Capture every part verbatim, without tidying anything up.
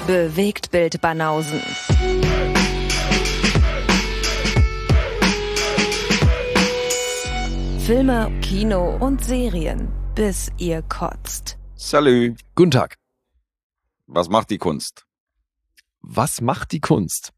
Bewegtbild Banausen. Filme, Kino und Serien, bis ihr kotzt. Salü. Guten Tag. Was macht die Kunst? Was macht die Kunst?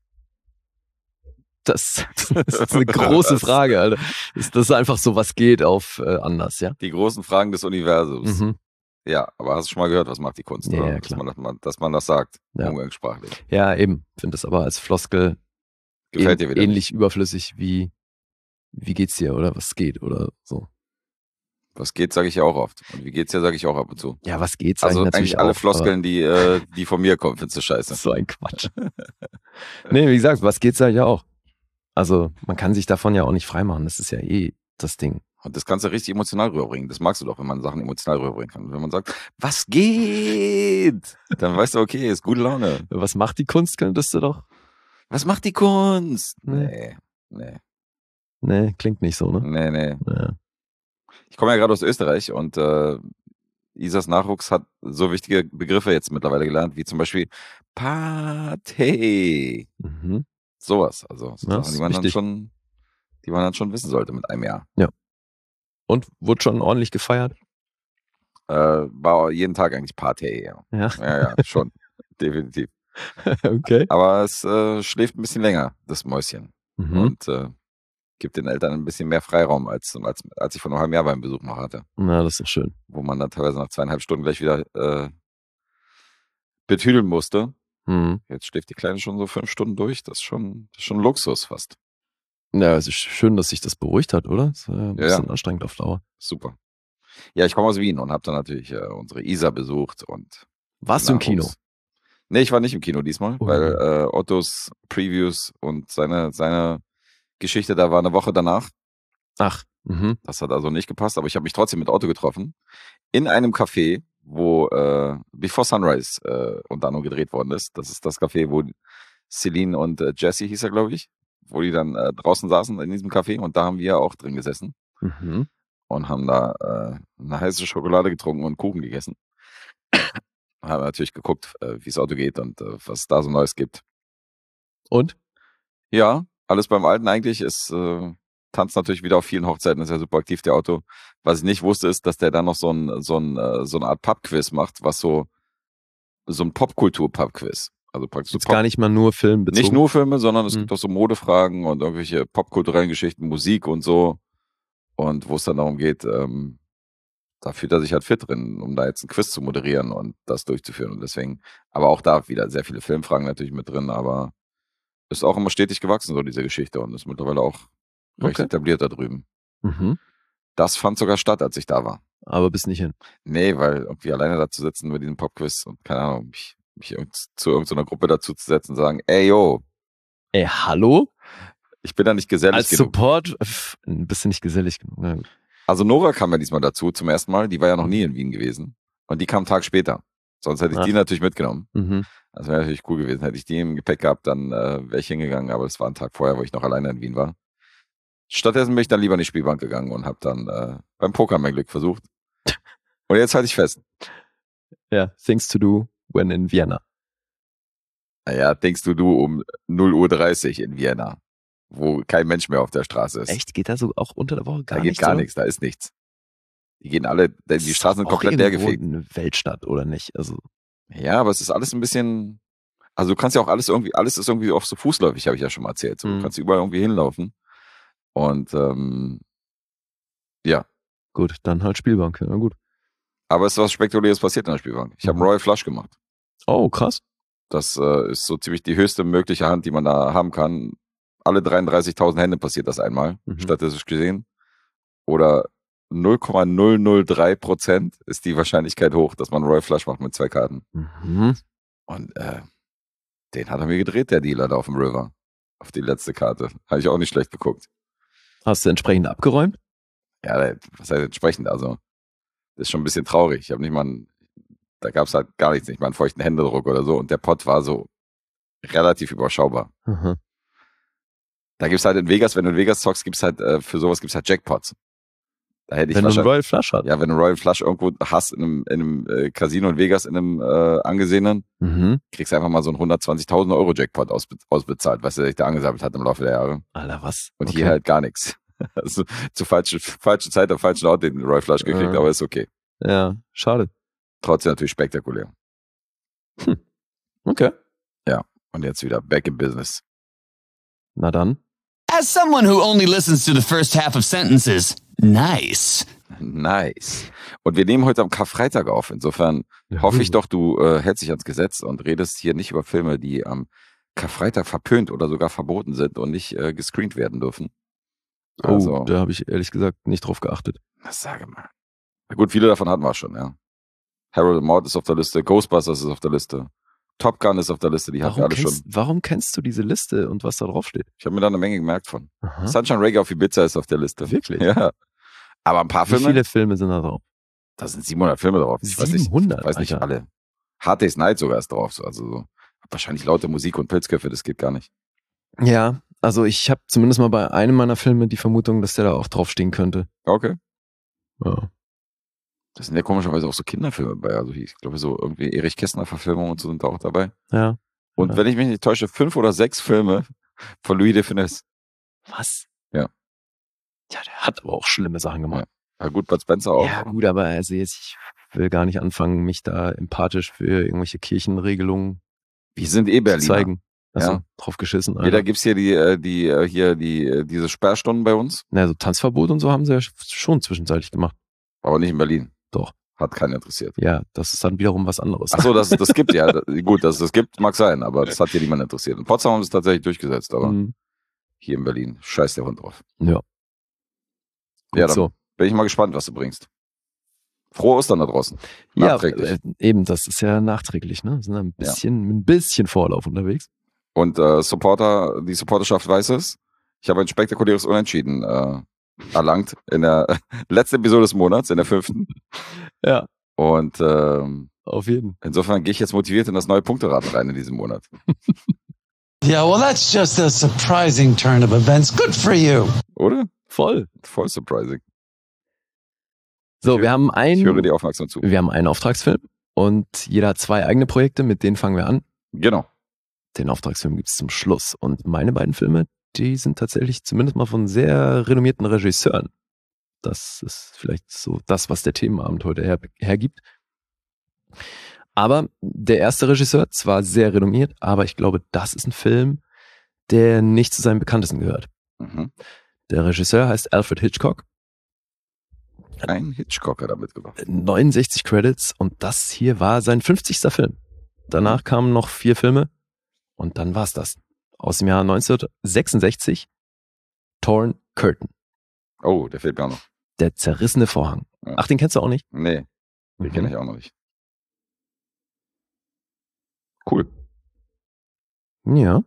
Das, das ist eine große Frage, Alter. Das ist einfach so, was geht auf äh, anders, ja? Die großen Fragen des Universums. Mhm. Ja, aber hast du schon mal gehört, was macht die Kunst? Ja, oder? ja, Dass, klar. man, dass, man, dass man das sagt, Ja. umgangssprachlich. Ja, eben. Finde es aber als Floskel Gefällt ähn- dir wieder ähnlich überflüssig wie wie geht's dir oder was geht oder so. Was geht, sage ich ja auch oft. Und wie geht's dir, sage ich auch ab und zu. Ja, was geht's Also eigentlich eigentlich natürlich alle auch, Floskeln, die, äh, die von mir kommen, findest du aber scheiße. das ist so ein Quatsch. Nee, wie gesagt, was geht's eigentlich auch? Also, man kann sich davon ja auch nicht freimachen. Das ist ja eh das Ding. Und das kannst du richtig emotional rüberbringen. Das magst du doch, wenn man Sachen emotional rüberbringen kann. Wenn man sagt, was geht? Dann weißt du, okay, ist gute Laune. Was macht die Kunst, könntest du doch? Was macht die Kunst? Nee. Nee, nee, Nee, klingt nicht so, ne? nee, nee. Ja. Ich komme ja gerade aus Österreich und äh, Isas Nachwuchs hat so wichtige Begriffe jetzt mittlerweile gelernt, wie zum Beispiel Party. Mhm. Sowas. Also so Ja, Sachen, ist die man dann wichtig. schon, die man dann schon wissen sollte mit einem Jahr. Und wurde schon ordentlich gefeiert? Äh, war jeden Tag eigentlich Party, ja. Ja. Ja, ja, schon. Definitiv. Okay. Aber es äh, schläft ein bisschen länger, das Mäuschen. Mhm. Und äh, gibt den Eltern ein bisschen mehr Freiraum, als, als, als ich vor einem halben Jahr beim Besuch noch hatte. Na, das ist doch schön. Wo man dann teilweise nach zweieinhalb Stunden gleich wieder äh, betüdeln musste. Mhm. Jetzt schläft die Kleine schon so fünf Stunden durch. Das ist schon, das ist schon Luxus fast. Ja, es ist schön, dass sich das beruhigt hat, oder? Das ist ein Ja, bisschen ja. anstrengend auf Dauer. Super. Ja, ich komme aus Wien und habe dann natürlich äh, unsere Isa besucht. Und Warst du im Kino? Nachwuchs. Nee, ich war nicht im Kino diesmal, Oh. weil äh, Ottos Previews und seine, seine Geschichte da war eine Woche danach. Ach. Mhm. Das hat also nicht gepasst, aber ich habe mich trotzdem mit Otto getroffen. In einem Café, wo äh, Before Sunrise äh, unter anderem gedreht worden ist. Das ist das Café, wo Celine und äh, Jessie hieß er, glaube ich, wo die dann äh, draußen saßen in diesem Café und da haben wir auch drin gesessen Mhm. und haben da äh, eine heiße Schokolade getrunken und Kuchen gegessen. Haben natürlich geguckt, äh, wie es Otto geht und äh, was es da so Neues gibt. Und? Ja, alles beim Alten eigentlich. Ist äh, tanzt natürlich wieder auf vielen Hochzeiten, ist ja super aktiv, der Otto. Was ich nicht wusste, ist, dass der dann noch so ein, so ein, äh, so eine Art Pub-Quiz macht, was so, so ein Popkultur-Pub-Quiz. Also praktisch so Jetzt Pop, gar nicht mal nur Film bezogen. nicht nur Filme, sondern es Mhm. gibt auch so Modefragen und irgendwelche popkulturellen Geschichten, Musik und so. Und wo es dann darum geht, ähm, da fühlt er sich halt fit drin, um da jetzt ein Quiz zu moderieren und das durchzuführen. Und deswegen, aber auch da wieder sehr viele Filmfragen natürlich mit drin, aber ist auch immer stetig gewachsen, so diese Geschichte, und ist mittlerweile auch recht Okay. etabliert da drüben. Mhm. Das fand sogar statt, als ich da war. Aber bis nicht hin. Nee, weil irgendwie alleine da zu sitzen mit diesem Popquiz und keine Ahnung, mich, mich irgend, zu irgendeiner Gruppe dazu zu setzen und sagen, ey yo, Ey, hallo? ich bin da nicht gesellig Als genug. Support pff, ein bisschen nicht gesellig genug. Na gut. Also Nora kam ja diesmal dazu zum ersten Mal, die war ja noch nie in Wien gewesen. Und die kam einen Tag später. Sonst hätte ich Ach. die natürlich mitgenommen. Mhm. Das wäre natürlich cool gewesen. Hätte ich die im Gepäck gehabt, dann äh, wäre ich hingegangen, aber es war ein Tag vorher, wo ich noch alleine in Wien war. Stattdessen bin ich dann lieber in die Spielbank gegangen und habe dann äh, beim Poker mein Glück versucht. Und jetzt halte ich fest. Ja, things to do when in Vienna. Naja, denkst du, du um null Uhr dreißig in Vienna, wo kein Mensch mehr auf der Straße ist. Echt? Geht da so auch unter der Woche gar da geht nichts? gar oder? nichts, da ist nichts. Die gehen alle, die Das ist Straßen sind auch komplett leer irgendwo gefegt. eine Weltstadt, oder nicht? Also, Ja, aber es ist alles ein bisschen, also du kannst ja auch alles irgendwie, alles ist irgendwie auch so fußläufig, habe ich ja schon mal erzählt. So, Mhm. Du kannst überall irgendwie hinlaufen. Und ähm, ja, gut, dann halt Spielbank. Na gut. aber es ist was Spektakuläres passiert in der Spielbank. Ich habe Mhm. einen Royal Flush gemacht. Oh, krass. Das äh, ist so ziemlich die höchste mögliche Hand, die man da haben kann. Alle dreiunddreißigtausend Hände passiert das einmal, Mhm. statistisch gesehen. Oder null Komma null null drei Prozent ist die Wahrscheinlichkeit hoch, dass man einen Royal Flush macht mit zwei Karten. Mhm. Und äh, den hat er mir gedreht, der Dealer da auf dem River. Auf die letzte Karte. Habe ich auch nicht schlecht geguckt. Hast du entsprechend abgeräumt? Ja, der- was heißt entsprechend? Also, das ist schon ein bisschen traurig. Ich habe nicht mal, einen, da gab es halt gar nichts, nicht mal einen feuchten Händedruck oder so. Und der Pot war so relativ überschaubar. Mhm. Da gibt's halt in Vegas, wenn du in Vegas zockst, gibt's halt, äh, für sowas gibt's halt Jackpots. Da hätte ich Wenn du einen wahrscheinlich, Royal Flush hast. ja, wenn du Royal Flush irgendwo hast in einem, in einem äh, Casino in Vegas, in einem äh, angesehenen, Mhm. kriegst du einfach mal so einen hundertzwanzigtausend Euro Jackpot ausbe ausbezahlt, was er sich da angesammelt hat im Laufe der Jahre. Alter, was? Und Okay. hier halt gar nichts. Also zur falschen, falschen Zeit am falschen Ort den Royal Flush gekriegt, Äh. aber ist okay. Ja, schade. Trotzdem natürlich spektakulär. Okay. Und jetzt wieder back in business. Na dann. As someone who only listens to the first half of sentences, nice. Nice. Und wir nehmen heute am Karfreitag auf. Insofern hoffe ich doch, du äh, hältst dich ans Gesetz und redest hier nicht über Filme, die am Karfreitag verpönt oder sogar verboten sind und nicht äh, gescreent werden dürfen. Oh, Also, da habe ich ehrlich gesagt nicht drauf geachtet. was sage mal. Na gut, viele davon hatten wir schon, ja. Harold and Maude ist auf der Liste, Ghostbusters ist auf der Liste, Top Gun ist auf der Liste, die hatten wir Warum alle kennst, schon. warum kennst du diese Liste und was da drauf steht? Ich habe mir da eine Menge gemerkt von. Aha. Sunshine Reggae auf Ibiza ist auf der Liste. Wirklich? Ja. Aber ein paar Wie Filme, viele Filme sind da drauf? da sind siebenhundert Filme drauf. Ich weiß nicht, siebenhundert, ich weiß nicht Alter. alle. Hard Day's Night sogar ist drauf. So. Also so. Wahrscheinlich laute Musik und Pilzköpfe, das geht gar nicht. Ja, also ich habe zumindest mal bei einem meiner Filme die Vermutung, dass der da auch draufstehen könnte. Okay. Ja. Das sind ja komischerweise auch so Kinderfilme bei. Also ich glaube so irgendwie Erich Kästner Verfilmungen und so sind da auch dabei. Ja. Und Ja. wenn ich mich nicht täusche, fünf oder sechs Filme von Louis de Funès. Was? Ja. Ja, der hat aber auch schlimme Sachen gemacht. Ja gut, Bud Spencer auch. Ja, gut, aber also jetzt, ich will gar nicht anfangen, mich da empathisch für irgendwelche Kirchenregelungen Wir sind eh zu Berliner. zeigen. Also Ja. drauf geschissen. Jeder Alter. gibt's hier die, äh, die, äh, hier die, äh, diese Sperrstunden bei uns, Na, so Tanzverbot und so haben sie ja schon zwischenzeitlich gemacht. aber nicht in Berlin. Doch. Hat keinen interessiert. Ja, das ist dann wiederum was anderes. Ach so, dass es das gibt, ja. Da- Gut, dass es das gibt, mag sein, aber das hat hier niemand interessiert. In Potsdam haben sie es tatsächlich durchgesetzt, aber Mhm. hier in Berlin scheißt der Hund drauf. Ja. Ja, Gut dann so. bin ich mal gespannt, was du bringst. Frohe Ostern da draußen. Ja, Nachträglich. äh, eben, das ist ja nachträglich, ne? Wir sind ein bisschen, mit ein bisschen Vorlauf unterwegs. Und äh, Supporter, die Supporterschaft weiß es. Ich habe ein spektakuläres Unentschieden äh, erlangt in der letzten Episode des Monats, in der fünften. Ja. Und ähm, Auf jeden. insofern gehe ich jetzt motiviert in das neue Punkteraten rein in diesem Monat. Yeah, well, that's just a surprising turn of events. Good for you. Oder? Voll. Voll surprising. So, Ich- wir haben Ich höre einen, dir aufmerksam zu. wir haben einen Auftragsfilm und jeder hat zwei eigene Projekte, mit denen fangen wir an. Genau. Den Auftragsfilm gibt's zum Schluss. Und meine beiden Filme, die sind tatsächlich zumindest mal von sehr renommierten Regisseuren. Das ist vielleicht so das, was der Themenabend heute her, hergibt. Aber der erste Regisseur, zwar sehr renommiert, aber ich glaube, das ist ein Film, der nicht zu seinen bekanntesten gehört. Mhm. Der Regisseur heißt Alfred Hitchcock, Ein Hitchcocker da mitgebracht. neunundsechzig Credits und das hier war sein fünfzigster Film. Danach kamen noch vier Filme und dann war's das. Aus dem Jahr neunzehnhundertsechsundsechzig, Torn Curtain, Oh, der fehlt mir auch noch. der zerrissene Vorhang. Ja. Ach, den kennst du auch nicht? Nee, den Mhm. kenne ich auch noch nicht. Cool. Ja.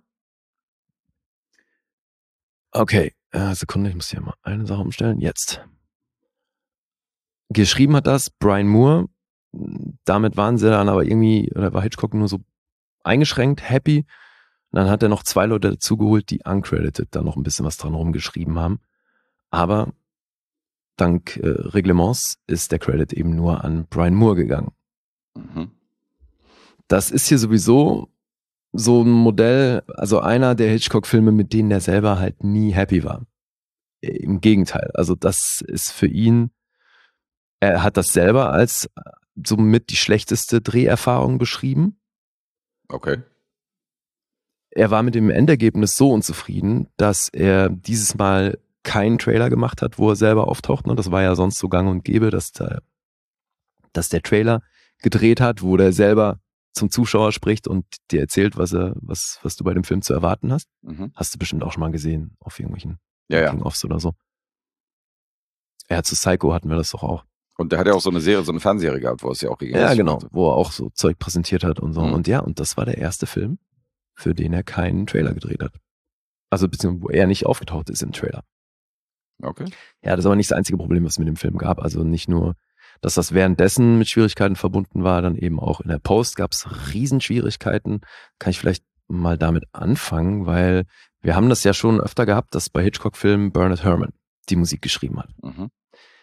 Okay, äh, Sekunde, ich muss hier mal eine Sache umstellen. Jetzt. Geschrieben hat das Brian Moore. Damit waren sie dann aber irgendwie, oder war Hitchcock nur so eingeschränkt, happy. Und dann hat er noch zwei Leute dazugeholt, die uncredited da noch ein bisschen was dran rumgeschrieben haben. Aber dank äh, Reglements ist der Credit eben nur an Brian Moore gegangen. Mhm. Das ist hier sowieso so ein Modell, also einer der Hitchcock-Filme, mit denen er selber halt nie happy war. Im Gegenteil, also das ist für ihn, er hat das selber als somit die schlechteste Dreherfahrung beschrieben. Okay. Er war mit dem Endergebnis so unzufrieden, dass er dieses Mal keinen Trailer gemacht hat, wo er selber auftaucht. Und das war ja sonst so gang und gäbe, dass der, dass der Trailer gedreht hat, wo der selber zum Zuschauer spricht und dir erzählt, was er, was, was du bei dem Film zu erwarten hast. Mhm. Hast du bestimmt auch schon mal gesehen auf irgendwelchen Ja, ja. Making-ofs oder so. Er hat zu Psycho hatten wir das doch auch. Und der hat ja auch so eine Serie, so eine Fernsehserie gehabt, wo es ja auch regelmäßig Ja, genau, machte. wo er auch so Zeug präsentiert hat und so. Mhm. Und ja, und das war der erste Film, für den er keinen Trailer gedreht hat. Also beziehungsweise wo er nicht aufgetaucht ist im Trailer. Okay. Ja, das ist aber nicht das einzige Problem, was es mit dem Film gab. Also nicht nur, dass das währenddessen mit Schwierigkeiten verbunden war, dann eben auch in der Post gab es Riesenschwierigkeiten. Kann ich vielleicht mal damit anfangen, weil wir haben das ja schon öfter gehabt, dass bei Hitchcock-Filmen Bernard Herrmann die Musik geschrieben hat. Mhm.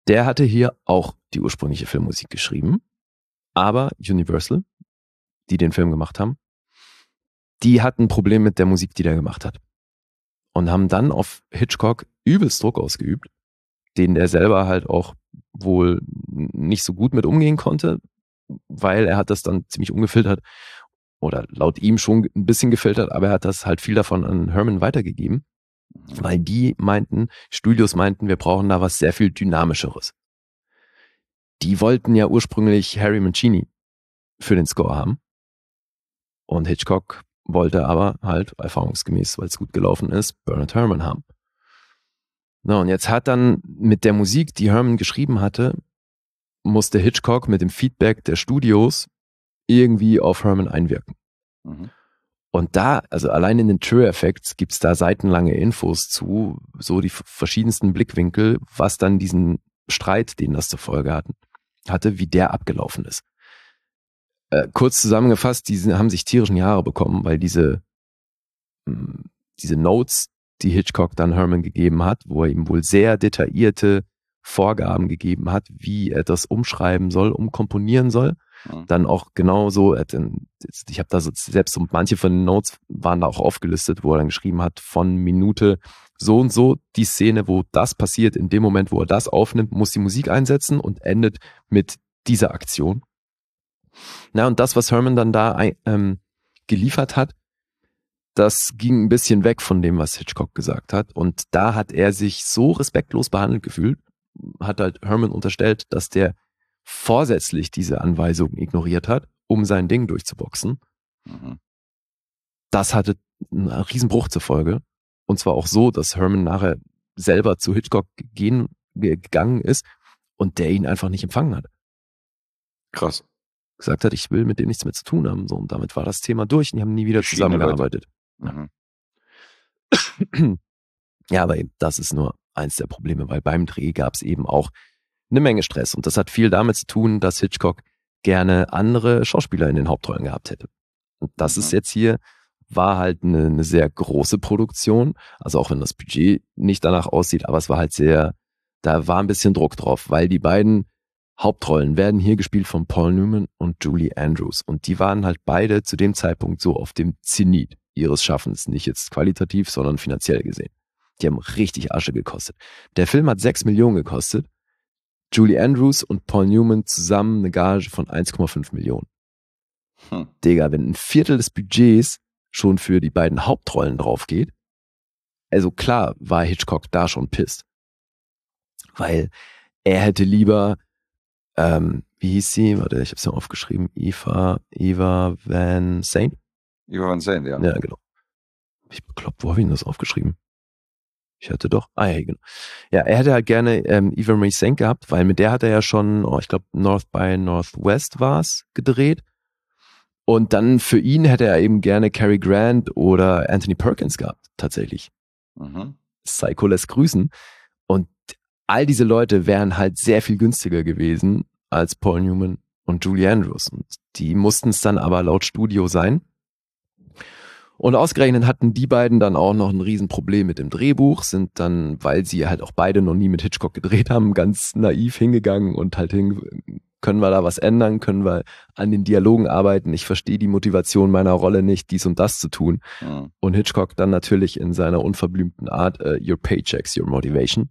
Der hatte hier auch die ursprüngliche Filmmusik geschrieben, aber Universal, die den Film gemacht haben, die hatten ein Problem mit der Musik, die der gemacht hat. Und haben dann auf Hitchcock übelst Druck ausgeübt, den der selber halt auch wohl nicht so gut mit umgehen konnte, weil er hat das dann ziemlich ungefiltert oder laut ihm schon ein bisschen gefiltert, aber er hat das halt viel davon an Herman weitergegeben, weil die meinten, Studios meinten, wir brauchen da was sehr viel Dynamischeres. Die wollten ja ursprünglich Harry Mancini für den Score haben und Hitchcock wollte aber halt erfahrungsgemäß, weil es gut gelaufen ist, Bernard Herrmann haben. Na, und jetzt hat dann mit der Musik, die Herrmann geschrieben hatte, musste Hitchcock mit dem Feedback der Studios irgendwie auf Herrmann einwirken. Mhm. Und da, also allein in den True Effects gibt es da seitenlange Infos zu, so die verschiedensten Blickwinkel, was dann diesen Streit, den das zur Folge hatten, hatte, wie der abgelaufen ist. Äh, kurz zusammengefasst, die haben sich tierischen Jahre bekommen, weil diese, mh, diese Notes, die Hitchcock dann Herrmann gegeben hat, wo er ihm wohl sehr detaillierte Vorgaben gegeben hat, wie er das umschreiben soll, umkomponieren soll. Mhm. Dann auch genauso, ich habe da so selbst so manche von den Notes waren da auch aufgelistet, wo er dann geschrieben hat, von Minute so und so die Szene, wo das passiert, in dem Moment, wo er das aufnimmt, muss die Musik einsetzen und endet mit dieser Aktion. Na, und das, was Herrmann dann da ähm, geliefert hat, das ging ein bisschen weg von dem, was Hitchcock gesagt hat. Und da hat er sich so respektlos behandelt gefühlt, hat halt Herrmann unterstellt, dass der vorsätzlich diese Anweisungen ignoriert hat, um sein Ding durchzuboxen. Mhm. Das hatte einen Riesenbruch zur Folge. Und zwar auch so, dass Herrmann nachher selber zu Hitchcock gehen, gegangen ist und der ihn einfach nicht empfangen hat. Krass. Gesagt hat, ich will mit dem nichts mehr zu tun haben. So, und damit war das Thema durch und die haben nie wieder zusammengearbeitet. Mhm. Ja, aber eben, das ist nur eins der Probleme, weil beim Dreh gab es eben auch eine Menge Stress. Und das hat viel damit zu tun, dass Hitchcock gerne andere Schauspieler in den Hauptrollen gehabt hätte. Und das Mhm. ist jetzt hier, war halt eine, eine sehr große Produktion. Also auch wenn das Budget nicht danach aussieht, aber es war halt sehr, da war ein bisschen Druck drauf, weil die beiden Hauptrollen werden hier gespielt von Paul Newman und Julie Andrews. Und die waren halt beide zu dem Zeitpunkt so auf dem Zenit ihres Schaffens. Nicht jetzt qualitativ, sondern finanziell gesehen. Die haben richtig Asche gekostet. Der Film hat sechs Millionen gekostet. Julie Andrews und Paul Newman zusammen eine Gage von eins Komma fünf Millionen. Hm. Digga, wenn ein Viertel des Budgets schon für die beiden Hauptrollen drauf geht, also klar war Hitchcock da schon pisst. Weil er hätte lieber, ähm, wie hieß sie? Warte, ich hab's ja aufgeschrieben. Eva, Eva Van Saint? Eva Van Saint, ja. Ja, genau. Ich bekloppt, wo habe ich denn das aufgeschrieben? Ich hatte doch, ah ja, genau. Ja, er hätte halt gerne ähm, Eva Marie Saint gehabt, weil mit der hat er ja schon, oh, ich glaube, North by Northwest war es, gedreht. Und dann für ihn hätte er eben gerne Cary Grant oder Anthony Perkins gehabt, tatsächlich. Mhm. Psycho lässt grüßen. Und all diese Leute wären halt sehr viel günstiger gewesen als Paul Newman und Julie Andrews. Und die mussten es dann aber laut Studio sein. Und ausgerechnet hatten die beiden dann auch noch ein Riesenproblem mit dem Drehbuch, sind dann, weil sie halt auch beide noch nie mit Hitchcock gedreht haben, ganz naiv hingegangen und halt hin, können wir da was ändern, können wir an den Dialogen arbeiten, ich verstehe die Motivation meiner Rolle nicht, dies und das zu tun. Mhm. Und Hitchcock dann natürlich in seiner unverblümten Art, uh, your paychecks, your motivation.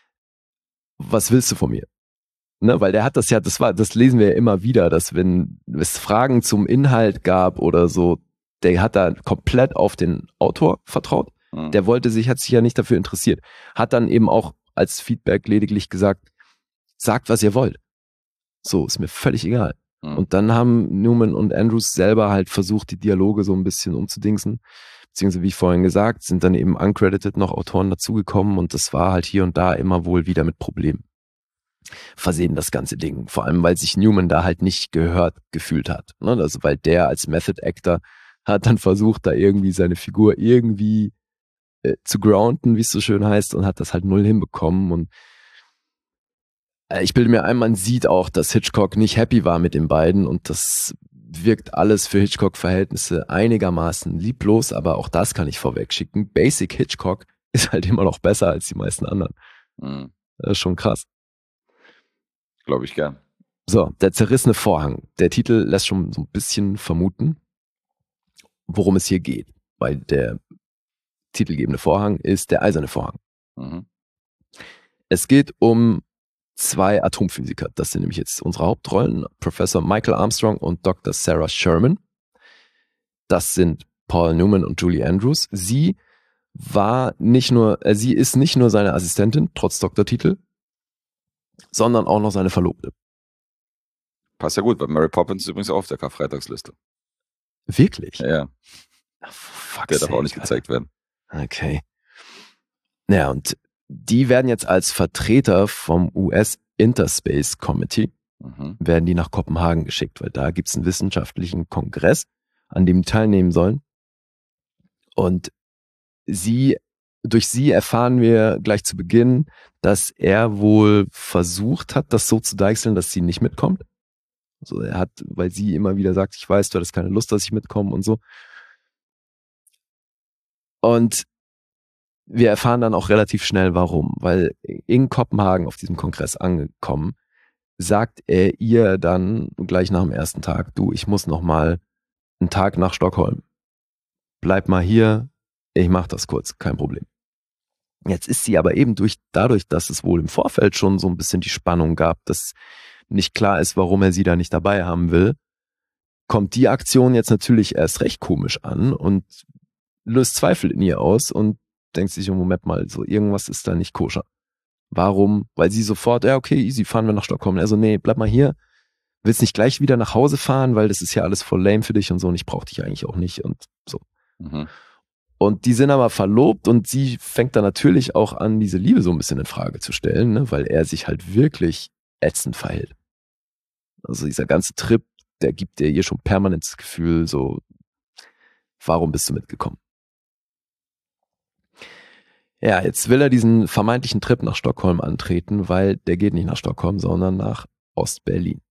Was willst du von mir? Ne, weil der hat das ja, das war, das lesen wir ja immer wieder, dass wenn es Fragen zum Inhalt gab oder so, der hat da komplett auf den Autor vertraut. Mhm. Der wollte sich, hat sich ja nicht dafür interessiert. Hat dann eben auch als Feedback lediglich gesagt, sagt, was ihr wollt. So, ist mir völlig egal. Mhm. Und dann haben Newman und Andrews selber halt versucht, die Dialoge so ein bisschen umzudingsen. Beziehungsweise, wie ich vorhin gesagt, sind dann eben uncredited noch Autoren dazugekommen und das war halt hier und da immer wohl wieder mit Problemen versehen, das ganze Ding. Vor allem, weil sich Newman da halt nicht gehört gefühlt hat. Ne? Also, weil der als Method Actor hat dann versucht, da irgendwie seine Figur irgendwie äh, zu grounden, wie es so schön heißt, und hat das halt null hinbekommen. Und äh, ich bilde mir ein, man sieht auch, dass Hitchcock nicht happy war mit den beiden und das wirkt alles für Hitchcock-Verhältnisse einigermaßen lieblos, aber auch das kann ich vorweg schicken. Basic Hitchcock ist halt immer noch besser als die meisten anderen. Mhm. Das ist schon krass. Glaube ich gern. So, der zerrissene Vorhang. Der Titel lässt schon so ein bisschen vermuten, worum es hier geht. Weil der titelgebende Vorhang ist der eiserne Vorhang. Mhm. Es geht um zwei Atomphysiker. Das sind nämlich jetzt unsere Hauptrollen. Professor Michael Armstrong und Doktor Sarah Sherman. Das sind Paul Newman und Julie Andrews. Sie war nicht nur, äh, sie ist nicht nur seine Assistentin, trotz Doktortitel, sondern auch noch seine Verlobte. Passt ja gut, weil Mary Poppins ist übrigens auch auf der Karfreitagsliste. Wirklich? Ja, ja. Ach, fuck Der darf sake, auch nicht gezeigt werden. Alter. Okay. Naja, und die werden jetzt als Vertreter vom U S Interspace Committee, Mhm. werden die nach Kopenhagen geschickt, weil da gibt es einen wissenschaftlichen Kongress, an dem die teilnehmen sollen. Und sie, durch sie erfahren wir gleich zu Beginn, dass er wohl versucht hat, das so zu deichseln, dass sie nicht mitkommt. Also er hat, weil sie immer wieder sagt, ich weiß, du hattest keine Lust, dass ich mitkomme und so. Und wir erfahren dann auch relativ schnell, warum. Weil in Kopenhagen auf diesem Kongress angekommen, sagt er ihr dann gleich nach dem ersten Tag, du, ich muss noch mal einen Tag nach Stockholm. Bleib mal hier, ich mach das kurz, kein Problem. Jetzt ist sie aber eben durch, dadurch, dass es wohl im Vorfeld schon so ein bisschen die Spannung gab, dass nicht klar ist, warum er sie da nicht dabei haben will, kommt die Aktion jetzt natürlich erst recht komisch an und löst Zweifel in ihr aus und denkt sich im Moment mal, so irgendwas ist da nicht koscher. Warum? Weil sie sofort, ja okay, easy, fahren wir nach Stockholm. Also nee, bleib mal hier. Willst nicht gleich wieder nach Hause fahren, weil das ist ja alles voll lame für dich und so und ich brauche dich eigentlich auch nicht und so. Mhm. Und die sind aber verlobt und sie fängt dann natürlich auch an, diese Liebe so ein bisschen in Frage zu stellen, ne, weil er sich halt wirklich ätzend verhält. Also dieser ganze Trip, der gibt dir ihr schon permanent das Gefühl, so, warum bist du mitgekommen? Ja, jetzt will er diesen vermeintlichen Trip nach Stockholm antreten, weil der geht nicht nach Stockholm, sondern nach Ostberlin.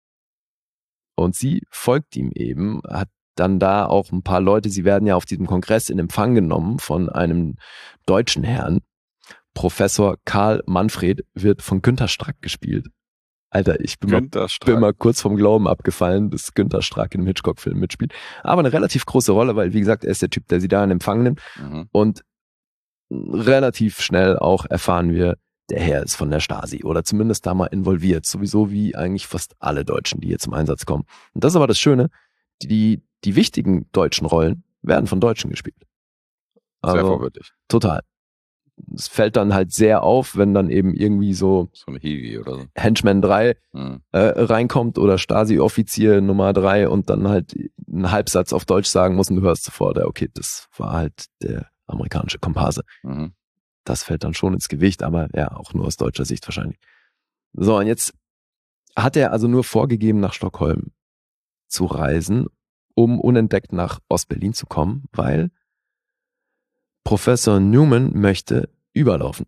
Und sie folgt ihm eben, hat dann da auch ein paar Leute, sie werden ja auf diesem Kongress in Empfang genommen von einem deutschen Herrn. Professor Karl Manfred wird von Günter Strack gespielt. Alter, ich bin, mal, Günter Strack. bin mal kurz vom Glauben abgefallen, dass Günter Strack in einem Hitchcock-Film mitspielt. Aber eine relativ große Rolle, weil, wie gesagt, er ist der Typ, der sie da in Empfang nimmt. Mhm. Und relativ schnell auch erfahren wir, der Herr ist von der Stasi oder zumindest da mal involviert. Sowieso wie eigentlich fast alle Deutschen, die hier zum Einsatz kommen. Und das ist aber das Schöne, die, die wichtigen deutschen Rollen werden von Deutschen gespielt. Sehr Also, vorbildlich. total. Es fällt dann halt sehr auf, wenn dann eben irgendwie so So ein Hiwi oder so. Henchman drei Mhm. äh, reinkommt oder Stasi-Offizier Nummer drei und dann halt einen Halbsatz auf Deutsch sagen muss und du hörst sofort, ja, okay, das war halt der amerikanische Komparse. Mhm. Das fällt dann schon ins Gewicht, aber ja, auch nur aus deutscher Sicht wahrscheinlich. So, und jetzt hat er also nur vorgegeben, nach Stockholm zu reisen, um unentdeckt nach Ostberlin zu kommen, weil Professor Newman möchte überlaufen.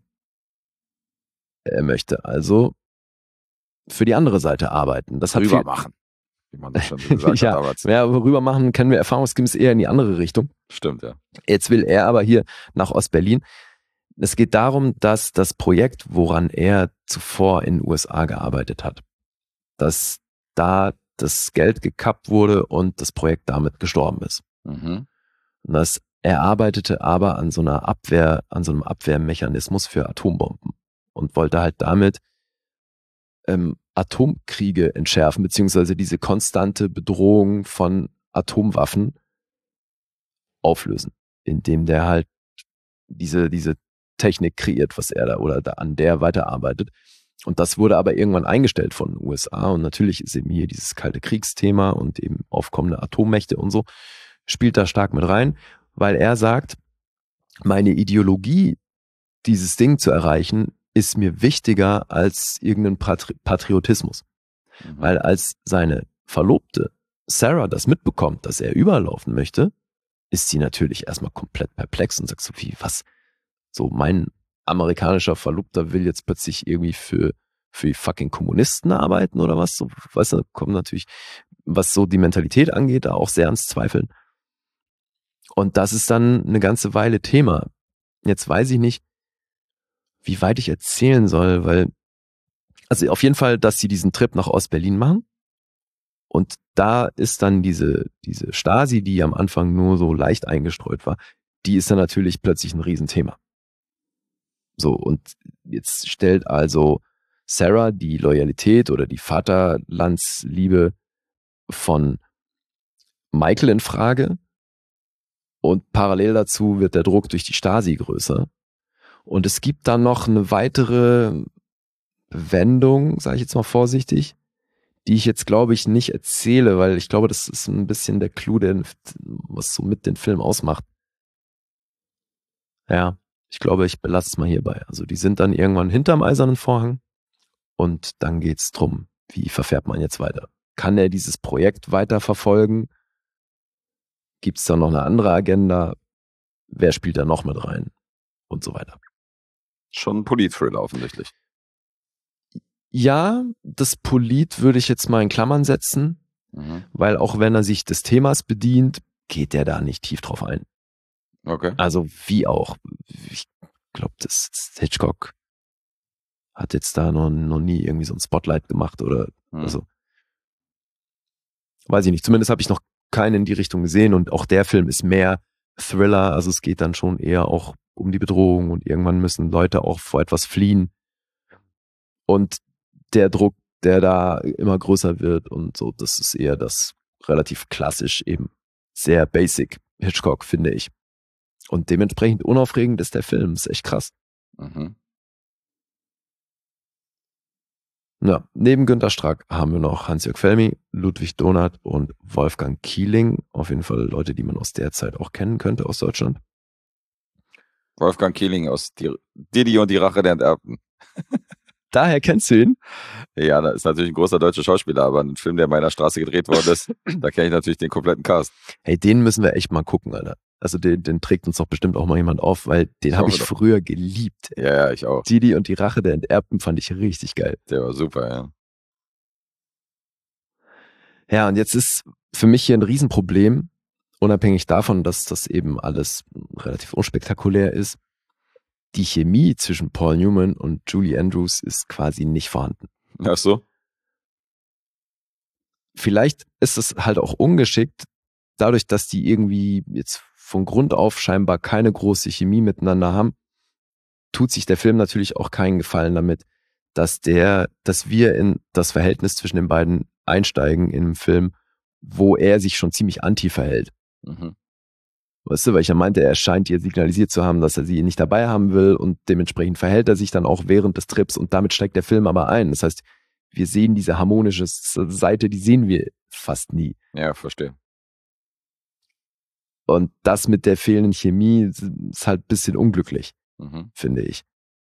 Er möchte also für die andere Seite arbeiten. Das hat Rüber viel, machen. Wie man das schon so gesagt ja, hat damals. ja, rüber machen kennen wir erfahrungsgemäß eher in die andere Richtung. Stimmt, ja. Jetzt will er aber hier nach Ostberlin. Es geht darum, dass das Projekt, woran er zuvor in den U S A gearbeitet hat, dass da das Geld gekappt wurde und das Projekt damit gestorben ist. Mhm. Und das, er arbeitete aber an so einer Abwehr, an so einem Abwehrmechanismus für Atombomben und wollte halt damit ähm, Atomkriege entschärfen, beziehungsweise diese konstante Bedrohung von Atomwaffen auflösen, indem der halt diese, diese Technik kreiert, was er da oder da an der weiterarbeitet. Und das wurde aber irgendwann eingestellt von den U S A und natürlich ist eben hier dieses kalte Kriegsthema und eben aufkommende Atommächte und so spielt da stark mit rein, weil er sagt, meine Ideologie, dieses Ding zu erreichen, ist mir wichtiger als irgendein Patri- Patriotismus. Mhm. Weil als seine Verlobte Sarah das mitbekommt, dass er überlaufen möchte, ist sie natürlich erstmal komplett perplex und sagt so wie, was? So mein amerikanischer Verlobter will jetzt plötzlich irgendwie für, für die fucking Kommunisten arbeiten oder was? So, weißt du, kommt natürlich, was so die Mentalität angeht, da auch sehr ans Zweifeln. Und das ist dann eine ganze Weile Thema. Jetzt weiß ich nicht, wie weit ich erzählen soll, weil Also auf jeden Fall, dass sie diesen Trip nach Ostberlin machen. Und da ist dann diese, diese Stasi, die am Anfang nur so leicht eingestreut war, die ist dann natürlich plötzlich ein Riesenthema. So, und jetzt stellt also Sarah die Loyalität oder die Vaterlandsliebe von Michael in Frage. Und parallel dazu wird der Druck durch die Stasi größer. Und es gibt dann noch eine weitere Wendung, sage ich jetzt mal vorsichtig, die ich jetzt, glaube ich, nicht erzähle, weil ich glaube, das ist ein bisschen der Clou, der, was so mit den Film ausmacht. Ja, ich glaube, ich belasse es mal hierbei. Also die sind dann irgendwann hinterm eisernen Vorhang und dann geht's drum, wie verfährt man jetzt weiter? Kann er dieses Projekt weiterverfolgen? Gibt es da noch eine andere Agenda? Wer spielt da noch mit rein? Und so weiter. Schon ein Polit-Thriller offensichtlich. Ja, das Polit würde ich jetzt mal in Klammern setzen, mhm. weil auch wenn er sich des Themas bedient, geht der da nicht tief drauf ein. Okay. Also wie auch. Ich glaube, das, das Hitchcock hat jetzt da noch, noch nie irgendwie so ein Spotlight gemacht oder mhm. also. Weiß ich nicht. Zumindest habe ich noch keinen in die Richtung gesehen und auch der Film ist mehr Thriller. Also es geht dann schon eher auch um die Bedrohung und irgendwann müssen Leute auch vor etwas fliehen. Und der Druck, der da immer größer wird und so, das ist eher das relativ klassisch eben sehr basic Hitchcock, finde ich. Und dementsprechend unaufregend ist der Film. Ist echt krass. Mhm. Ja, neben Günter Strack haben wir noch Hans-Jörg Felmy, Ludwig Donath und Wolfgang Kieling. Auf jeden Fall Leute, die man aus der Zeit auch kennen könnte aus Deutschland. Wolfgang Kieling aus die, Didi und die Rache der Enterbten. Daher kennst du ihn? Ja, das ist natürlich ein großer deutscher Schauspieler, aber ein Film, der in meiner Straße gedreht worden ist, da kenne ich natürlich den kompletten Cast. Hey, den müssen wir echt mal gucken, Alter. Also den, den trägt uns doch bestimmt auch mal jemand auf, weil den habe ich doch früher geliebt. Ja, ja, ich auch. Didi und die Rache der Enterbten fand ich richtig geil. Der war super, ja. Ja, und jetzt ist für mich hier ein Riesenproblem, unabhängig davon, dass das eben alles relativ unspektakulär ist. Die Chemie zwischen Paul Newman und Julie Andrews ist quasi nicht vorhanden. Ach so? Vielleicht ist es halt auch ungeschickt, dadurch, dass die irgendwie jetzt von Grund auf scheinbar keine große Chemie miteinander haben, tut sich der Film natürlich auch keinen Gefallen damit, dass der, dass wir in das Verhältnis zwischen den beiden einsteigen in einem Film, wo er sich schon ziemlich anti verhält. Mhm. Weißt du, weil ich ja meinte, er scheint ihr signalisiert zu haben, dass er sie nicht dabei haben will und dementsprechend verhält er sich dann auch während des Trips und damit steigt der Film aber ein. Das heißt, wir sehen diese harmonische Seite, die sehen wir fast nie. Ja, verstehe. Und das mit der fehlenden Chemie ist halt ein bisschen unglücklich, mhm. finde ich.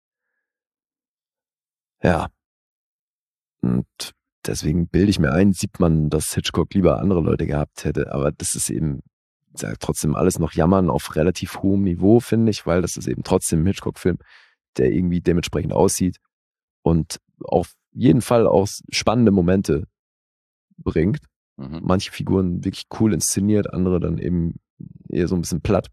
Ja. Und deswegen bilde ich mir ein, sieht man, dass Hitchcock lieber andere Leute gehabt hätte. Aber das ist eben, sag, trotzdem alles noch Jammern auf relativ hohem Niveau, finde ich, weil das ist eben trotzdem ein Hitchcock-Film, der irgendwie dementsprechend aussieht und auf jeden Fall auch spannende Momente bringt. Mhm. Manche Figuren wirklich cool inszeniert, andere dann eben eher so ein bisschen platt.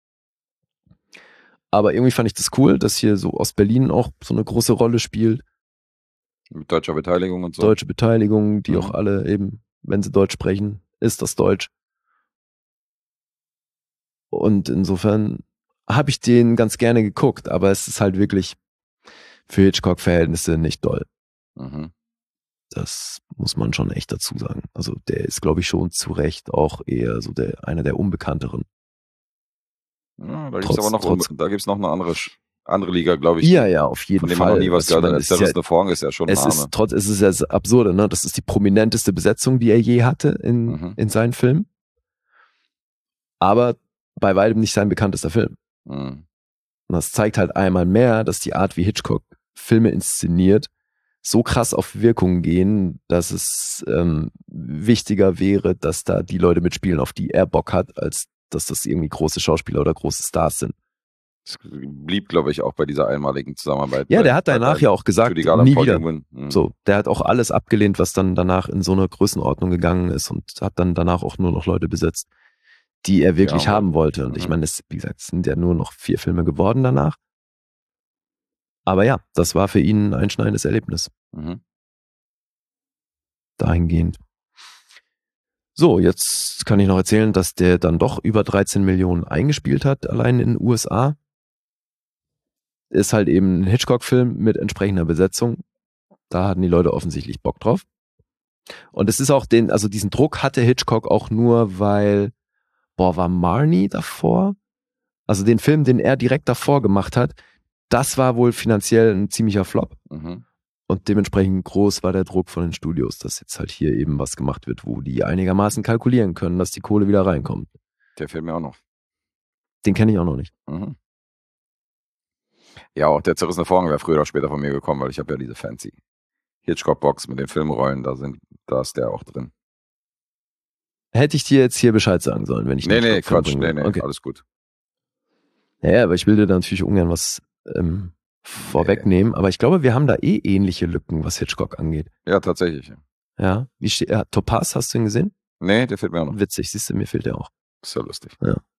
Aber irgendwie fand ich das cool, dass hier so Ostberlin auch so eine große Rolle spielt. Mit deutscher Beteiligung und so. Deutsche Beteiligung, die mhm. auch alle eben, wenn sie Deutsch sprechen, ist das Deutsch. Und insofern habe ich den ganz gerne geguckt, aber es ist halt wirklich für Hitchcock-Verhältnisse nicht doll. Mhm. Das muss man schon echt dazu sagen. Also der ist, glaube ich, schon zu Recht auch eher so der einer der unbekannteren. Ja, da gibt es aber noch, trotz, da gibt's noch eine andere, andere Liga, glaube ich. Ja, ja, auf jeden von dem Fall. Man noch nie was gehört hat. Das ist ja, Vorhang ist ja schon ein es Name. Ist trotz, es ist ja das Absurde, ne? Das ist die prominenteste Besetzung, die er je hatte in, mhm. in seinen Filmen. Aber bei weitem nicht sein bekanntester Film. Mhm. Und das zeigt halt einmal mehr, dass die Art, wie Hitchcock Filme inszeniert, so krass auf Wirkungen gehen, dass es ähm, wichtiger wäre, dass da die Leute mitspielen, auf die er Bock hat, als dass das irgendwie große Schauspieler oder große Stars sind. Das blieb, glaube ich, auch bei dieser einmaligen Zusammenarbeit. Ja, bei, der hat danach bei, ja auch gesagt, nie wieder. Mhm. So, der hat auch alles abgelehnt, was dann danach in so eine Größenordnung gegangen ist und hat dann danach auch nur noch Leute besetzt, die er wirklich ja, haben wollte. Und mhm. ich meine, es, wie gesagt, es sind ja nur noch vier Filme geworden danach. Aber ja, das war für ihn ein einschneidendes Erlebnis. Mhm. Dahingehend. So, jetzt kann ich noch erzählen, dass der dann doch über dreizehn Millionen eingespielt hat, allein in den U S A. Ist halt eben ein Hitchcock-Film mit entsprechender Besetzung. Da hatten die Leute offensichtlich Bock drauf. Und es ist auch den, also diesen Druck hatte Hitchcock auch nur, weil, boah, war Marnie davor? Also den Film, den er direkt davor gemacht hat, das war wohl finanziell ein ziemlicher Flop. Mhm. Und dementsprechend groß war der Druck von den Studios, dass jetzt halt hier eben was gemacht wird, wo die einigermaßen kalkulieren können, dass die Kohle wieder reinkommt. Der fehlt mir auch noch. Den kenne ich auch noch nicht. Mhm. Ja, auch der zerrissene Vorhang wäre früher oder später von mir gekommen, weil ich habe ja diese fancy Hitchcock-Box mit den Filmrollen, da sind, da ist der auch drin. Hätte ich dir jetzt hier Bescheid sagen sollen, wenn ich Nee, einen nee, Hitchcock-Film Quatsch, bringe. nee, nee, Okay. alles gut. Ja, aber ich will dir da natürlich ungern was ähm, vorwegnehmen, aber ich glaube, wir haben da eh ähnliche Lücken, was Hitchcock angeht. Ja, tatsächlich. Ja, wie steht, ja, Topaz, hast du ihn gesehen? Nee, der fehlt mir auch noch. Witzig, siehst du, mir fehlt der auch. Ist ja lustig.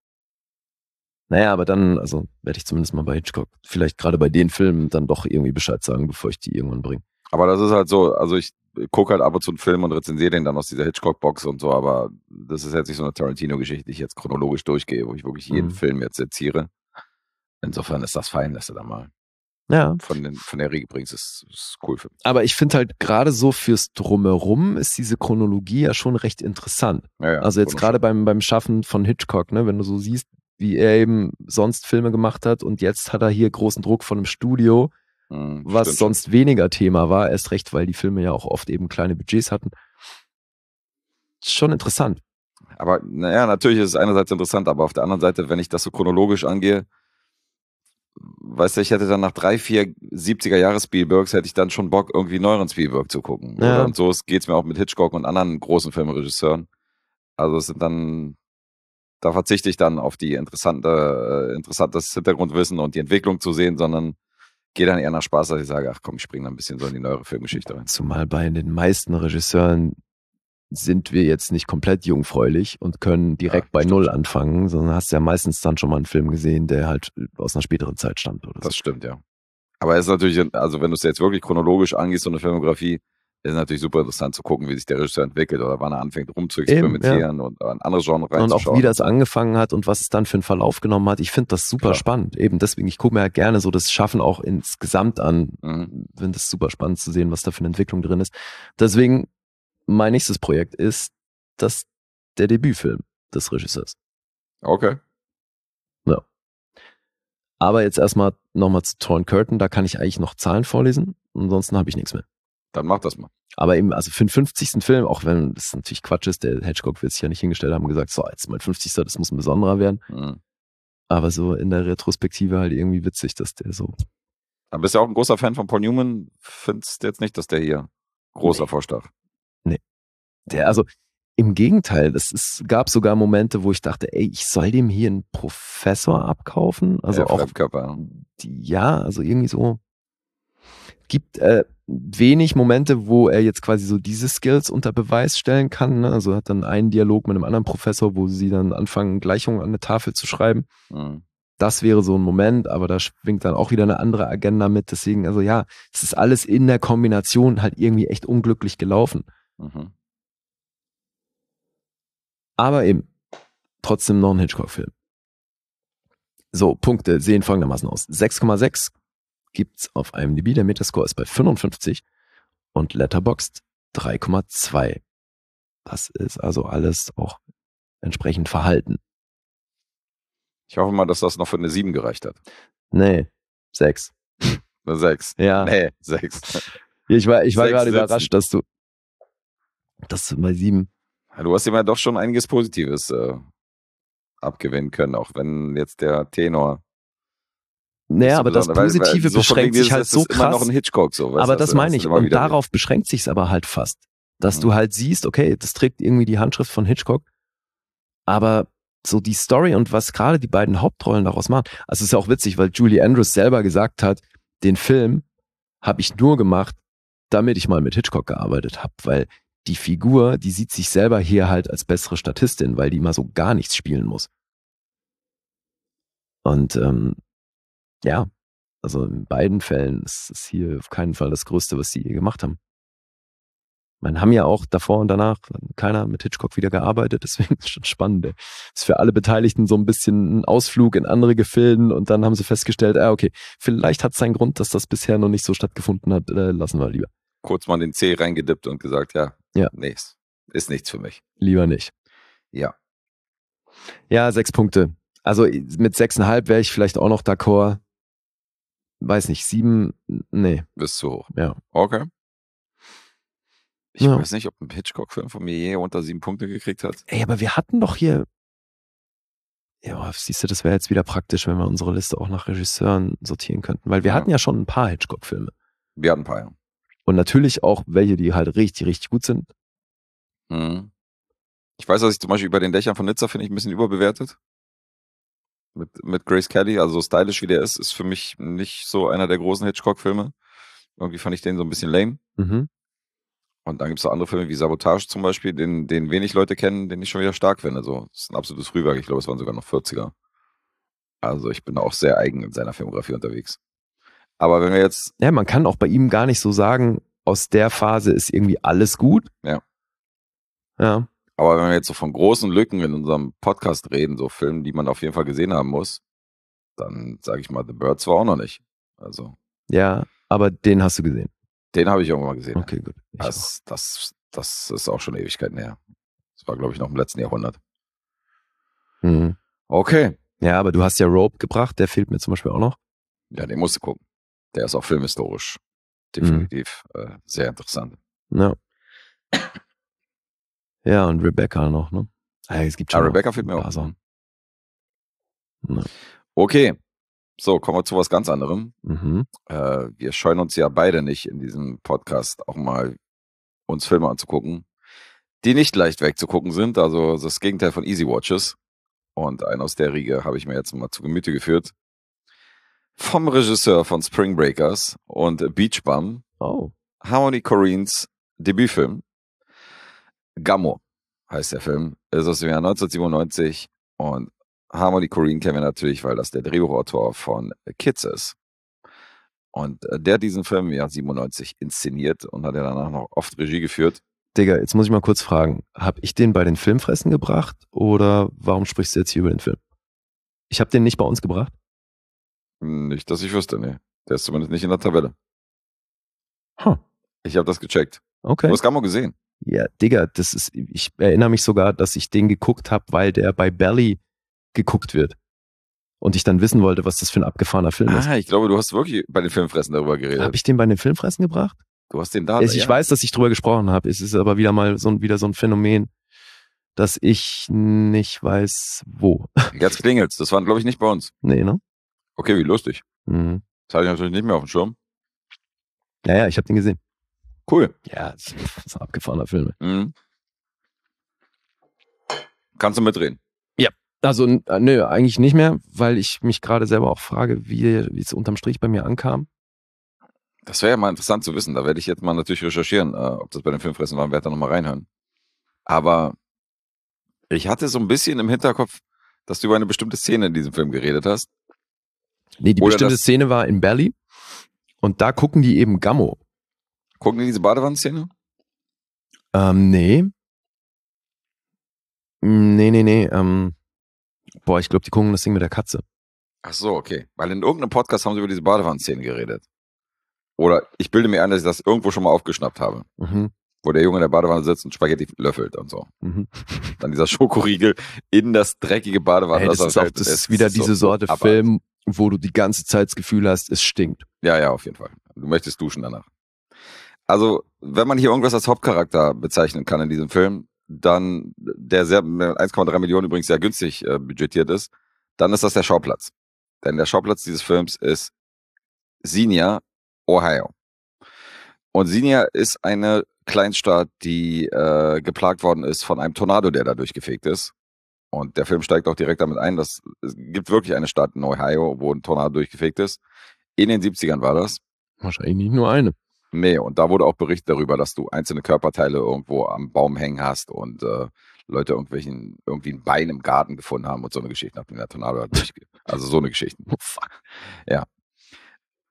Naja, aber dann, also werde ich zumindest mal bei Hitchcock, vielleicht gerade bei den Filmen, dann doch irgendwie Bescheid sagen, bevor ich die irgendwann bringe. Aber das ist halt so, also ich gucke halt ab und zu einen Film und rezensiere den dann aus dieser Hitchcock-Box und so, aber das ist jetzt nicht so eine Tarantino-Geschichte, die ich jetzt chronologisch durchgehe, wo ich wirklich jeden Mhm. Film jetzt seziere. Insofern ist das fein, dass du da mal Ja, von, den, von der Riege bringst, ist, ist cool für mich. aber ich finde halt gerade so fürs Drumherum ist diese Chronologie ja schon recht interessant. Ja, ja, Also jetzt wunderschön. gerade beim, beim Schaffen von Hitchcock, ne, wenn du so siehst, wie er eben sonst Filme gemacht hat und jetzt hat er hier großen Druck von einem Studio, Mhm, was stimmt sonst weniger Thema war, erst recht, weil die Filme ja auch oft eben kleine Budgets hatten. Schon interessant. schon. Aber naja, natürlich ist es einerseits interessant, aber auf der anderen Seite, wenn ich das so chronologisch angehe, weißt du, ich hätte dann nach drei, vier siebziger-Jahre-Spielbergs hätte ich dann schon Bock, irgendwie neueren Spielberg zu gucken. Ja. Oder? Und so geht es mir auch mit Hitchcock und anderen großen Filmregisseuren. Also es sind dann, da verzichte ich dann auf die interessante, äh, interessantes Hintergrundwissen und die Entwicklung zu sehen, sondern gehe dann eher nach Spaß, dass ich sage, ach komm, ich springe da ein bisschen so in die neuere Filmgeschichte rein. Zumal bei den meisten Regisseuren sind wir jetzt nicht komplett jungfräulich und können direkt Ja, bei stimmt Null schon. anfangen, sondern hast ja meistens dann schon mal einen Film gesehen, der halt aus einer späteren Zeit stammt oder so. Das stimmt, ja. Aber es ist natürlich, also wenn du es jetzt wirklich chronologisch angehst, so eine Filmografie, ist es natürlich super interessant zu gucken, wie sich der Regisseur entwickelt oder wann er anfängt rumzuexperimentieren und ein anderes Genre Und auch reinzuschauen. wie das angefangen hat und was es dann für einen Verlauf genommen hat. Ich finde das super Klar. spannend. Eben deswegen, ich gucke mir halt gerne so das Schaffen auch insgesamt an. Mhm. Finde es super spannend zu sehen, was da für eine Entwicklung drin ist. Deswegen, mein nächstes Projekt ist das der Debütfilm des Regisseurs. Okay. Aber jetzt erstmal nochmal zu Torn Curtain, da kann ich eigentlich noch Zahlen vorlesen. Ansonsten habe ich nichts mehr. Dann mach das mal. Aber eben, also für den fünfzigsten Film, auch wenn das natürlich Quatsch ist, der Hitchcock wird sich ja nicht hingestellt haben und gesagt, so, jetzt mein fünfzigster, das muss ein besonderer werden. Mhm. Aber so in der Retrospektive halt irgendwie witzig, dass der so. Dann bist du ja auch ein großer Fan von Paul Newman. Findest jetzt nicht, dass der hier groß Nee. hervorstach. Der, also im Gegenteil, es ist, gab sogar Momente, wo ich dachte, ey, ich soll dem hier einen Professor abkaufen. Also Ja, auch Fremdkörper. die, ja, also irgendwie so. Gibt äh, wenig Momente, wo er jetzt quasi so diese Skills unter Beweis stellen kann. Ne? Also hat dann einen Dialog mit einem anderen Professor, wo sie dann anfangen, Gleichungen an eine Tafel zu schreiben. Mhm. Das wäre so ein Moment, aber da schwingt dann auch wieder eine andere Agenda mit. Deswegen, also ja, es ist alles in der Kombination halt irgendwie echt unglücklich gelaufen. Mhm. Aber eben, trotzdem noch ein Hitchcock-Film. So, Punkte sehen folgendermaßen aus. sechs Komma sechs gibt's auf IMDb, der Metascore ist bei fünfundfünfzig und Letterboxd drei Komma zwei. Das ist also alles auch entsprechend verhalten. Ich hoffe mal, dass das noch für eine sieben gereicht hat. Nee, sechs. Eine sechs. Ja, Nee, sechs. ich war, ich war Sechs gerade sitzen. überrascht, dass du, dass du bei sieben. Ja, du hast ihm ja doch schon einiges Positives äh, abgewinnen können, auch wenn jetzt der Tenor. Naja, so aber das besonders- weil- weil Positive so von beschränkt wegen sich dieses, halt es so ist immer noch krass. ein Hitchcock so. weißt Aber du, das hast du- meine hast ich. du immer Und wieder- darauf beschränkt sich's aber halt fast. Dass Mhm. du halt siehst, okay, das trägt irgendwie die Handschrift von Hitchcock, aber so die Story und was gerade die beiden Hauptrollen daraus machen. Also es ist ja auch witzig, weil Julie Andrews selber gesagt hat, den Film habe ich nur gemacht, damit ich mal mit Hitchcock gearbeitet habe, weil die Figur, die sieht sich selber hier halt als bessere Statistin, weil die mal so gar nichts spielen muss. Und ähm, ja, Also in beiden Fällen ist es hier auf keinen Fall das Größte, was sie je gemacht haben. Man haben ja auch davor und danach keiner mit Hitchcock wieder gearbeitet, deswegen ist es schon spannend. Ey. Ist für alle Beteiligten so ein bisschen ein Ausflug in andere Gefilden und dann haben sie festgestellt, ah, okay, vielleicht hat es seinen Grund, dass das bisher noch nicht so stattgefunden hat, äh, lassen wir lieber. Kurz mal den Zeh reingedippt und gesagt, ja, Ja. nee, ist nichts für mich. Lieber nicht. Ja. Ja, sechs Punkte. Also mit sechseinhalb wäre ich vielleicht auch noch d'accord. Weiß nicht, sieben, nee. Bist zu hoch. Ja. Okay. Ich Ja. weiß nicht, ob ein Hitchcock-Film von mir je unter sieben Punkte gekriegt hat. Ey, aber wir hatten doch hier, ja, siehst du, das wäre jetzt wieder praktisch, wenn wir unsere Liste auch nach Regisseuren sortieren könnten, weil wir Ja. hatten ja schon ein paar Hitchcock-Filme. Wir hatten ein paar, ja. Und natürlich auch welche, die halt richtig, richtig gut sind. Mhm. Ich weiß, dass ich zum Beispiel über den Dächern von Nizza finde ich ein bisschen überbewertet. Mit, mit Grace Kelly, also so stylisch wie der ist, ist für mich nicht so einer der großen Hitchcock-Filme. Irgendwie fand ich den so ein bisschen lame. Mhm. Und dann gibt es auch andere Filme wie Sabotage zum Beispiel, den, den wenig Leute kennen, den ich schon wieder stark finde. So, das ist ein absolutes Frühwerk. Ich glaube, es waren sogar noch vierziger. Also ich bin auch sehr eigen in seiner Filmografie unterwegs. Aber wenn wir jetzt, Ja, man kann auch bei ihm gar nicht so sagen, aus der Phase ist irgendwie alles gut. Ja. Ja. aber wenn wir jetzt so von großen Lücken in unserem Podcast reden, so Filmen, die man auf jeden Fall gesehen haben muss, dann sage ich mal, The Birds war auch noch nicht. Also Ja, aber den hast du gesehen. den habe ich irgendwann mal gesehen. Okay, gut. Ich auch. Das, das, das ist auch schon Ewigkeiten her. Das war, glaube ich, noch im letzten Jahrhundert. Mhm. Okay. Ja, aber du hast ja Rope gebracht, der fehlt mir zum Beispiel auch noch. Ja, den musst du gucken. Der ist auch filmhistorisch definitiv mhm. äh, sehr interessant. Ja. Ja, und Rebecca noch, ne? Ah, es gibt schon Ah, Rebecca fehlt ein mir paar auch. Sachen. Ja. Okay. So, kommen wir zu was ganz anderem. Mhm. Äh, wir scheuen uns ja beide nicht in diesem Podcast auch mal uns Filme anzugucken, die nicht leicht wegzugucken sind. Also das Gegenteil von Easy Watches. Und einen aus der Riege habe ich mir jetzt mal zu Gemüte geführt. Vom Regisseur von Spring Breakers und Beach Bum, Oh. Harmony Korines Debütfilm. Gummo heißt der Film. Ist aus dem Jahr neunzehnhundertsiebenundneunzig und Harmony Korine kennen wir natürlich, weil das der Drehbuchautor von Kids ist. Und der hat diesen Film im Jahr siebenundneunzig inszeniert und hat ja danach noch oft Regie geführt. Digga, jetzt muss ich mal kurz fragen. Hab ich den bei den Filmfressen gebracht oder warum sprichst du jetzt hier über den Film? Ich habe den nicht bei uns gebracht. Nicht, dass ich wüsste, nee. Der ist zumindest nicht in der Tabelle. Huh. Ich habe das gecheckt. Okay. Du hast Gummo gesehen. Ja, Digga, das ist, ich erinnere mich sogar, dass ich den geguckt habe, weil der bei Belly geguckt wird. Und ich dann wissen wollte, was das für ein abgefahrener Film ist. Ah, ich glaube, du hast wirklich bei den Filmfressen darüber geredet. Habe ich den bei den Filmfressen gebracht? Du hast den da. Also ich ja. weiß, dass ich drüber gesprochen habe. Es ist aber wieder mal so ein, wieder so ein Phänomen, dass ich nicht weiß, wo. Jetzt klingelt's. Das waren, glaube ich, nicht bei uns. Nee, ne? Okay, wie lustig. Mhm. Das hatte ich natürlich nicht mehr auf dem Schirm. Ja, ja, ich habe den gesehen. Cool. Ja, das ist ein abgefahrener Film. Mhm. Kannst du mitreden? Also, n- äh, nö, eigentlich nicht mehr, weil ich mich gerade selber auch frage, wie, wie es unterm Strich bei mir ankam. Das wäre ja mal interessant zu wissen. Da werde ich jetzt mal natürlich recherchieren, äh, ob das bei den Filmfressen war und werde da nochmal reinhören. Aber ich hatte so ein bisschen im Hinterkopf, dass du über eine bestimmte Szene in diesem Film geredet hast. Nee, die Oder bestimmte das- Szene war in Belly und da gucken die eben Gummo. Gucken die diese Badewannenszene? Ähm, nee. Mm, Nee, nee, nee. Ähm, boah, ich glaube, die gucken das Ding mit der Katze. Ach so, okay. Weil in irgendeinem Podcast haben sie über diese Badewannenszene geredet. Oder ich bilde mir ein, dass ich das irgendwo schon mal aufgeschnappt habe. Mhm. Wo der Junge in der Badewanne sitzt und Spaghetti löffelt und so. Mhm. Dann dieser Schokoriegel in das dreckige Badewanne. Hey, das ist, auch, fällt. das Es ist wieder so diese Sorte abartig. Film, wo du die ganze Zeit das Gefühl hast, es stinkt. Ja, ja, auf jeden Fall. Du möchtest duschen danach. Also, wenn man hier irgendwas als Hauptcharakter bezeichnen kann in diesem Film, dann, der sehr, eins Komma drei Millionen übrigens sehr günstig äh, budgetiert ist, dann ist das der Schauplatz. Denn der Schauplatz dieses Films ist Xenia, Ohio. Und Xenia ist eine Kleinstadt, die äh, geplagt worden ist von einem Tornado, der da durchgefegt ist. Und der Film steigt auch direkt damit ein, dass es gibt wirklich eine Stadt in Ohio, wo ein Tornado durchgefegt ist. In den siebzigern war das. Wahrscheinlich nicht nur eine. Nee, und da wurde auch berichtet darüber, dass du einzelne Körperteile irgendwo am Baum hängen hast und äh, Leute irgendwelchen, irgendwie ein Bein im Garten gefunden haben und so eine Geschichte, nachdem der Tornado hat durchge... Also so eine Geschichte. Oh, fuck. Ja.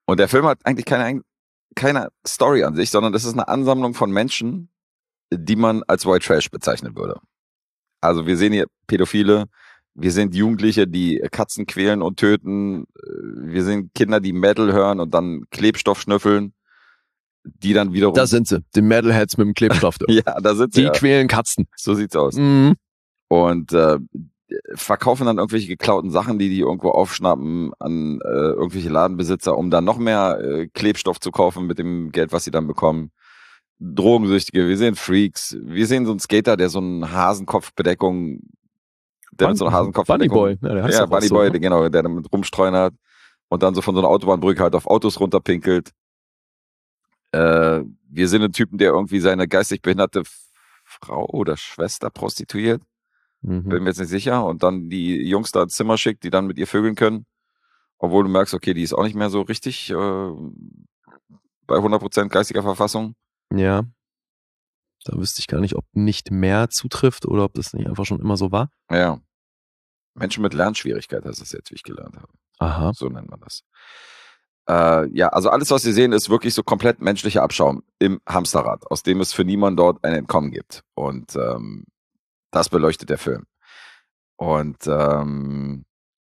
Und der Film hat eigentlich keine, keine Story an sich, sondern das ist eine Ansammlung von Menschen, die man als White Trash bezeichnen würde. Also wir sehen hier Pädophile, wir sehen Jugendliche, die Katzen quälen und töten, wir sehen Kinder, die Metal hören und dann Klebstoff schnüffeln, die dann wiederum... Da sind sie, die Metalheads mit dem Klebstoff. Ja, da sind sie. Die ja. quälen Katzen. So sieht's aus. Mhm. Und äh, verkaufen dann irgendwelche geklauten Sachen, die die irgendwo aufschnappen an äh, irgendwelche Ladenbesitzer, um dann noch mehr äh, Klebstoff zu kaufen mit dem Geld, was sie dann bekommen. Drogensüchtige, wir sehen Freaks, wir sehen so einen Skater, der so eine Hasenkopfbedeckung, der Bun- mit so einer Hasenkopfbedeckung, Bunny Boy, ja, der heißt ja, doch was Bunny so, Boy, ne? der, genau, der damit rumstreunert und dann so von so einer Autobahnbrücke halt auf Autos runterpinkelt. Äh, wir sehen einen Typen, der irgendwie seine geistig behinderte Frau oder Schwester prostituiert. Mhm. Bin mir jetzt nicht sicher. Und dann die Jungs da ins Zimmer schickt, die dann mit ihr vögeln können. Obwohl du merkst, okay, die ist auch nicht mehr so richtig äh, bei hundert Prozent geistiger Verfassung. Ja. Da wüsste ich gar nicht, ob nicht mehr zutrifft oder ob das nicht einfach schon immer so war. Ja. Menschen mit Lernschwierigkeit heißt das jetzt, wie ich gelernt habe. Aha. So nennt man das. Äh, ja, also alles, was wir sehen, ist wirklich so komplett menschlicher Abschaum im Hamsterrad, aus dem es für niemanden dort ein Entkommen gibt. Und ähm, das beleuchtet der Film. Und ähm,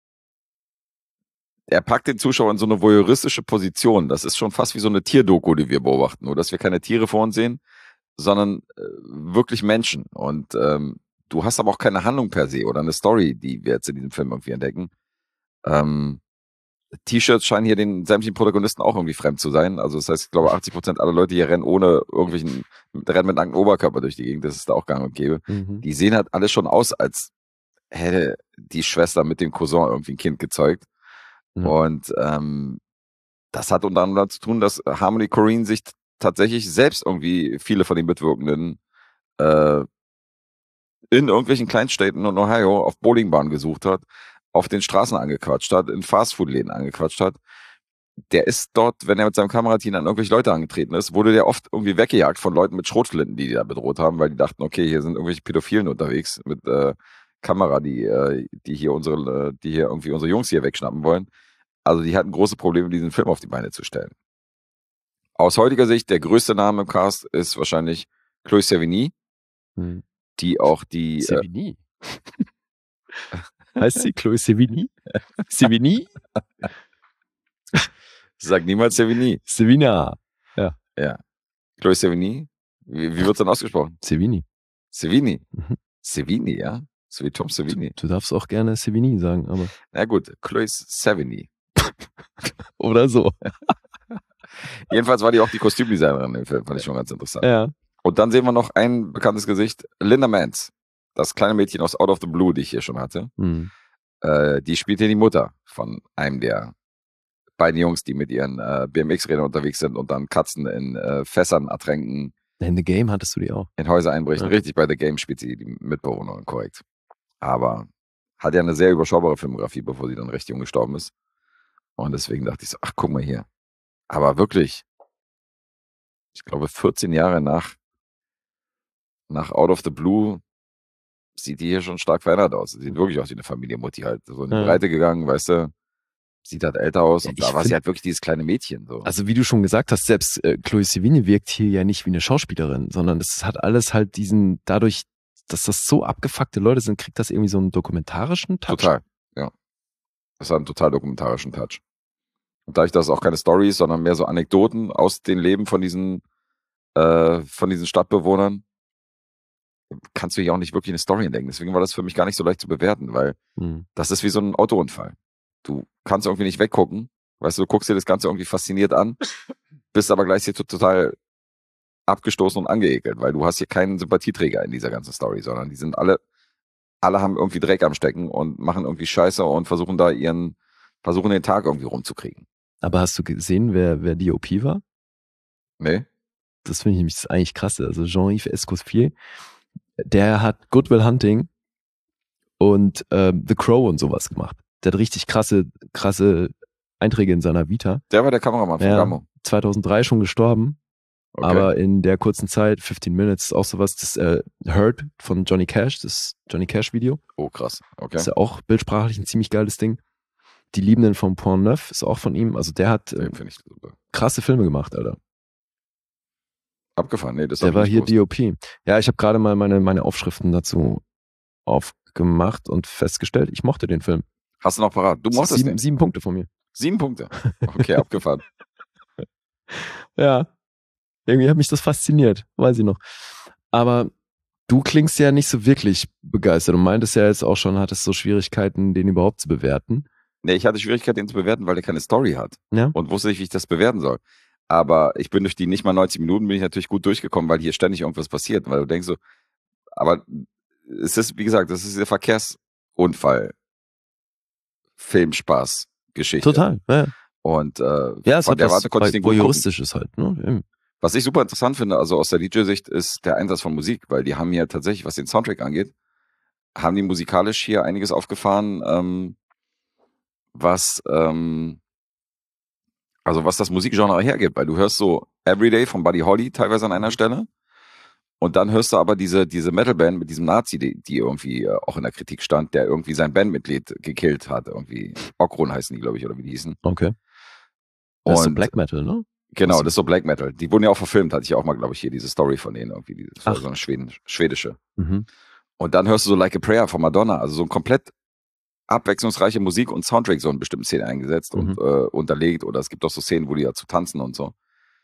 er packt den Zuschauer in so eine voyeuristische Position. Das ist schon fast wie so eine Tierdoku, die wir beobachten. Nur, dass wir keine Tiere vor uns sehen, sondern äh, wirklich Menschen. Und ähm, du hast aber auch keine Handlung per se oder eine Story, die wir jetzt in diesem Film irgendwie entdecken. Ähm, T-Shirts scheinen hier den sämtlichen Protagonisten auch irgendwie fremd zu sein. Also das heißt, ich glaube, achtzig Prozent aller Leute hier rennen ohne irgendwelchen, rennen mit nacktem Oberkörper durch die Gegend. Das ist da auch gang und gäbe. Mhm. Die sehen halt alle schon aus, als hätte die Schwester mit dem Cousin irgendwie ein Kind gezeugt. Mhm. Und ähm, das hat unter anderem zu tun, dass Harmony Korine sich t- tatsächlich selbst irgendwie viele von den Mitwirkenden äh, in irgendwelchen Kleinstädten in Ohio auf Bowlingbahnen gesucht hat, auf den Straßen angequatscht hat, in Fastfood-Läden angequatscht hat. Der ist dort, wenn er mit seinem Kamerateam an irgendwelche Leute angetreten ist, wurde der oft irgendwie weggejagt von Leuten mit Schrotflinten, die die da bedroht haben, weil die dachten, okay, hier sind irgendwelche Pädophilen unterwegs mit äh, Kamera, die äh, die hier unsere, äh, die hier irgendwie unsere Jungs hier wegschnappen wollen. Also die hatten große Probleme, diesen Film auf die Beine zu stellen. Aus heutiger Sicht, der größte Name im Cast ist wahrscheinlich Chloe Sevigny, Mhm. die auch die... Äh, Sevigny. Heißt sie Chloe Sevigny? Sevigny? sag niemals Sevigny. Sevigna. Ja. Chloe Sevigny? Wie, wie wird's dann ausgesprochen? Sevigny. Sevigny. Mhm. Sevigny, ja? So wie Tom Sevigny. Du darfst auch gerne Sevigny sagen, aber. Na gut, Chloe Sevigny. Oder so. Jedenfalls war die auch die Kostümdesignerin im Film, fand ich schon ganz interessant. Ja. Und dann sehen wir noch ein bekanntes Gesicht, Linda Mance, das kleine Mädchen aus Out of the Blue, die ich hier schon hatte. Mhm. Äh, die spielt hier die Mutter von einem der beiden Jungs, die mit ihren äh, B M X-Rädern unterwegs sind und dann Katzen in äh, Fässern ertränken, In The Game hattest du die auch. in Häuser einbrechen. Ja. Richtig, bei The Game spielt sie die Mitbewohnerin, korrekt. Aber hat ja eine sehr überschaubare Filmografie, bevor sie dann recht jung gestorben ist. Und deswegen dachte ich so, ach, guck mal hier. Aber wirklich, ich glaube, vierzehn Jahre nach, nach Out of the Blue sieht die hier schon stark verändert aus. Sieht wirklich aus wie eine Familienmutti halt. So in die Ja. Breite gegangen, weißt du. Sieht halt älter aus. Ja, Und ich da war find- sie halt wirklich dieses kleine Mädchen. So. Also wie du schon gesagt hast, selbst äh, Chloe Sevigny wirkt hier ja nicht wie eine Schauspielerin, sondern das hat alles halt diesen, dadurch, dass das so abgefuckte Leute sind, kriegt das irgendwie so einen dokumentarischen Touch. Total, ja. Das hat einen total dokumentarischen Touch. Und dadurch, dass es auch keine Story ist, sondern mehr so Anekdoten aus dem Leben von diesen, äh, von diesen Stadtbewohnern, kannst du hier auch nicht wirklich eine Story entdecken. Deswegen war das für mich gar nicht so leicht zu bewerten, weil Mhm. das ist wie so ein Autounfall. Du kannst irgendwie nicht weggucken. Weißt du, du guckst dir das Ganze irgendwie fasziniert an, bist aber gleichzeitig total abgestoßen und angeekelt, weil du hast hier keinen Sympathieträger in dieser ganzen Story, sondern die sind alle, alle haben irgendwie Dreck am Stecken und machen irgendwie Scheiße und versuchen da ihren, versuchen den Tag irgendwie rumzukriegen. Aber hast du gesehen, wer, wer D O P war? Nee? Das finde ich nämlich das eigentlich krasse. Also Jean-Yves Escoffier, der hat Good Will Hunting und ähm, The Crow und sowas gemacht. Der hat richtig krasse, krasse Einträge in seiner Vita. Der war der Kameramann von Ja. Gammo. zweitausenddrei schon gestorben, Okay. aber in der kurzen Zeit, fifteen Minutes, ist auch sowas, das äh, Hurt von Johnny Cash, das Johnny Cash Video. Oh, krass. Okay. Ist ja auch bildsprachlich ein ziemlich geiles Ding. Die Liebenden von Pont Neuf ist auch von ihm. Also der hat äh, Den ich super. krasse Filme gemacht, Alter. Abgefahren, nee, das Der hab ich war nicht hier gewusst. D O P. Ja, ich habe gerade mal meine, meine Aufschriften dazu aufgemacht und festgestellt, ich mochte den Film. Hast du noch parat? Du mochtest sieben, den? sieben Punkte von mir. Sieben Punkte. Okay, abgefahren. Ja. Irgendwie hat mich das fasziniert, weiß ich noch. Aber du klingst ja nicht so wirklich begeistert. Du meintest ja jetzt auch schon, hattest so Schwierigkeiten, den überhaupt zu bewerten. Nee, ich hatte Schwierigkeiten, den zu bewerten, weil der keine Story hat. Ja. Und wusste nicht, wie ich das bewerten soll. Aber ich bin durch die nicht mal neunzig Minuten bin ich natürlich gut durchgekommen, weil hier ständig irgendwas passiert. Weil du denkst so, aber es ist, wie gesagt, das ist dieser Verkehrsunfall, Filmspaß, Geschichte. Total, ja. Und äh, Ja, es von hat der was Warte konnte ich den gut gucken. Voyeuristisches halt, ne? Was ich super interessant finde, also aus der D J-Sicht, ist der Einsatz von Musik, weil die haben ja tatsächlich, was den Soundtrack angeht, haben die musikalisch hier einiges aufgefahren, ähm, was ähm, also was das Musikgenre hergibt, weil du hörst so Everyday von Buddy Holly teilweise an einer Stelle und dann hörst du aber diese diese Metalband mit diesem Nazi, die, die irgendwie äh, auch in der Kritik stand, der irgendwie sein Bandmitglied gekillt hat, irgendwie Okron heißen die, glaube ich, oder wie die hießen. Okay. Das ist so Und Black Metal, ne? genau, das ist so Black Metal. Die wurden ja auch verfilmt, hatte ich auch mal, glaube ich, hier diese Story von denen irgendwie, das war Ach. so eine Schweden, schwedische. Mhm. Und dann hörst du so Like a Prayer von Madonna, also so ein komplett abwechslungsreiche Musik und Soundtrack so in bestimmten Szenen eingesetzt Mhm. und äh, unterlegt. Oder es gibt auch so Szenen, wo die dazu tanzen und so.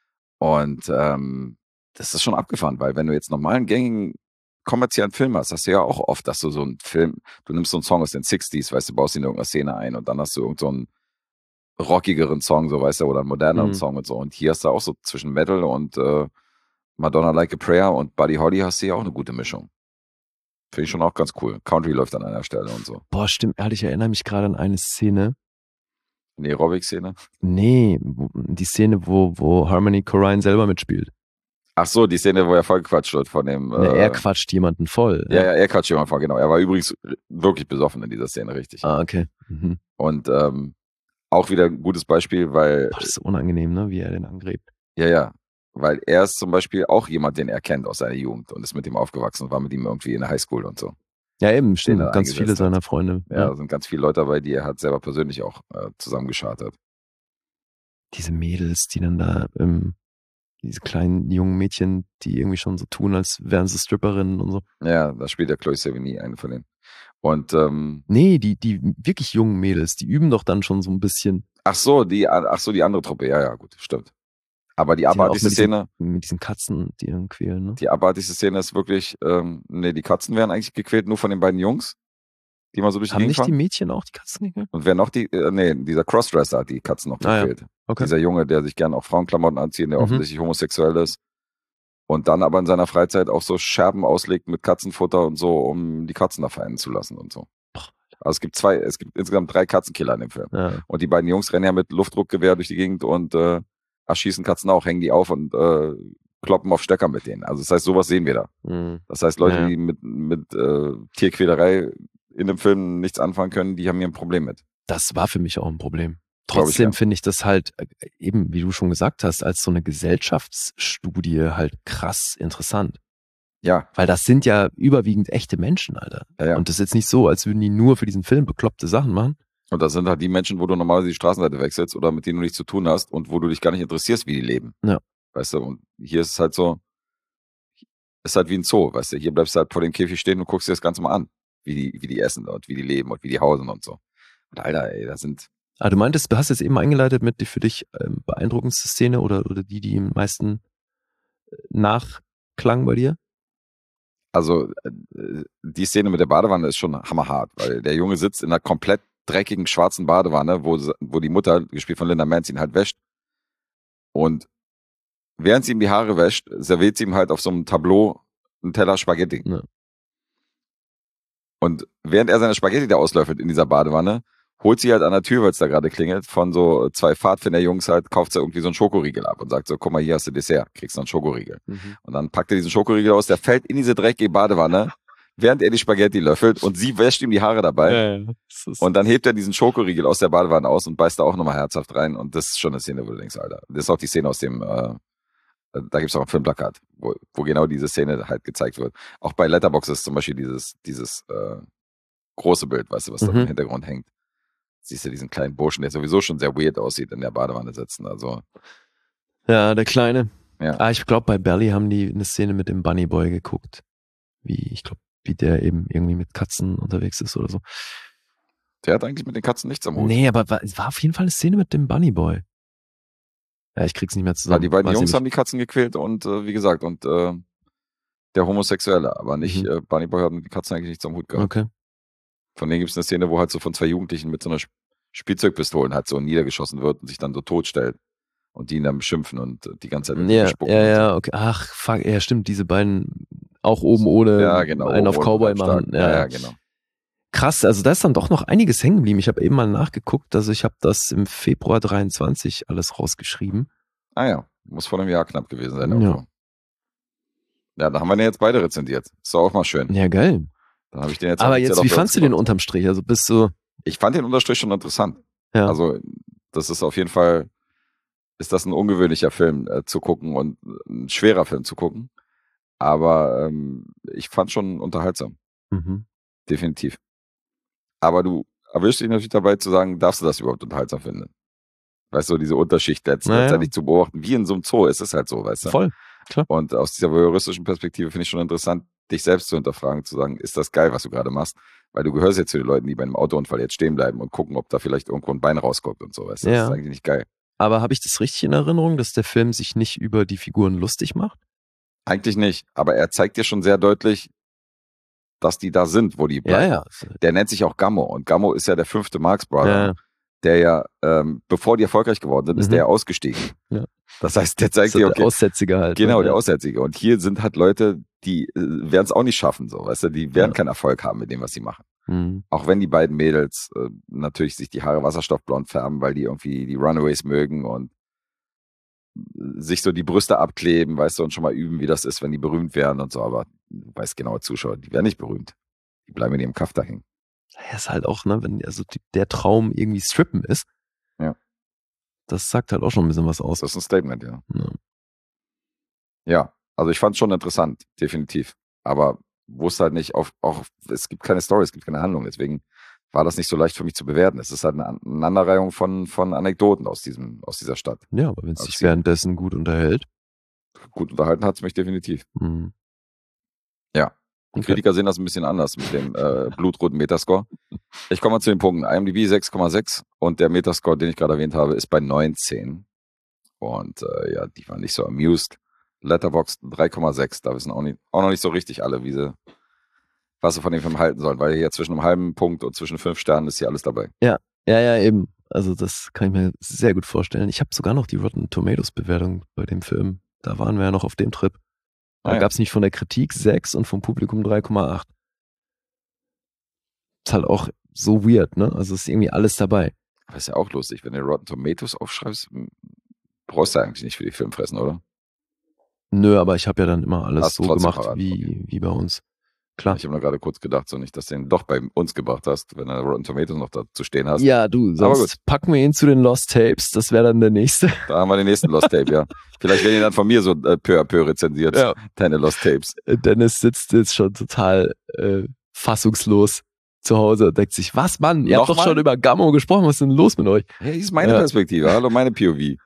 Und ähm, das ist schon abgefahren, weil wenn du jetzt normalen, gängigen, kommerziellen Film hast, hast du ja auch oft, dass du so einen Film, du nimmst so einen Song aus den sechziger, weißt du, baust ihn in irgendeiner Szene ein und dann hast du irgend so einen rockigeren Song, so weißt du, oder einen moderneren Mhm. Song und so. Und hier hast du auch so zwischen Metal und äh, Madonna Like a Prayer und Buddy Holly hast du ja auch eine gute Mischung. Finde ich schon auch ganz cool. Country läuft an einer Stelle und so. Boah, stimmt, ehrlich, ich erinnere mich gerade an eine Szene. Die Aerobic-Szene. Nee, wo- die Szene, wo, wo Harmony Korine selber mitspielt. Ach so, die Szene, wo er vollgequatscht wird von dem. Ne, äh, er quatscht jemanden voll. Ja, ja, er quatscht jemand vor, genau. Er war übrigens wirklich besoffen in dieser Szene, richtig. Ah, okay. Mhm. Und ähm, auch wieder ein gutes Beispiel, weil, Boah, das ist unangenehm, ne, wie er den angrebt. ja, ja, weil er ist zum Beispiel auch jemand, den er kennt aus seiner Jugend und ist mit ihm aufgewachsen und war mit ihm irgendwie in der Highschool und so. Ja, eben, stimmt. er Ganz eingesetzt viele hat. seiner Freunde. Ja, Ja. da sind ganz viele Leute dabei, die er hat selber persönlich auch äh, zusammengeschartet. Diese Mädels, die dann da, ähm, diese kleinen jungen Mädchen, die irgendwie schon so tun, als wären sie Stripperinnen und so. Ja, da spielt der Chloe Sevigny eine von denen. Und ähm, Nee, die, die wirklich jungen Mädels, die üben doch dann schon so ein bisschen. ach so, die, ach so, die andere Truppe, ja, ja, gut, stimmt. Aber die Die auch abartigste mit diesen- Szene, Mit diesen Katzen, die dann quälen, ne? die abartigste Szene ist wirklich, ähm, nee, die Katzen werden eigentlich gequält nur von den beiden Jungs, die mal so durch die Haben Gegend nicht die fahren. Mädchen auch die Katzen gequält? Und wer noch die, äh, nee, dieser Crossdresser hat die Katzen noch Ah, ja. gequält. Okay. Dieser Junge, der sich gerne auch Frauenklamotten anzieht, der Mhm. offensichtlich homosexuell ist. Und dann aber in seiner Freizeit auch so Scherben auslegt mit Katzenfutter und so, um die Katzen da vereinen zu lassen und so. Boah. Also es gibt zwei, es gibt insgesamt drei Katzenkiller in dem Film. Ja. Und die beiden Jungs rennen ja mit Luftdruckgewehr durch die Gegend und äh, erschießen Katzen auch, hängen die auf und äh, kloppen auf Stecker mit denen. Also das heißt, sowas sehen wir da. Mhm. Das heißt, Leute, Ja. die mit, mit äh, Tierquälerei in dem Film nichts anfangen können, die haben hier ein Problem mit. Das war für mich auch ein Problem. Glaub ich, Trotzdem ja. finde ich das halt, äh, eben, wie du schon gesagt hast, als so eine Gesellschaftsstudie halt krass interessant. Ja, Weil das sind ja überwiegend echte Menschen, Alter. ja, ja. Und das ist jetzt nicht so, als würden die nur für diesen Film bekloppte Sachen machen. Und das sind halt die Menschen, wo du normalerweise die Straßenseite wechselst oder mit denen du nichts zu tun hast und wo du dich gar nicht interessierst, wie die leben. Ja. Weißt du, und hier ist es halt so, ist halt wie ein Zoo, weißt du, hier bleibst du halt vor dem Käfig stehen und guckst dir das Ganze mal an, wie die, wie die essen und wie die leben und wie die hausen und so. Und Alter, ey, das sind, Ah, du meintest, du hast jetzt eben eingeleitet mit die für dich ähm, beeindruckendste Szene oder, oder die, die im meisten äh, nachklang bei dir? also äh, die Szene mit der Badewanne ist schon hammerhart, weil der Junge sitzt in einer komplett dreckigen schwarzen Badewanne, wo, sie- wo die Mutter, gespielt von Linda Manz, ihn halt wäscht. Und während sie ihm die Haare wäscht, serviert sie ihm halt auf so einem Tableau einen Teller Spaghetti. Ja. Und während er seine Spaghetti da auslöffelt in dieser Badewanne, holt sie halt an der Tür, weil es da gerade klingelt, von so zwei Pfadfinder-Jungs halt, kauft sie irgendwie so einen Schokoriegel ab und sagt so, guck mal, hier hast du Dessert, kriegst du einen Schokoriegel. Und dann packt er diesen Schokoriegel aus, der fällt in diese dreckige Badewanne, während er die Spaghetti löffelt und sie wäscht ihm die Haare dabei. Ja, ja. Das ist- Und dann hebt er diesen Schokoriegel aus der Badewanne aus und beißt da auch nochmal herzhaft rein. Und das ist schon eine Szene, wo du denkst, Alter. Das ist auch die Szene aus dem, äh, da gibt's auch ein Filmplakat, wo, wo genau diese Szene halt gezeigt wird. Auch bei Letterboxd ist zum Beispiel dieses, dieses äh, große Bild, weißt du, was da Mhm. im Hintergrund hängt. siehst du diesen kleinen Burschen, der sowieso schon sehr weird aussieht, in der Badewanne sitzen. Also. Ja, der Kleine. Ja. Ah, ich glaube, bei Belly haben die eine Szene mit dem Bunny Boy geguckt. Wie, ich glaube, wie der eben irgendwie mit Katzen unterwegs ist oder so. Der hat eigentlich mit den Katzen nichts am Hut. Nee, aber war, es war auf jeden Fall eine Szene mit dem Bunny Boy. Ja, ich krieg's nicht mehr zusammen. Weil die beiden Weiß ich Jungs nicht. haben die Katzen gequält und äh, wie gesagt, und äh, der Homosexuelle, aber nicht, Mhm. äh, Bunny Boy hat mit den Katzen eigentlich nichts am Hut gehabt. Okay. Von denen gibt es eine Szene, wo halt so von zwei Jugendlichen mit so einer Sp- Spielzeugpistolen halt so niedergeschossen wird und sich dann so totstellt und die ihn dann beschimpfen und äh, die ganze Zeit mit ihm Ja, bespucken ja, und so. ja, okay. Ach, fuck, ja, stimmt, diese beiden auch oben ohne Ja, genau. einen auf oben Cowboy und stark. machen. Ja, Ja, ja, genau. krass, also da ist dann doch noch einiges hängen geblieben. Ich habe eben mal nachgeguckt, also ich habe das im Februar dreiundzwanzig alles rausgeschrieben. Ah ja, muss vor einem Jahr knapp gewesen sein. Ja. irgendwo. Ja, da haben wir den jetzt beide rezensiert. Ist doch auch mal schön. Ja, geil. Dann habe ich den jetzt Aber offiziell jetzt, auf wie Deutsch fandst du den gemacht. unterm Strich? Also bist du, Ich fand den Unterstrich schon interessant. ja, Also, das ist auf jeden Fall, ist das ein ungewöhnlicher Film äh, zu gucken und ein schwerer Film zu gucken. Aber ähm, ich fand schon unterhaltsam, mhm. definitiv. Aber du erwischst dich natürlich dabei zu sagen, darfst du das überhaupt unterhaltsam finden? Weißt du, diese Unterschicht letzt- Naja. letztendlich zu beobachten, wie in so einem Zoo, ist es halt so, weißt du? voll. Und aus dieser voyeuristischen Perspektive finde ich schon interessant, dich selbst zu hinterfragen, zu sagen, ist das geil, was du gerade machst? Weil du gehörst jetzt zu den Leuten, die bei einem Autounfall jetzt stehen bleiben und gucken, ob da vielleicht irgendwo ein Bein rauskommt und so, weißt du? Ja. Das ist eigentlich nicht geil. Aber habe ich das richtig in Erinnerung, dass der Film sich nicht über die Figuren lustig macht? Eigentlich nicht, aber er zeigt dir schon sehr deutlich, dass die da sind, wo die bleiben. Ja, Der nennt sich auch Gammo und Gammo ist ja der fünfte Marx Brother, ja. der ja, ähm, bevor die erfolgreich geworden sind, ist Mhm. der ja ausgestiegen. Ja. Das heißt, der zeigt So dir, der okay, Aussätzige halt. genau, ne? der Ja. Aussätzige. Und hier sind halt Leute, die äh, werden es auch nicht schaffen, so, weißt du, die werden Ja. keinen Erfolg haben mit dem, was sie machen. Mhm. Auch wenn die beiden Mädels äh, natürlich sich die Haare wasserstoffblond färben, weil die irgendwie die Runaways mögen und sich so die Brüste abkleben, weißt du, und schon mal üben, wie das ist, wenn die berühmt werden und so. Aber du weißt genau, Zuschauer, die werden nicht berühmt. Die bleiben in ihrem Kaff da hängen. Ja, ist halt auch, ne, wenn also die, der Traum irgendwie strippen ist. Ja. Das sagt halt auch schon ein bisschen was aus. Das ist ein Statement, ja. Ja. Ja, also ich fand es schon interessant, definitiv. Aber wusste halt nicht, auf, auch es gibt keine Story, es gibt keine Handlung. Deswegen war das nicht so leicht für mich zu bewerten. Es ist halt eine Aneinanderreihung von, von Anekdoten aus, diesem, aus dieser Stadt. Ja, aber wenn es Aus sich Ziel. währenddessen gut unterhält. Gut unterhalten hat es mich definitiv. Mhm. Ja. Die Okay. Kritiker sehen das ein bisschen anders mit dem äh, blutroten Metascore. Ich komme mal zu den Punkten. IMDb sechs Komma sechs und der Metascore, den ich gerade erwähnt habe, ist bei neunzehn. Und äh, ja, die waren nicht so amused. Letterboxd drei Komma sechs. Da wissen auch, nicht, auch noch nicht so richtig alle, wie sie, was sie von dem Film halten sollen, weil hier zwischen einem halben Punkt und zwischen fünf Sternen ist hier alles dabei. Ja, ja, eben. Also das kann ich mir sehr gut vorstellen. Ich habe sogar noch die Rotten Tomatoes Bewertung bei dem Film. Da waren wir ja noch auf dem Trip. Da Ah ja. gab es nicht von der Kritik sechs und vom Publikum drei Komma acht. Ist halt auch so weird, ne? Also ist irgendwie alles dabei. Aber ist ja auch lustig, wenn du Rotten Tomatoes aufschreibst, m- brauchst du eigentlich nicht für die Filmfressen, oder? Nö, aber ich habe ja dann immer alles Hast so trotzdem gemacht parat, wie, okay. wie bei uns. Klar. Ich habe nur gerade kurz gedacht, so nicht, dass du den doch bei uns gebracht hast, wenn du Rotten Tomatoes noch dazu stehen hast. Ja, du, Aber sonst packen wir ihn zu den Lost Tapes. Das wäre dann der nächste. Da haben wir den nächsten Lost Tape, ja. Vielleicht werden die dann von mir so äh, peu à peu rezensiert, Ja. deine Lost Tapes. Dennis sitzt jetzt schon total äh, fassungslos zu Hause und denkt sich, was, Mann, ihr habt doch Nochmal? schon über Gammo gesprochen, was ist denn los mit euch? Ja, hier ist meine Ja. Perspektive, hallo, meine P O V.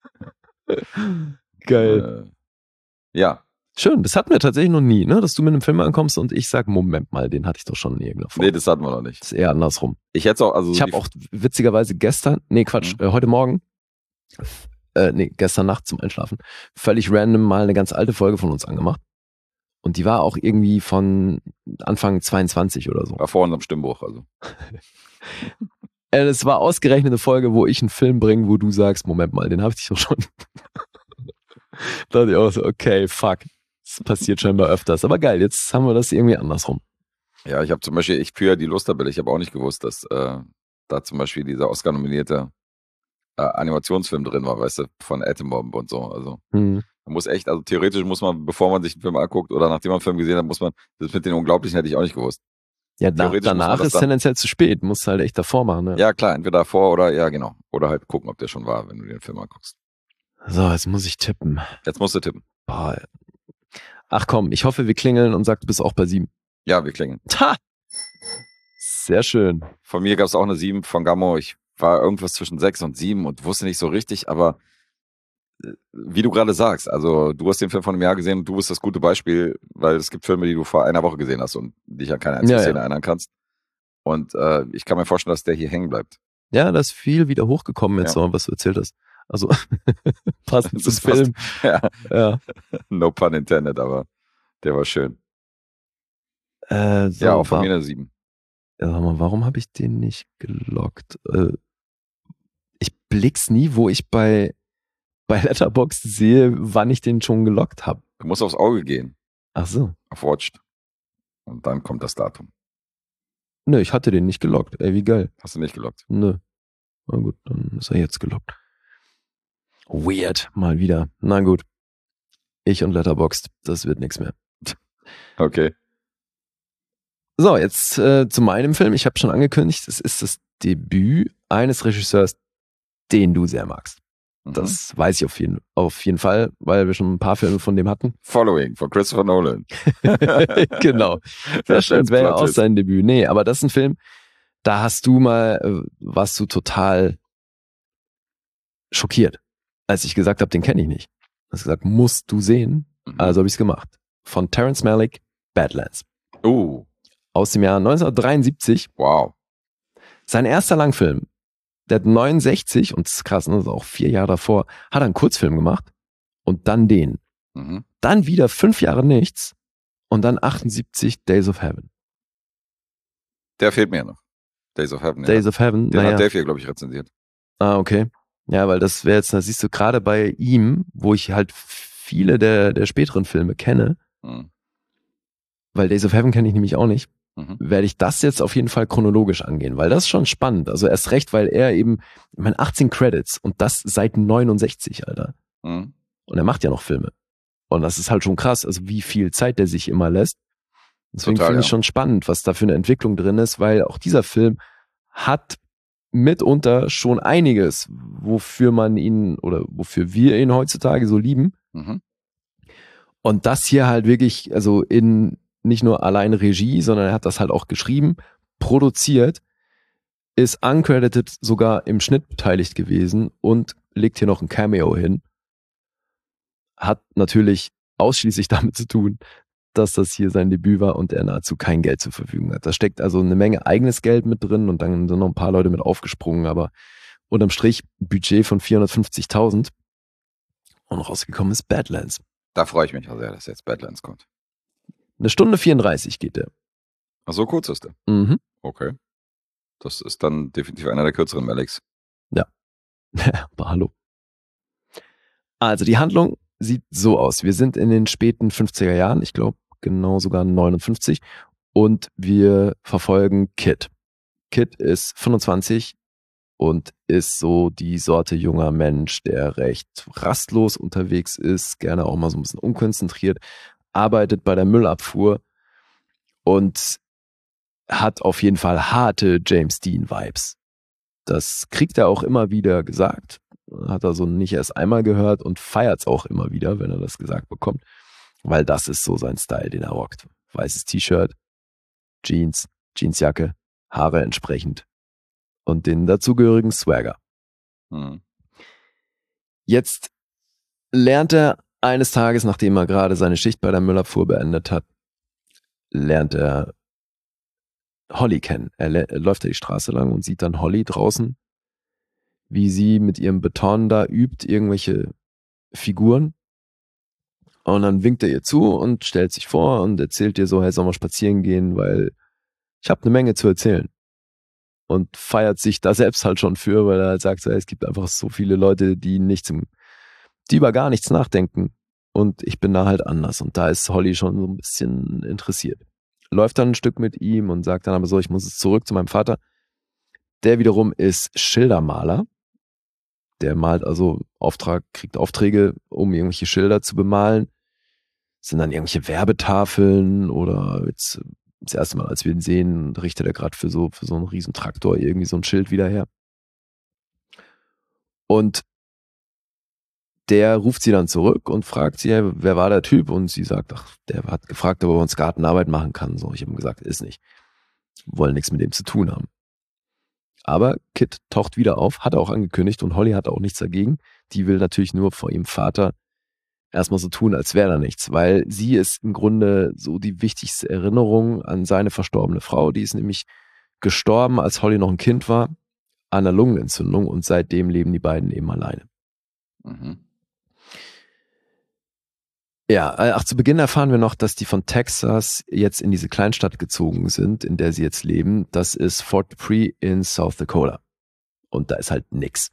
Geil. Äh, ja, Schön, das hatten wir tatsächlich noch nie, ne? Dass du mit einem Film ankommst und ich sag, Moment mal, den hatte ich doch schon in irgendeiner Form. nee, das hatten wir noch nicht. Das ist eher andersrum. Ich hätte auch, also Ich habe die- auch witzigerweise gestern, nee Quatsch, Mhm. äh, heute Morgen, äh, nee, gestern Nacht zum Einschlafen, völlig random mal eine ganz alte Folge von uns angemacht. Und die war auch irgendwie von Anfang zweiundzwanzig oder so. war vor unserem Stimmbruch, also. Äh, Es war ausgerechnet eine Folge, wo ich einen Film bringe, wo du sagst, Moment mal, den habe ich doch schon. Da dachte ich auch so, okay, fuck. Das passiert scheinbar öfters. Aber geil, jetzt haben wir das irgendwie andersrum. Ja, ich habe zum Beispiel, ich führe ja die Lusttabelle, ich habe auch nicht gewusst, dass äh, da zum Beispiel dieser Oscar-nominierte äh, Animationsfilm drin war, weißt du, von Atombomb und so. Also Hm. man muss echt, also theoretisch muss man, bevor man sich einen Film anguckt oder nachdem man einen Film gesehen hat, muss man, das mit den Unglaublichen hätte ich auch nicht gewusst. Ja, na, Theoretisch muss man danach das ist dann- tendenziell zu spät. Musst halt echt davor machen. Ne? Ja, klar, entweder davor oder, ja, genau. Oder halt gucken, ob der schon war, wenn du den Film anguckst. So, jetzt muss ich tippen. Jetzt musst du tippen. Boah. Ach komm, ich hoffe, wir klingeln und sagt, du bist auch bei sieben. Ja, wir klingen. Ha! Sehr schön. Von mir gab es auch eine sieben von Gammo. Ich war irgendwas zwischen sechs und sieben und wusste nicht so richtig, aber äh, wie du gerade sagst, also du hast den Film von einem Jahr gesehen und du bist das gute Beispiel, weil es gibt Filme, die du vor einer Woche gesehen hast und dich an keine einzige Ja, Szene ja. erinnern kannst. Und äh, ich kann mir vorstellen, dass der hier hängen bleibt. Ja, da ist viel wieder hochgekommen jetzt Ja. noch, was du erzählt hast. Also passend zum Das passt. Film. Ja, Ja. no pun intended, aber der war schön. Äh, so, Ja, auch von wa- mir eine sieben. Ja, sag mal, warum habe ich den nicht gelockt? Äh, ich blick's nie, wo ich bei, bei Letterboxd sehe, wann ich den schon gelockt habe. Du musst aufs Auge gehen, Ach so. auf Watched. Und dann kommt das Datum. Nö, ich hatte den nicht gelockt. Ey, wie geil. Hast du nicht gelockt. Nö. Na gut, dann ist er jetzt gelockt. Weird, mal wieder. Na gut. Ich und Letterboxd, das wird nichts mehr. Okay. So, jetzt äh, zu meinem Film. Ich habe schon angekündigt, es ist das Debüt eines Regisseurs, den du sehr magst. Mhm. Das weiß ich auf jeden, auf jeden Fall, weil wir schon ein paar Filme von dem hatten. Following von Christopher Nolan. Genau. Das stimmt, wäre ja auch sein Debüt. Nee, aber das ist ein Film, da hast du mal, äh, warst du total schockiert, als ich gesagt habe, den kenne ich nicht. Du hast gesagt, musst du sehen. Mhm. Also habe ich es gemacht. Von Terrence Malick, Badlands. Uh, Aus dem Jahr neunzehnhundertdreiundsiebzig. wow. Sein erster Langfilm. Der hat neunundsechzig, und das ist krass, ne, das ist auch vier Jahre davor, hat er einen Kurzfilm gemacht. Und dann den. Mhm. Dann wieder fünf Jahre nichts. Und dann achtundsiebzig Days of Heaven. Der fehlt mir noch. Days of Heaven. Days ja. of Heaven, Den naja. hat Dave hier, glaube ich, rezensiert. Ah, okay. Ja, weil das wäre jetzt, das siehst du gerade bei ihm, wo ich halt viele der, der späteren Filme kenne, Mhm. weil Days of Heaven kenne ich nämlich auch nicht, Mhm. werde ich das jetzt auf jeden Fall chronologisch angehen, weil das ist schon spannend. Also erst recht, weil er eben, ich meine, achtzehn Credits und das seit neunundsechzig, Alter. Mhm. Und er macht ja noch Filme. Und das ist halt schon krass, also wie viel Zeit der sich immer lässt. Deswegen Total, finde ich ja. schon spannend, was da für eine Entwicklung drin ist, weil auch dieser Film hat mitunter schon einiges, wofür man ihn oder wofür wir ihn heutzutage so lieben. Mhm. Und das hier halt wirklich, also in nicht nur allein Regie, sondern er hat das halt auch geschrieben, produziert, ist uncredited sogar im Schnitt beteiligt gewesen und legt hier noch ein Cameo hin. Hat natürlich ausschließlich damit zu tun, dass das hier sein Debüt war und er nahezu kein Geld zur Verfügung hat. Da steckt also eine Menge eigenes Geld mit drin und dann sind noch ein paar Leute mit aufgesprungen, aber unterm Strich ein Budget von vierhundertfünfzigtausend und rausgekommen ist Badlands. Da freue ich mich auch sehr, dass jetzt Badlands kommt. Eine Stunde vierunddreißig geht der. Ach, so kurz ist der. Mhm. Okay. Das ist dann definitiv einer der kürzeren Maliks. Aber hallo. Also die Handlung sieht so aus. Wir sind in den späten fünfziger Jahren, ich glaube genau sogar neunundfünfzig, und wir verfolgen Kid. Kid ist fünfundzwanzig und ist so die Sorte junger Mensch, der recht rastlos unterwegs ist, gerne auch mal so ein bisschen unkonzentriert, arbeitet bei der Müllabfuhr und hat auf jeden Fall harte James Dean-Vibes. Das kriegt er auch immer wieder gesagt. Hat er so nicht erst einmal gehört und feiert es auch immer wieder, wenn er das gesagt bekommt. Weil das ist so sein Style, den er rockt. Weißes T-Shirt, Jeans, Jeansjacke, Haare entsprechend und den dazugehörigen Swagger. Mhm. Jetzt lernt er eines Tages, nachdem er gerade seine Schicht bei der Müllabfuhr beendet hat, lernt er Holly kennen. Er, lä- er läuft da die Straße lang und sieht dann Holly draußen, wie sie mit ihrem Beton da übt, irgendwelche Figuren. Und dann winkt er ihr zu und stellt sich vor und erzählt ihr so, hey, soll mal spazieren gehen, weil ich habe eine Menge zu erzählen. Und feiert sich da selbst halt schon für, weil er halt sagt, so, hey, es gibt einfach so viele Leute, die nichts, im- die über gar nichts nachdenken. Und ich bin da halt anders. Und da ist Holly schon so ein bisschen interessiert. Läuft dann ein Stück mit ihm und sagt dann aber so, ich muss jetzt zurück zu meinem Vater. Der wiederum ist Schildermaler. Der malt also Auftrag, kriegt Aufträge, um irgendwelche Schilder zu bemalen. Das sind dann irgendwelche Werbetafeln oder jetzt das erste Mal, als wir ihn sehen, richtet er gerade für so, für so einen riesen Traktor irgendwie so ein Schild wieder her. Und der ruft sie dann zurück und fragt sie, hey, wer war der Typ? Und sie sagt, ach, der hat gefragt, ob er uns Gartenarbeit machen kann. So, ich habe ihm gesagt, ist nicht. wollen nichts mit dem zu tun haben. Aber Kit taucht wieder auf, hat er auch angekündigt und Holly hat auch nichts dagegen. Die will natürlich nur vor ihrem Vater erstmal so tun, als wäre da nichts, weil sie ist im Grunde so die wichtigste Erinnerung an seine verstorbene Frau. Die ist nämlich gestorben, als Holly noch ein Kind war, an einer Lungenentzündung und seitdem leben die beiden eben alleine. Mhm. Ja, ach, zu Beginn erfahren wir noch, dass die von Texas jetzt in diese Kleinstadt gezogen sind, in der sie jetzt leben. Das ist Fort Dupree in South Dakota. Und da ist halt nix.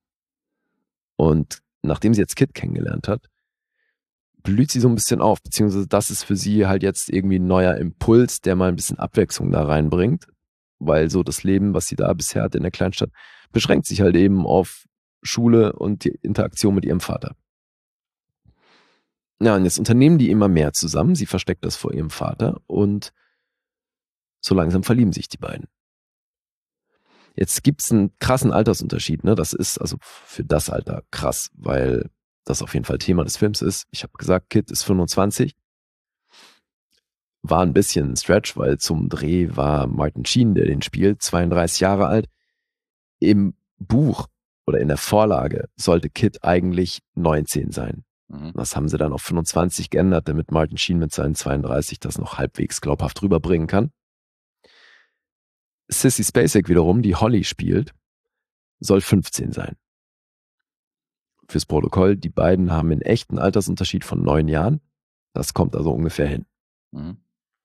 Und nachdem sie jetzt Kit kennengelernt hat, blüht sie so ein bisschen auf, beziehungsweise das ist für sie halt jetzt irgendwie ein neuer Impuls, der mal ein bisschen Abwechslung da reinbringt, weil so das Leben, was sie da bisher hat in der Kleinstadt, beschränkt sich halt eben auf Schule und die Interaktion mit ihrem Vater. Ja, und jetzt unternehmen die immer mehr zusammen. Sie versteckt das vor ihrem Vater und so langsam verlieben sich die beiden. Jetzt gibt's einen krassen Altersunterschied, ne? Das ist also für das Alter krass, weil das auf jeden Fall Thema des Films ist. Ich habe gesagt, Kit ist fünfundzwanzig. War ein bisschen ein Stretch, weil zum Dreh war Martin Sheen, der den spielt, zweiunddreißig Jahre alt. Im Buch oder in der Vorlage sollte Kit eigentlich neunzehn sein. Das haben sie dann auf fünfundzwanzig geändert, damit Martin Sheen mit seinen zweiunddreißig das noch halbwegs glaubhaft rüberbringen kann. Sissy Spacek wiederum, die Holly spielt, soll fünfzehn sein. Fürs Protokoll, die beiden haben einen echten Altersunterschied von neun Jahren. Das kommt also ungefähr hin. Mhm.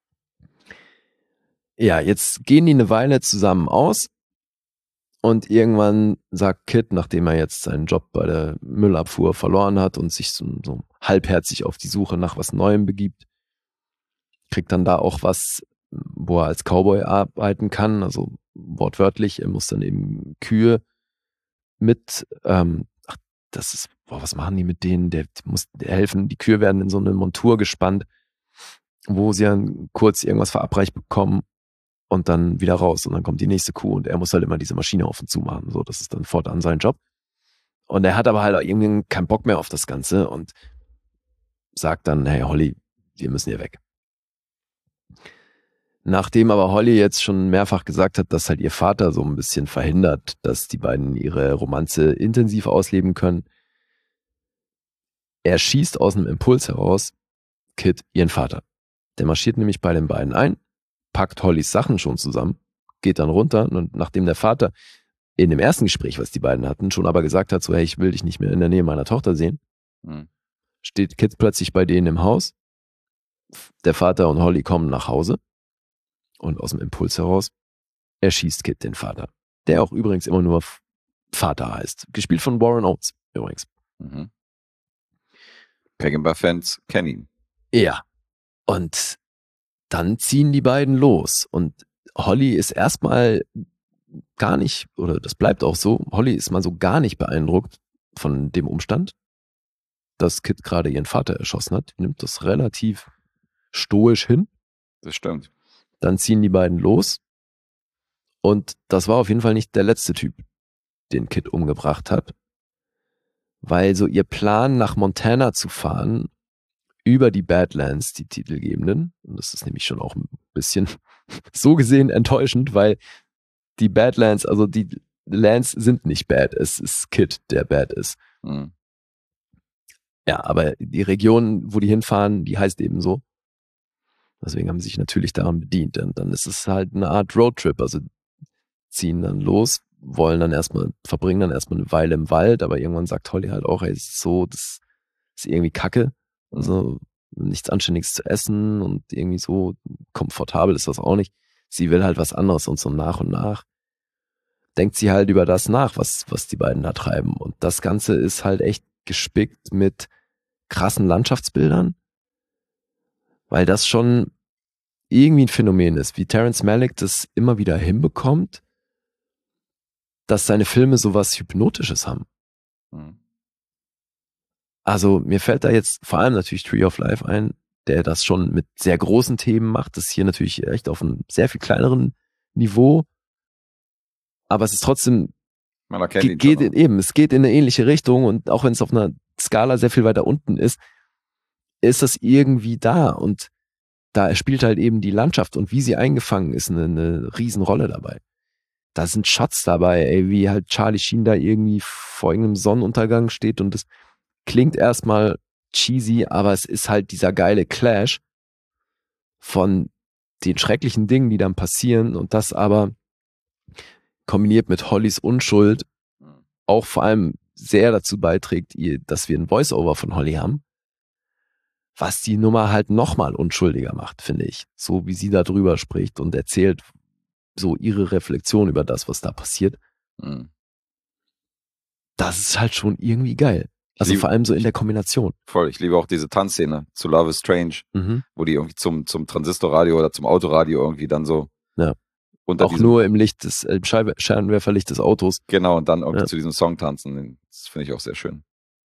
Ja, jetzt gehen die eine Weile zusammen aus. Und irgendwann sagt Kit, nachdem er jetzt seinen Job bei der Müllabfuhr verloren hat und sich so, so halbherzig auf die Suche nach was Neuem begibt, kriegt dann da auch was, wo er als Cowboy arbeiten kann, also wortwörtlich, er muss dann eben Kühe mit, ähm, ach, das ist, boah, was machen die mit denen, der, der muss helfen, die Kühe werden in so eine Montur gespannt, wo sie dann kurz irgendwas verabreicht bekommen und dann wieder raus und dann kommt die nächste Kuh und er muss halt immer diese Maschine auf und zu machen. So, das ist dann fortan sein Job. Und er hat aber halt irgendwie keinen Bock mehr auf das Ganze und sagt dann, hey Holly, wir müssen hier weg. Nachdem aber Holly jetzt schon mehrfach gesagt hat, dass halt ihr Vater so ein bisschen verhindert, dass die beiden ihre Romanze intensiv ausleben können, er schießt aus einem Impuls heraus Kit ihren Vater. Der marschiert nämlich bei den beiden ein, packt Hollys Sachen schon zusammen, geht dann runter und nachdem der Vater in dem ersten Gespräch, was die beiden hatten, schon aber gesagt hat, so hey, ich will dich nicht mehr in der Nähe meiner Tochter sehen, mhm. steht Kit plötzlich bei denen im Haus, der Vater und Holly kommen nach Hause und aus dem Impuls heraus erschießt Kit den Vater, der auch übrigens immer nur Vater heißt, gespielt von Warren Oates übrigens. Mhm. Peckinpah-Fans kennen ihn. Ja, und dann ziehen die beiden los und Holly ist erstmal gar nicht, oder das bleibt auch so, Holly ist mal so gar nicht beeindruckt von dem Umstand, dass Kit gerade ihren Vater erschossen hat. Die nimmt das relativ stoisch hin. Das stimmt. Dann ziehen die beiden los und das war auf jeden Fall nicht der letzte Typ, den Kit umgebracht hat, weil so ihr Plan nach Montana zu fahren über die Badlands, die titelgebenden, und das ist nämlich schon auch ein bisschen so gesehen enttäuschend, weil die Badlands, also die Lands sind nicht bad, es ist Kit, der bad ist. Mhm. Ja, aber die Region, wo die hinfahren, die heißt eben so. Deswegen haben sie sich natürlich daran bedient. Und dann ist es halt eine Art Roadtrip, also ziehen dann los, wollen dann erstmal, verbringen dann erstmal eine Weile im Wald, aber irgendwann sagt Holly halt auch, ey, es ist so, das ist irgendwie Kacke. Also nichts Anständiges zu essen und irgendwie so komfortabel ist das auch nicht. Sie will halt was anderes und so nach und nach denkt sie halt über das nach, was, was die beiden da treiben. Und das Ganze ist halt echt gespickt mit krassen Landschaftsbildern, weil das schon irgendwie ein Phänomen ist, wie Terrence Malick das immer wieder hinbekommt, dass seine Filme sowas Hypnotisches haben. Mhm. Also mir fällt da jetzt vor allem natürlich Tree of Life ein, der das schon mit sehr großen Themen macht. Das ist hier natürlich echt auf einem sehr viel kleineren Niveau. Aber es ist trotzdem, Man erkennt geht, ihn geht schon in, eben, es geht in eine ähnliche Richtung und auch wenn es auf einer Skala sehr viel weiter unten ist, ist das irgendwie da. Und da spielt halt eben die Landschaft und wie sie eingefangen ist eine, eine Riesenrolle dabei. Da sind Shots dabei, ey, wie halt Charlie Sheen da irgendwie vor irgendeinem Sonnenuntergang steht und das klingt erstmal cheesy, aber es ist halt dieser geile Clash von den schrecklichen Dingen, die dann passieren und das aber kombiniert mit Hollys Unschuld auch vor allem sehr dazu beiträgt, dass wir ein Voice-Over von Holly haben, was die Nummer halt nochmal unschuldiger macht, finde ich. So wie sie da drüber spricht und erzählt so ihre Reflexion über das, was da passiert. Mhm. Das ist halt schon irgendwie geil. Also liebe, vor allem so in der Kombination. Voll, ich liebe auch diese Tanzszene zu Love is Strange, Mhm. wo die irgendwie zum, zum Transistorradio oder zum Autoradio irgendwie dann so ja. unter auch diesem, nur im Licht des äh, Scheibe- Scheinwerferlicht des Autos. Genau, und dann irgendwie ja. zu diesem Song tanzen. Das finde ich auch sehr schön.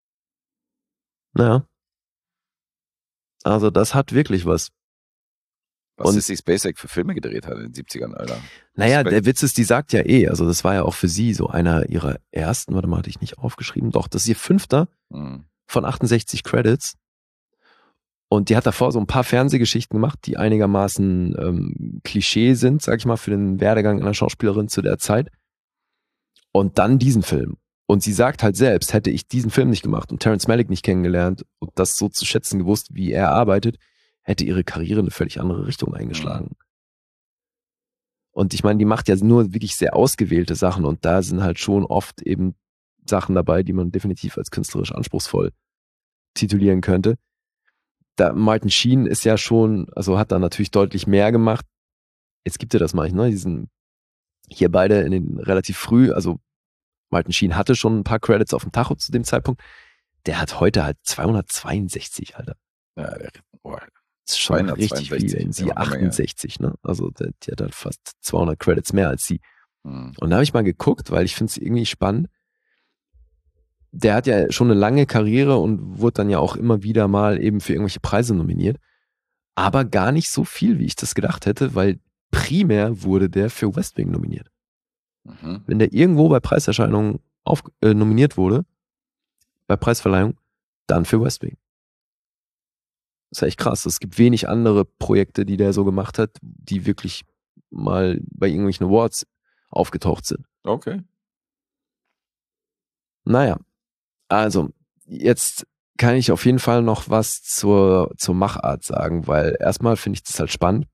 Naja. Also das hat wirklich was. Was Und- Sissy Spacek für Filme gedreht hat in den siebzigern, Alter. Naja, Respekt. der Witz ist, die sagt ja eh, also das war ja auch für sie so einer ihrer ersten, warte mal, hatte ich nicht aufgeschrieben, doch, das ist ihr fünfter Mhm. von achtundsechzig Credits. Und die hat davor so ein paar Fernsehgeschichten gemacht, die einigermaßen ähm, Klischee sind, sag ich mal, für den Werdegang einer Schauspielerin zu der Zeit. Und dann diesen Film. Und sie sagt halt selbst, hätte ich diesen Film nicht gemacht und Terrence Malick nicht kennengelernt und das so zu schätzen gewusst, wie er arbeitet, hätte ihre Karriere eine völlig andere Richtung eingeschlagen. Mhm. Und ich meine, die macht ja nur wirklich sehr ausgewählte Sachen und da sind halt schon oft eben Sachen dabei, die man definitiv als künstlerisch anspruchsvoll titulieren könnte. Da Martin Sheen ist ja schon, also hat da natürlich deutlich mehr gemacht. Jetzt gibt er das mal, ne? Die sind hier beide in den relativ früh, also Martin Sheen hatte schon ein paar Credits auf dem Tacho zu dem Zeitpunkt. Der hat heute halt zweihundertzweiundsechzig, Alter. Ja, der, oh, das ist schon richtig viel. In sie achtundsechzig, ne? Also der, die hat halt fast zweihundert Credits mehr als sie. Hm. Und da habe ich mal geguckt, weil ich finde es irgendwie spannend. Der hat ja schon eine lange Karriere und wurde dann ja auch immer wieder mal eben für irgendwelche Preise nominiert. Aber gar nicht so viel, wie ich das gedacht hätte, weil primär wurde der für West Wing nominiert. Mhm. Wenn der irgendwo bei Preiserscheinungen auf, äh, nominiert wurde, bei Preisverleihung, dann für West Wing. Das ist echt krass. Es gibt wenig andere Projekte, die der so gemacht hat, die wirklich mal bei irgendwelchen Awards aufgetaucht sind. Okay. Naja, also jetzt kann ich auf jeden Fall noch was zur, zur Machart sagen, weil erstmal finde ich das halt spannend,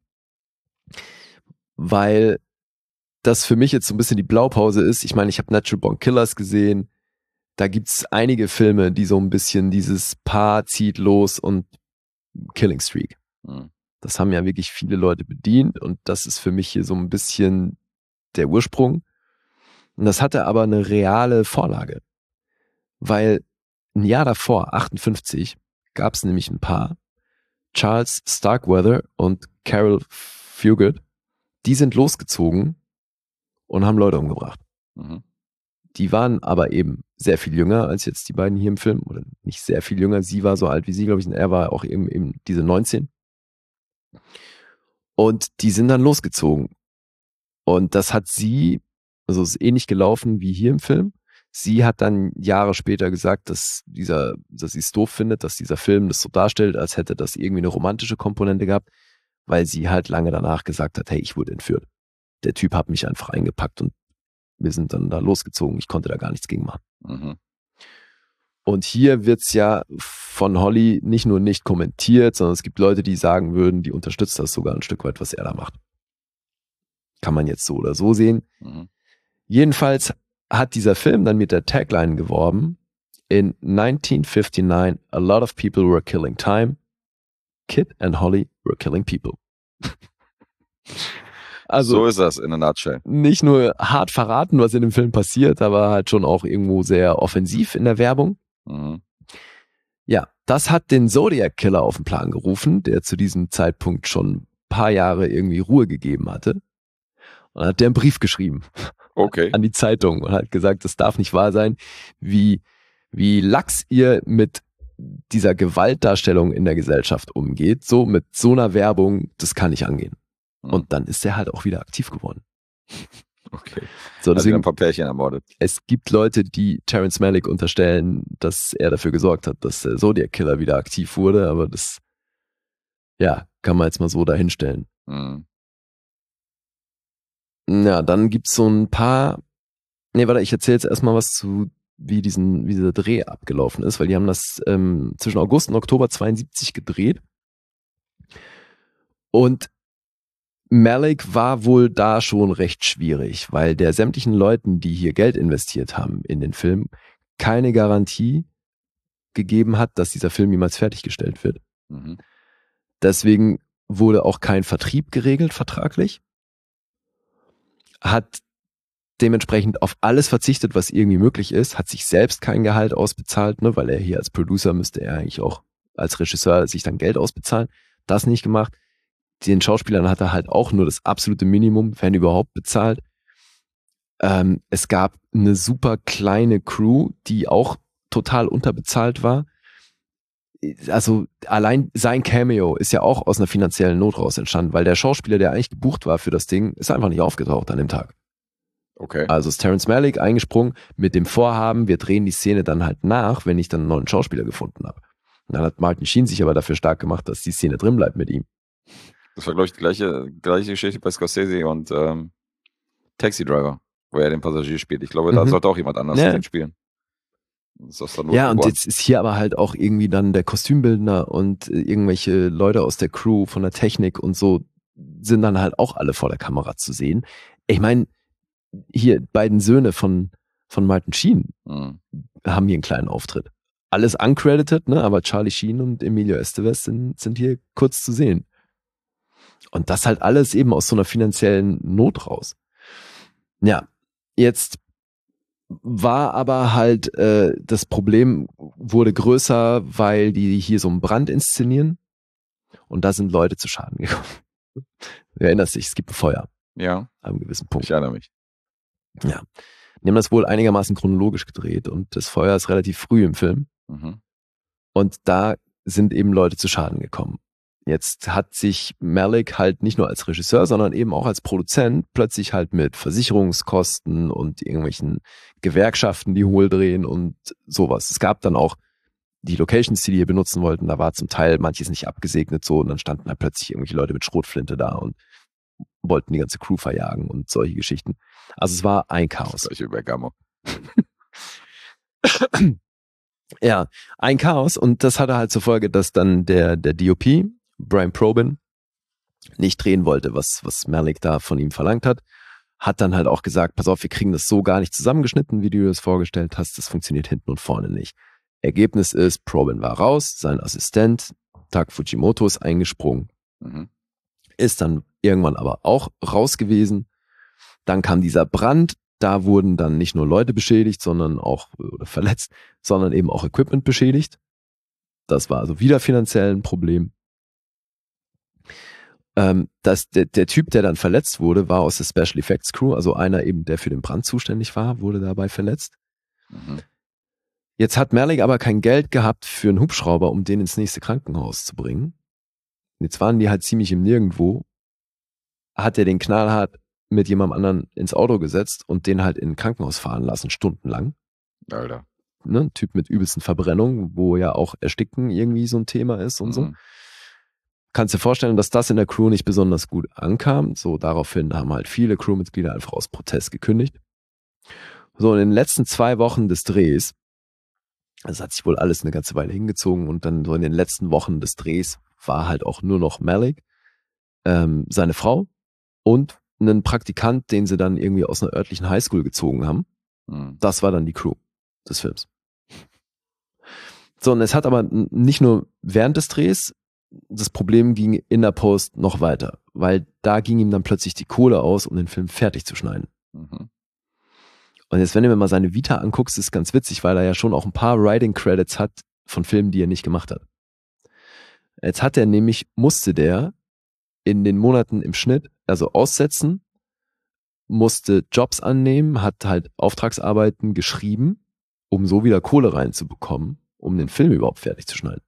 weil das für mich jetzt so ein bisschen die Blaupause ist. Ich meine, ich habe Natural Born Killers gesehen. Da gibt's einige Filme, die so ein bisschen dieses Paar zieht los und Killing Streak. Mhm. Das haben ja wirklich viele Leute bedient und das ist für mich hier so ein bisschen der Ursprung. Und das hatte aber eine reale Vorlage. Weil ein Jahr davor, achtundfünfzig, gab es nämlich ein Paar, Charles Starkweather und Carol Fugate, die sind losgezogen und haben Leute umgebracht. Mhm. Die waren aber eben sehr viel jünger als jetzt die beiden hier im Film, oder nicht sehr viel jünger, sie war so alt wie sie, glaube ich, und er war auch eben, eben diese neunzehn. Und die sind dann losgezogen. Und das hat sie, also es ist ähnlich gelaufen wie hier im Film. Sie hat dann Jahre später gesagt, dass dieser, dass sie es doof findet, dass dieser Film das so darstellt, als hätte das irgendwie eine romantische Komponente gehabt, weil sie halt lange danach gesagt hat, hey, ich wurde entführt. Der Typ hat mich einfach eingepackt und wir sind dann da losgezogen. Ich konnte da gar nichts gegen machen. Mhm. Und hier wird's ja von Holly nicht nur nicht kommentiert, sondern es gibt Leute, die sagen würden, die unterstützt das sogar ein Stück weit, was er da macht. Kann man jetzt so oder so sehen. Mhm. Jedenfalls hat dieser Film dann mit der Tagline geworben: In nineteen fifty-nine, a lot of people were killing time. Kid and Holly were killing people. Also so ist das in a nutshell. nicht nur hart verraten, was in dem Film passiert, aber halt schon auch irgendwo sehr offensiv in der Werbung. Mhm. Ja, das hat den Zodiac Killer auf den Plan gerufen, der zu diesem Zeitpunkt schon ein paar Jahre irgendwie Ruhe gegeben hatte. Und hat der einen Brief geschrieben. Okay. An die Zeitung und hat gesagt, das darf nicht wahr sein, wie, wie lax ihr mit dieser Gewaltdarstellung in der Gesellschaft umgeht. So mit so einer Werbung, das kann nicht angehen. Mhm. Und dann ist er halt auch wieder aktiv geworden. Okay. So, Also deswegen, ein paar Pärchen ermordet. es gibt Leute, die Terrence Malick unterstellen, dass er dafür gesorgt hat, dass der Zodiac Killer wieder aktiv wurde, aber das, ja, Kann man jetzt mal so dahinstellen. Mhm. Ja, dann gibt's so ein paar. Nee, warte, ich erzähle jetzt erstmal was zu, wie, diesen, wie dieser Dreh abgelaufen ist, weil die haben das ähm, zwischen August und Oktober zweiundsiebzig gedreht. Und Malick war wohl da schon recht schwierig, weil der sämtlichen Leuten, die hier Geld investiert haben in den Film, keine Garantie gegeben hat, dass dieser Film jemals fertiggestellt wird. Mhm. Deswegen wurde auch kein Vertrieb geregelt vertraglich. Hat dementsprechend auf alles verzichtet, was irgendwie möglich ist, hat sich selbst kein Gehalt ausbezahlt, ne, weil er hier als Producer müsste er eigentlich auch als Regisseur sich dann Geld ausbezahlen. Das nicht gemacht. Den Schauspielern hat er halt auch nur das absolute Minimum, wenn überhaupt, bezahlt. Ähm, es gab eine super kleine Crew, die auch total unterbezahlt war. Also allein sein Cameo ist ja auch aus einer finanziellen Not raus entstanden, weil der Schauspieler, der eigentlich gebucht war für das Ding, ist einfach nicht aufgetaucht an dem Tag. Okay. Also ist Terrence Malick eingesprungen mit dem Vorhaben, wir drehen die Szene dann halt nach, wenn ich dann einen neuen Schauspieler gefunden habe. Und dann hat Martin Sheen sich aber dafür stark gemacht, dass die Szene drin bleibt mit ihm. Das war, glaube ich, die gleiche, gleiche Geschichte bei Scorsese und ähm, Taxi Driver, wo er den Passagier spielt. Ich glaube, da Mhm. sollte auch jemand anders Ja. den spielen. Das ist aus der Not Ja, und geboren. jetzt ist hier aber halt auch irgendwie dann der Kostümbildner und äh, irgendwelche Leute aus der Crew von der Technik und so sind dann halt auch alle vor der Kamera zu sehen. Ich meine, hier beiden Söhne von, von Martin Sheen Mhm. haben hier einen kleinen Auftritt. Alles uncredited, ne? Aber Charlie Sheen und Emilio Estevez sind, sind hier kurz zu sehen. Und das halt alles eben aus so einer finanziellen Not raus. Ja, jetzt war aber halt äh, das Problem wurde größer, weil die hier so einen Brand inszenieren und da sind Leute zu Schaden gekommen. Du erinnerst dich, es gibt ein Feuer Ja, an einem gewissen Punkt. ich erinnere mich. Ja. Die haben das wohl einigermaßen chronologisch gedreht und das Feuer ist relativ früh im Film Mhm. und da sind eben Leute zu Schaden gekommen. Jetzt hat sich Malick halt nicht nur als Regisseur, sondern eben auch als Produzent plötzlich halt mit Versicherungskosten und irgendwelchen Gewerkschaften, die hohl drehen und sowas. Es gab dann auch die Locations, die die hier benutzen wollten, da war zum Teil manches nicht abgesegnet so und dann standen halt plötzlich irgendwelche Leute mit Schrotflinte da und wollten die ganze Crew verjagen und solche Geschichten. Also es war ein Chaos. Gleich über Gamma. Ja, ein Chaos und das hatte halt zur Folge, dass dann der, der D O P, Brian Probin, nicht drehen wollte, was, was Malick da von ihm verlangt hat. Hat dann halt auch gesagt, pass auf, wir kriegen das so gar nicht zusammengeschnitten, wie du dir das vorgestellt hast. Das funktioniert hinten und vorne nicht. Ergebnis ist, Probin war raus, sein Assistent, Tak Fujimoto, ist eingesprungen. Mhm. Ist dann irgendwann aber auch raus gewesen. Dann kam dieser Brand. Da wurden dann nicht nur Leute beschädigt, sondern auch oder verletzt, sondern eben auch Equipment beschädigt. Das war also wieder finanziell ein Problem. Ähm, das, der, der Typ, der dann verletzt wurde, war aus der Special Effects Crew, also einer eben, der für den Brand zuständig war, wurde dabei verletzt. Mhm. Jetzt hat Malick aber kein Geld gehabt für einen Hubschrauber, um den ins nächste Krankenhaus zu bringen. Jetzt waren die halt ziemlich im Nirgendwo. Hat er den knallhart mit jemandem anderen ins Auto gesetzt und den halt in ein Krankenhaus fahren lassen, stundenlang. Alter. Ne? Ein Typ mit übelsten Verbrennungen, wo ja auch Ersticken irgendwie so ein Thema ist und so. Mhm. Kannst dir vorstellen, dass das in der Crew nicht besonders gut ankam. So daraufhin haben halt viele Crewmitglieder einfach aus Protest gekündigt. So in den letzten zwei Wochen des Drehs, das hat sich wohl alles eine ganze Weile hingezogen und dann so in den letzten Wochen des Drehs war halt auch nur noch Malick, ähm, seine Frau und einen Praktikant, den sie dann irgendwie aus einer örtlichen Highschool gezogen haben. Mhm. Das war dann die Crew des Films. So, und es hat aber nicht nur während des Drehs, das Problem ging in der Post noch weiter, weil da ging ihm dann plötzlich die Kohle aus, um den Film fertig zu schneiden. Mhm. Und jetzt, wenn du mir mal seine Vita anguckst, ist es ganz witzig, weil er ja schon auch ein paar Writing-Credits hat von Filmen, die er nicht gemacht hat. Jetzt hat er nämlich, musste der in den Monaten im Schnitt, also aussetzen, musste Jobs annehmen, hat halt Auftragsarbeiten geschrieben, um so wieder Kohle reinzubekommen, um den Film überhaupt fertig zu schneiden.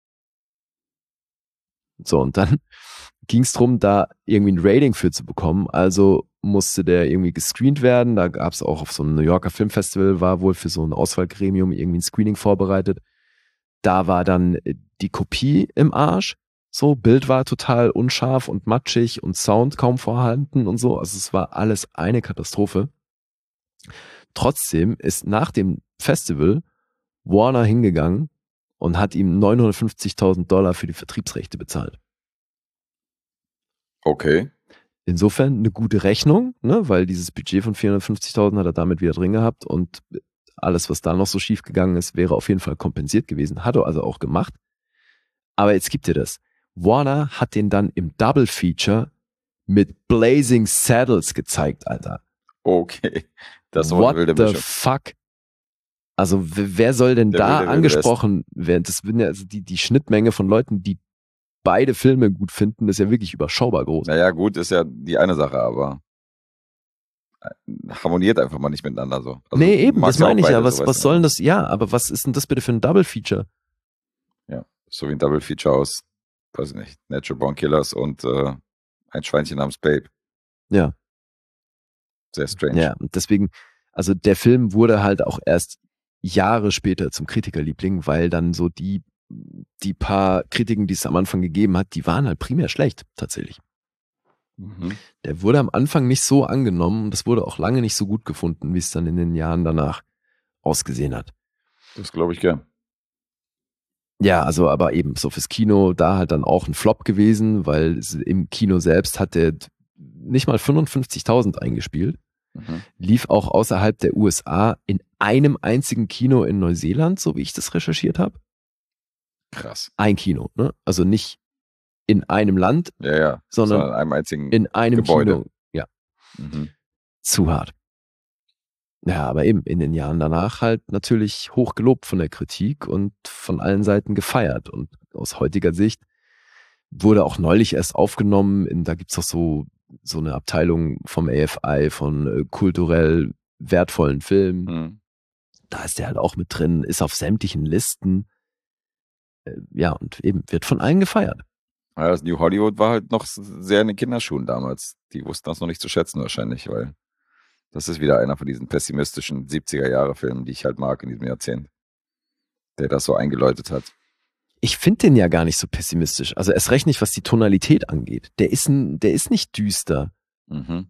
So, und dann ging es darum, da irgendwie ein Rating für zu bekommen. Also musste der irgendwie gescreent werden. Da gab es auch auf so einem New Yorker Filmfestival, war wohl für so ein Auswahlgremium irgendwie ein Screening vorbereitet. Da war dann die Kopie im Arsch. So, Bild war total unscharf und matschig und Sound kaum vorhanden und so. Also es war alles eine Katastrophe. Trotzdem ist nach dem Festival Warner hingegangen und hat ihm neunhundertfünfzigtausend Dollar für die Vertriebsrechte bezahlt. Okay. Insofern eine gute Rechnung, ne, weil dieses Budget von vierhundertfünfzigtausend hat er damit wieder drin gehabt und alles, was da noch so schief gegangen ist, wäre auf jeden Fall kompensiert gewesen. Hat er also auch gemacht. Aber jetzt gibt ihr das. Warner hat den dann im Double Feature mit Blazing Saddles gezeigt, Alter. Okay. Das war What eine wilde the Mischung. fuck? Also w- wer soll denn Der da wilde, wilde angesprochen werden? Das sind ja also die, die Schnittmenge von Leuten, die beide Filme gut finden, ist ja wirklich überschaubar groß. Naja, gut, ist ja die eine Sache, aber harmoniert einfach mal nicht miteinander so. Also, nee, eben, magst das ja auch meine ich ja. beide, Was, so, was weißt du. soll denn das? Ja, aber was ist denn das bitte für ein Double Feature? Ja, so wie ein Double Feature aus, weiß ich nicht, Natural Born Killers und äh, ein Schweinchen namens Babe. Ja. Sehr strange. Ja, und deswegen, also der Film wurde halt auch erst Jahre später zum Kritikerliebling, weil dann so die, die paar Kritiken, die es am Anfang gegeben hat, die waren halt primär schlecht, tatsächlich. Mhm. Der wurde am Anfang nicht so angenommen und das wurde auch lange nicht so gut gefunden, wie es dann in den Jahren danach ausgesehen hat. Das glaube ich gern. Ja, also aber eben so fürs Kino da halt dann auch ein Flop gewesen, weil es, im Kino selbst hat der nicht mal fünfundfünfzigtausend eingespielt, Mhm. lief auch außerhalb der U S A in einem einzigen Kino in Neuseeland, so wie ich das recherchiert habe. Krass. Ein Kino, ne? Also nicht in einem Land, Ja, ja. sondern Sondern in einem einzigen. in einem Gebäude. Kino. Ja, Mhm. zu hart. Ja, aber eben in den Jahren danach halt natürlich hoch gelobt von der Kritik und von allen Seiten gefeiert. Und aus heutiger Sicht wurde auch neulich erst aufgenommen, in, da gibt's auch so, so eine Abteilung vom A F I von äh, kulturell wertvollen Filmen. Mhm. Da ist der halt auch mit drin, ist auf sämtlichen Listen. Äh, ja, und eben wird von allen gefeiert. Ja, das New Hollywood war halt noch sehr in den Kinderschuhen damals. Die wussten das noch nicht zu schätzen wahrscheinlich, weil das ist wieder einer von diesen pessimistischen siebziger-Jahre-Filmen, die ich halt mag in diesem Jahrzehnt, der das so eingeläutet hat. Ich finde den ja gar nicht so pessimistisch. Also erst recht nicht, was die Tonalität angeht. Der ist, ein, der ist nicht düster. Mhm.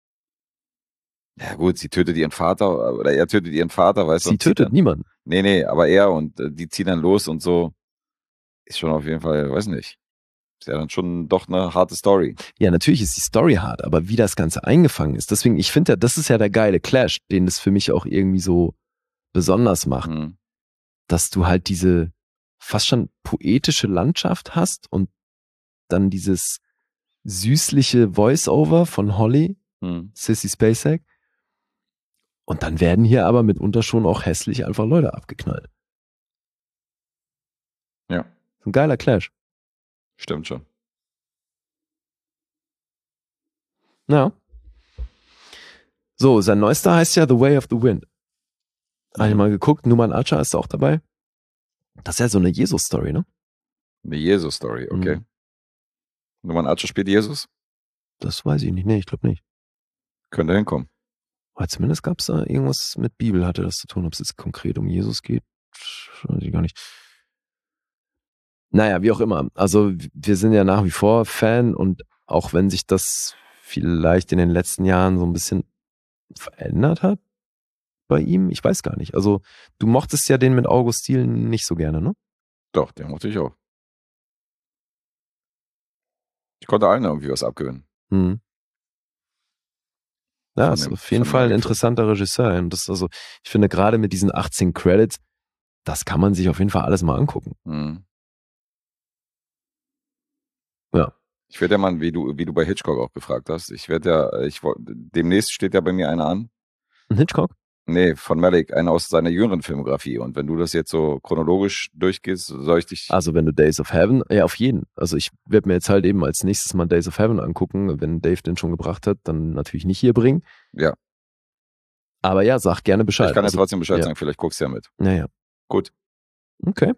Ja gut, sie tötet ihren Vater, oder er tötet ihren Vater, weißt du? Sie und zieht tötet dann, niemanden. Nee, nee, aber er und äh, die ziehen dann los und so. Ist schon auf jeden Fall, weiß nicht. Ist ja dann schon doch eine harte Story. Ja, natürlich ist die Story hart, aber wie das Ganze eingefangen ist. Deswegen, ich finde ja, das ist ja der geile Clash, den das für mich auch irgendwie so besonders macht, Mhm. dass du halt diese fast schon poetische Landschaft hast und dann dieses süßliche Voice-Over von Holly, Mhm. Sissy Spacek. Und dann werden hier aber mitunter schon auch hässlich einfach Leute abgeknallt. Ja, So ein geiler Clash. stimmt schon. Ja. So, sein neuester heißt ja The Way of the Wind. Habe ich mal geguckt, Numan Acha ist auch dabei. Das ist ja so eine Jesus-Story, ne? Eine Jesus-Story, okay. Mhm. Numan Acha spielt Jesus? Das weiß ich nicht. Nee, ich glaube nicht. Könnte hinkommen. Aber zumindest gab es da irgendwas mit Bibel, hatte das zu tun. Ob es jetzt konkret um Jesus geht, weiß ich gar nicht. Naja, wie auch immer. Also wir sind ja nach wie vor Fan und auch wenn sich das vielleicht in den letzten Jahren so ein bisschen verändert hat bei ihm, ich weiß gar nicht. Also du mochtest ja den mit August Stiel nicht so gerne, ne? Doch, den mochte ich auch. Ich konnte allen irgendwie was abgewinnen. Mhm. Ja, Von ist dem- auf jeden von dem Fall ein Film. interessanter Regisseur. Und das also, ich finde gerade mit diesen achtzehn Credits, das kann man sich auf jeden Fall alles mal angucken. Mhm. Ja. Ich werde ja mal, wie du, wie du bei Hitchcock auch gefragt hast, ich werde ja, ich woll- demnächst steht ja bei mir einer an. Ein Hitchcock? Nee, von Malick, einer aus seiner jüngeren Filmografie. Und wenn du das jetzt so chronologisch durchgehst, soll ich dich. Also wenn du Days of Heaven, ja auf jeden. Also ich werde mir jetzt halt eben als nächstes mal Days of Heaven angucken. Wenn Dave den schon gebracht hat, dann natürlich nicht hier bringen. Ja. Aber ja, sag gerne Bescheid. Ich kann jetzt also, trotzdem Bescheid ja. sagen, vielleicht guckst du ja mit. Naja, Gut. okay.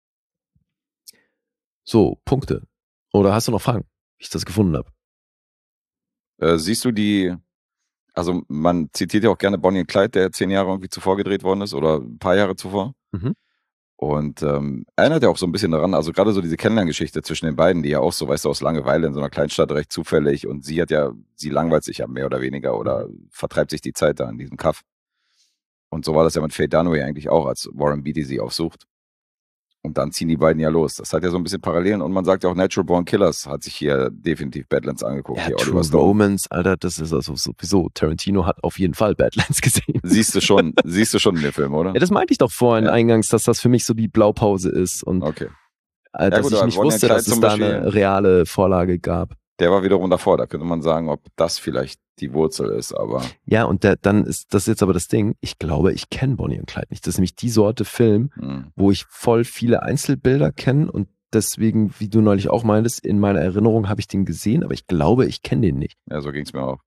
So, Punkte. Oder hast du noch Fragen, wie ich das gefunden habe? Äh, siehst du die, also man zitiert ja auch gerne Bonnie und Clyde, der zehn Jahre irgendwie zuvor gedreht worden ist oder ein paar Jahre zuvor. Mhm. Und ähm, erinnert ja auch so ein bisschen daran, also gerade so diese Kennenlerngeschichte zwischen den beiden, die ja auch so, weißt du, aus Langeweile in so einer Kleinstadt recht zufällig und sie hat ja, sie langweilt sich ja mehr oder weniger oder vertreibt sich die Zeit da in diesem Kaff. Und so war das ja mit Faye Dunaway eigentlich auch, als Warren Beatty sie aufsucht. Und dann ziehen die beiden ja los. Das hat ja so ein bisschen Parallelen. Und man sagt ja auch, Natural Born Killers hat sich hier definitiv Badlands angeguckt. Ja, hier True Oliver Stone. Romance, Alter, das ist also sowieso, Tarantino hat auf jeden Fall Badlands gesehen. Siehst du schon, siehst du schon in dem Film, oder? Ja, das meinte ich doch vorhin Ja. eingangs, dass das für mich so die Blaupause ist und Okay. äh, dass gut, ich aber nicht Bonnie wusste, und Clyde dass es zum da Beispiel- eine reale Vorlage gab. Der war wiederum davor. Da könnte man sagen, ob das vielleicht die Wurzel ist, aber Ja, und der, dann ist das jetzt aber das Ding, ich glaube, ich kenne Bonnie und Clyde nicht. Das ist nämlich die Sorte Film, hm. wo ich voll viele Einzelbilder kenne und deswegen, wie du neulich auch meintest, in meiner Erinnerung habe ich den gesehen, aber ich glaube, ich kenne den nicht. ja, so ging es mir auch.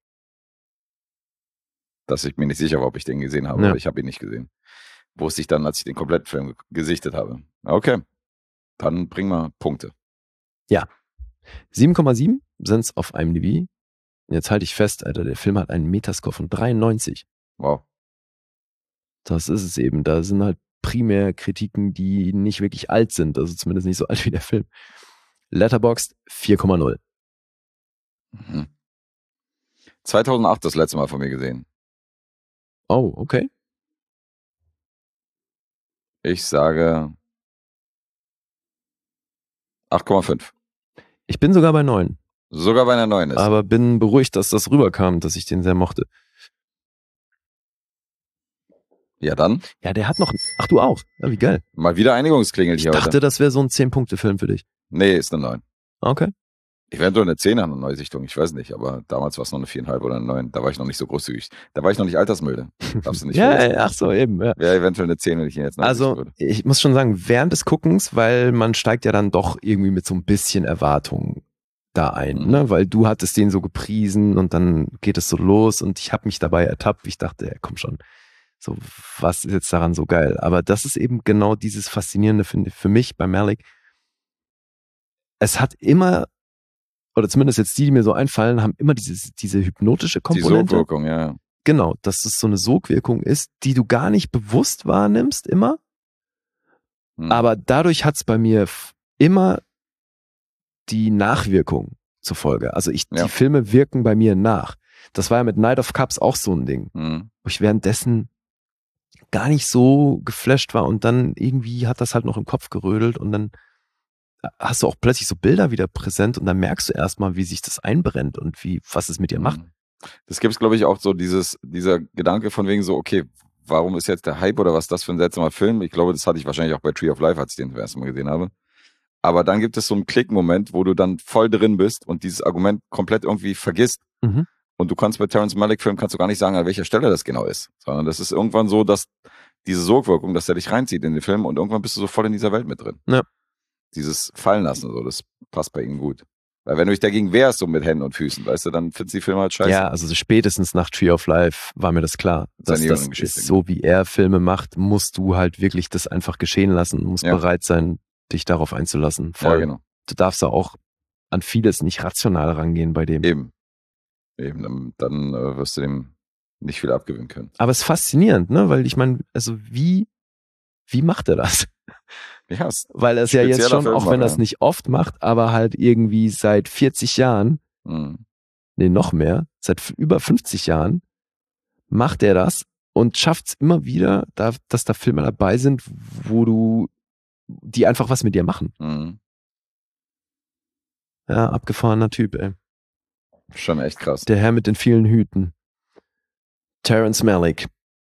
Dass ich mir nicht sicher war, ob ich den gesehen habe, Ja. aber ich habe ihn nicht gesehen. Wusste ich dann, als ich den kompletten Film ge- gesichtet habe. Okay, dann bring mal Punkte. sieben Komma sieben sind es auf IMDb. Und jetzt halte ich fest, Alter, der Film hat einen Metascore von dreiundneunzig. Wow. Das ist es eben. Da sind halt primär Kritiken, die nicht wirklich alt sind. Also zumindest nicht so alt wie der Film. Letterboxd vier Komma null. Mhm. zweitausendacht das letzte Mal von mir gesehen. Oh, okay. Ich sage acht Komma fünf. Ich bin sogar bei neun. Sogar bei einer neuen ist. Aber bin beruhigt, dass das rüberkam, dass ich den sehr mochte. Ja, dann Ja, der hat noch... Ach, du auch. Ja, wie geil. mal wieder Einigungsklingel Ich hier dachte, heute. das wäre so ein zehn-Punkte-Film für dich. Nee, ist eine neun. Okay. Eventuell eine zehn an der Neusichtung, ich weiß nicht, aber damals war es noch eine vier Komma fünf oder eine neun. Da war ich noch nicht so großzügig. Da war ich noch nicht altersmilde. Darfst du nicht Ja, vergessen. ja, ach so, eben. Ja. Wäre eventuell eine zehn, wenn ich ihn jetzt Also, würde. ich muss schon sagen, während des Guckens, weil man steigt ja dann doch irgendwie mit so ein bisschen Erwartungen da ein, Mhm. ne? Weil du hattest den so gepriesen und dann geht es so los und ich habe mich dabei ertappt. Ich dachte, ja, komm schon, so, was ist jetzt daran so geil? Aber das ist eben genau dieses Faszinierende für, für mich bei Malick. Es hat immer, oder zumindest jetzt die, die mir so einfallen, haben immer diese, diese hypnotische Die Komponente. Sogwirkung, ja. Genau, dass es so eine Sogwirkung ist, die du gar nicht bewusst wahrnimmst immer. Hm. Aber dadurch hat's bei mir f- immer die Nachwirkung zur Folge. Also ich, Ja. die Filme wirken bei mir nach. Das war ja mit Night of Cups auch so ein Ding, Hm. wo ich währenddessen gar nicht so geflasht war und dann irgendwie hat das halt noch im Kopf gerödelt und dann hast du auch plötzlich so Bilder wieder präsent und dann merkst du erstmal, wie sich das einbrennt und wie, was es mit dir macht. Das gibt's, glaube ich, auch so dieses, dieser Gedanke von wegen so, okay, warum ist jetzt der Hype oder was ist das für ein seltsamer Film? Ich glaube, das hatte ich wahrscheinlich auch bei Tree of Life, als ich den zum ersten Mal gesehen habe. Aber dann gibt es so einen Klickmoment, wo du dann voll drin bist und dieses Argument komplett irgendwie vergisst. Mhm. Und du kannst bei Terrence Malick Film kannst du gar nicht sagen, an welcher Stelle das genau ist. Sondern das ist irgendwann so, dass diese Sogwirkung, dass der dich reinzieht in den Film und irgendwann bist du so voll in dieser Welt mit drin. Ja. Dieses Fallen lassen, so, das passt bei ihm gut. Weil wenn du dich dagegen wehrst, so mit Händen und Füßen, weißt du, dann findest du die Filme halt scheiße. Ja, also so spätestens nach Tree of Life war mir das klar. Dass Seine das Jungen-Geschichte, ist, so wie er Filme macht, musst du halt wirklich das einfach geschehen lassen, musst Ja. bereit sein, dich darauf einzulassen. Ja, Voll. genau. Du darfst ja auch an vieles nicht rational rangehen bei dem. Eben. Eben, dann, dann äh, wirst du dem nicht viel abgewinnen können. Aber es ist faszinierend, ne? Weil ich meine, also wie, wie macht er das? Ja, es- Weil er es ja jetzt Spezieller schon, auch wenn Filmemacher, er es ja. nicht oft macht, aber halt irgendwie seit vierzig Jahren, hm. nee, noch mehr, seit f- über fünfzig Jahren macht er das und schafft es immer wieder, da, dass da Filme dabei sind, wo du, die einfach was mit dir machen. Hm. Ja, abgefahrener Typ, ey. Schon echt krass. Der Herr mit den vielen Hüten. Terrence Malick.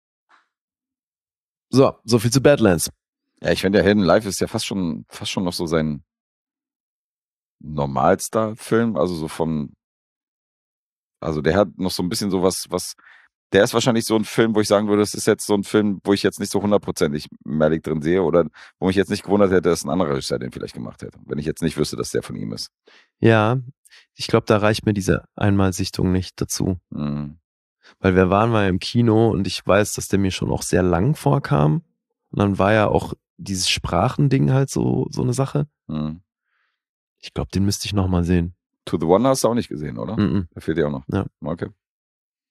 So, so viel zu Badlands. Ja, ich finde, der Hidden Life ist ja fast schon, fast schon noch so sein normalster Film. Also so vom, also der hat noch so ein bisschen so was, was, der ist wahrscheinlich so ein Film, wo ich sagen würde, das ist jetzt so ein Film, wo ich jetzt nicht so hundertprozentig Malick drin sehe oder wo mich jetzt nicht gewundert hätte, dass ein anderer Regisseur den vielleicht gemacht hätte. Wenn ich jetzt nicht wüsste, dass der von ihm ist. Ja, ich glaube, da reicht mir diese Einmalsichtung nicht dazu. Mhm. Weil wir waren mal im Kino und ich weiß, dass der mir schon auch sehr lang vorkam. Und dann war ja auch dieses Sprachending halt so, so eine Sache. Mhm. Ich glaube, den müsste ich noch mal sehen. To the One hast du auch nicht gesehen, oder? Mhm. Der fehlt dir auch noch. Ja. Okay.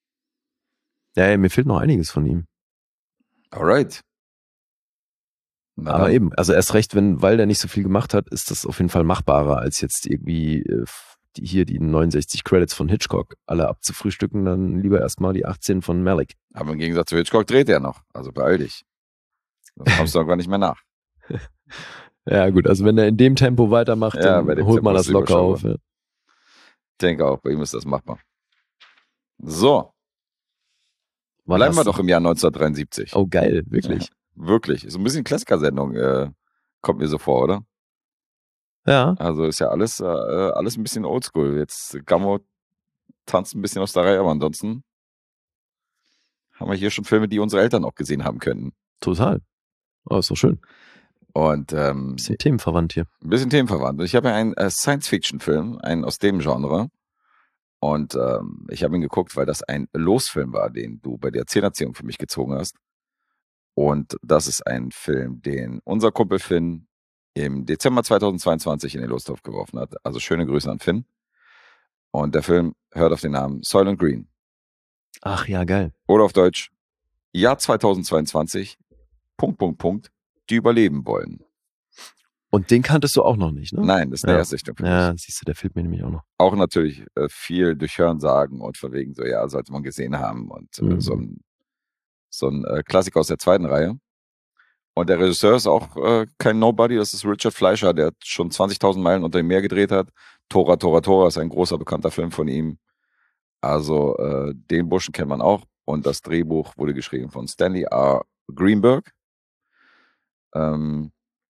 Ja, ey, mir fehlt noch einiges von ihm. Alright. Na Aber dann. eben, also erst recht, wenn, weil der nicht so viel gemacht hat, ist das auf jeden Fall machbarer, als jetzt irgendwie äh, die, hier die neunundsechzig Credits von Hitchcock alle abzufrühstücken, dann lieber erstmal die achtzehn von Malick. Aber im Gegensatz zu Hitchcock dreht er noch. Also beeil dich. Sonst kommst du irgendwann nicht mehr nach. Ja gut, also wenn er in dem Tempo weitermacht, Ja, dann bei dem holt Tempo man ist das es locker überschaubar. auf. Ja. Ich denke auch, bei ihm ist das machbar. So, Wann bleiben wir hast du- doch im Jahr neunzehnhundertdreiundsiebzig. Oh geil, wirklich. Wirklich. So ein bisschen Klassikersendung äh, kommt mir so vor, oder? Ja. Also ist ja alles, äh, alles ein bisschen oldschool. Jetzt Gammo tanzt ein bisschen aus der Reihe, aber ansonsten haben wir hier schon Filme, die unsere Eltern auch gesehen haben könnten. Total. Oh, ist doch schön. Und ähm, Bisschen themenverwandt hier. ein bisschen themenverwandt. Und ich habe ja einen äh, Science-Fiction-Film, einen aus dem Genre. Und ähm, ich habe ihn geguckt, weil das ein Losfilm war, den du bei der Erzählerziehung für mich gezogen hast. Und das ist ein Film, den unser Kumpel Finn im Dezember zweitausendzweiundzwanzig in den Lostopf geworfen hat. Also schöne Grüße an Finn. Und der Film hört auf den Namen Soylent Green. Ach ja, geil. Oder auf Deutsch, Jahr zweitausendzweiundzwanzig, Punkt, Punkt, Punkt, die überleben wollen. Und den kanntest du auch noch nicht, ne? Nein, das ist eine Ja. Erstsichtung für mich. Ja, siehst du, der fehlt mir nämlich auch noch. Auch natürlich äh, viel durch Hörensagen und von wegen so, ja, sollte man gesehen haben. Und äh, Mhm. so ein, so ein äh, Klassiker aus der zweiten Reihe. Und der Regisseur ist auch äh, kein Nobody, das ist Richard Fleischer, der schon zwanzigtausend Meilen unter dem Meer gedreht hat. Tora, Tora, Tora ist ein großer, bekannter Film von ihm. Also äh, den Burschen kennt man auch. Und das Drehbuch wurde geschrieben von Stanley R. Greenberg. Ähm,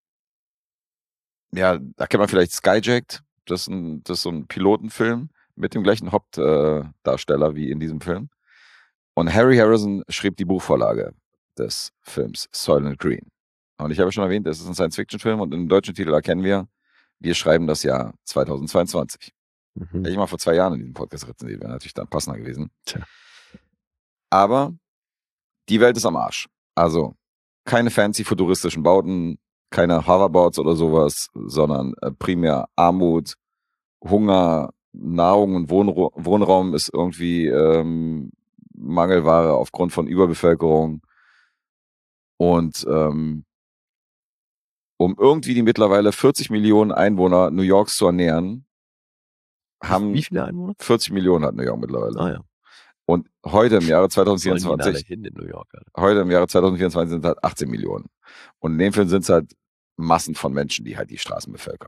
ja, da kennt man vielleicht Skyjacked. Das ist, ein, das ist so ein Pilotenfilm mit dem gleichen Hauptdarsteller äh, wie in diesem Film. Und Harry Harrison schrieb die Buchvorlage des Films Soylent Green. Und ich habe schon erwähnt, es ist ein Science-Fiction-Film und im deutschen Titel erkennen wir, wir schreiben das Jahr zweitausendzweiundzwanzig. Mhm. Hätte ich mal vor zwei Jahren in diesem Podcast rezensiert, wäre natürlich dann passender gewesen. Tja. Aber die Welt ist am Arsch. Also keine fancy futuristischen Bauten, keine Hoverboards oder sowas, sondern äh, primär Armut, Hunger, Nahrung und Wohnra- Wohnraum ist irgendwie ähm, Mangelware aufgrund von Überbevölkerung. Und ähm, um irgendwie die mittlerweile vierzig Millionen Einwohner New Yorks zu ernähren, haben Wie viele Einwohner? vierzig Millionen hat New York mittlerweile. Ah ja. Und heute im Jahre Sollen die alle zweitausendvierundzwanzig, hin in New York, Alter. heute im Jahre zweitausendvierundzwanzig sind es halt achtzehn Millionen. Und in dem Film sind es halt Massen von Menschen, die halt die Straßen bevölkern.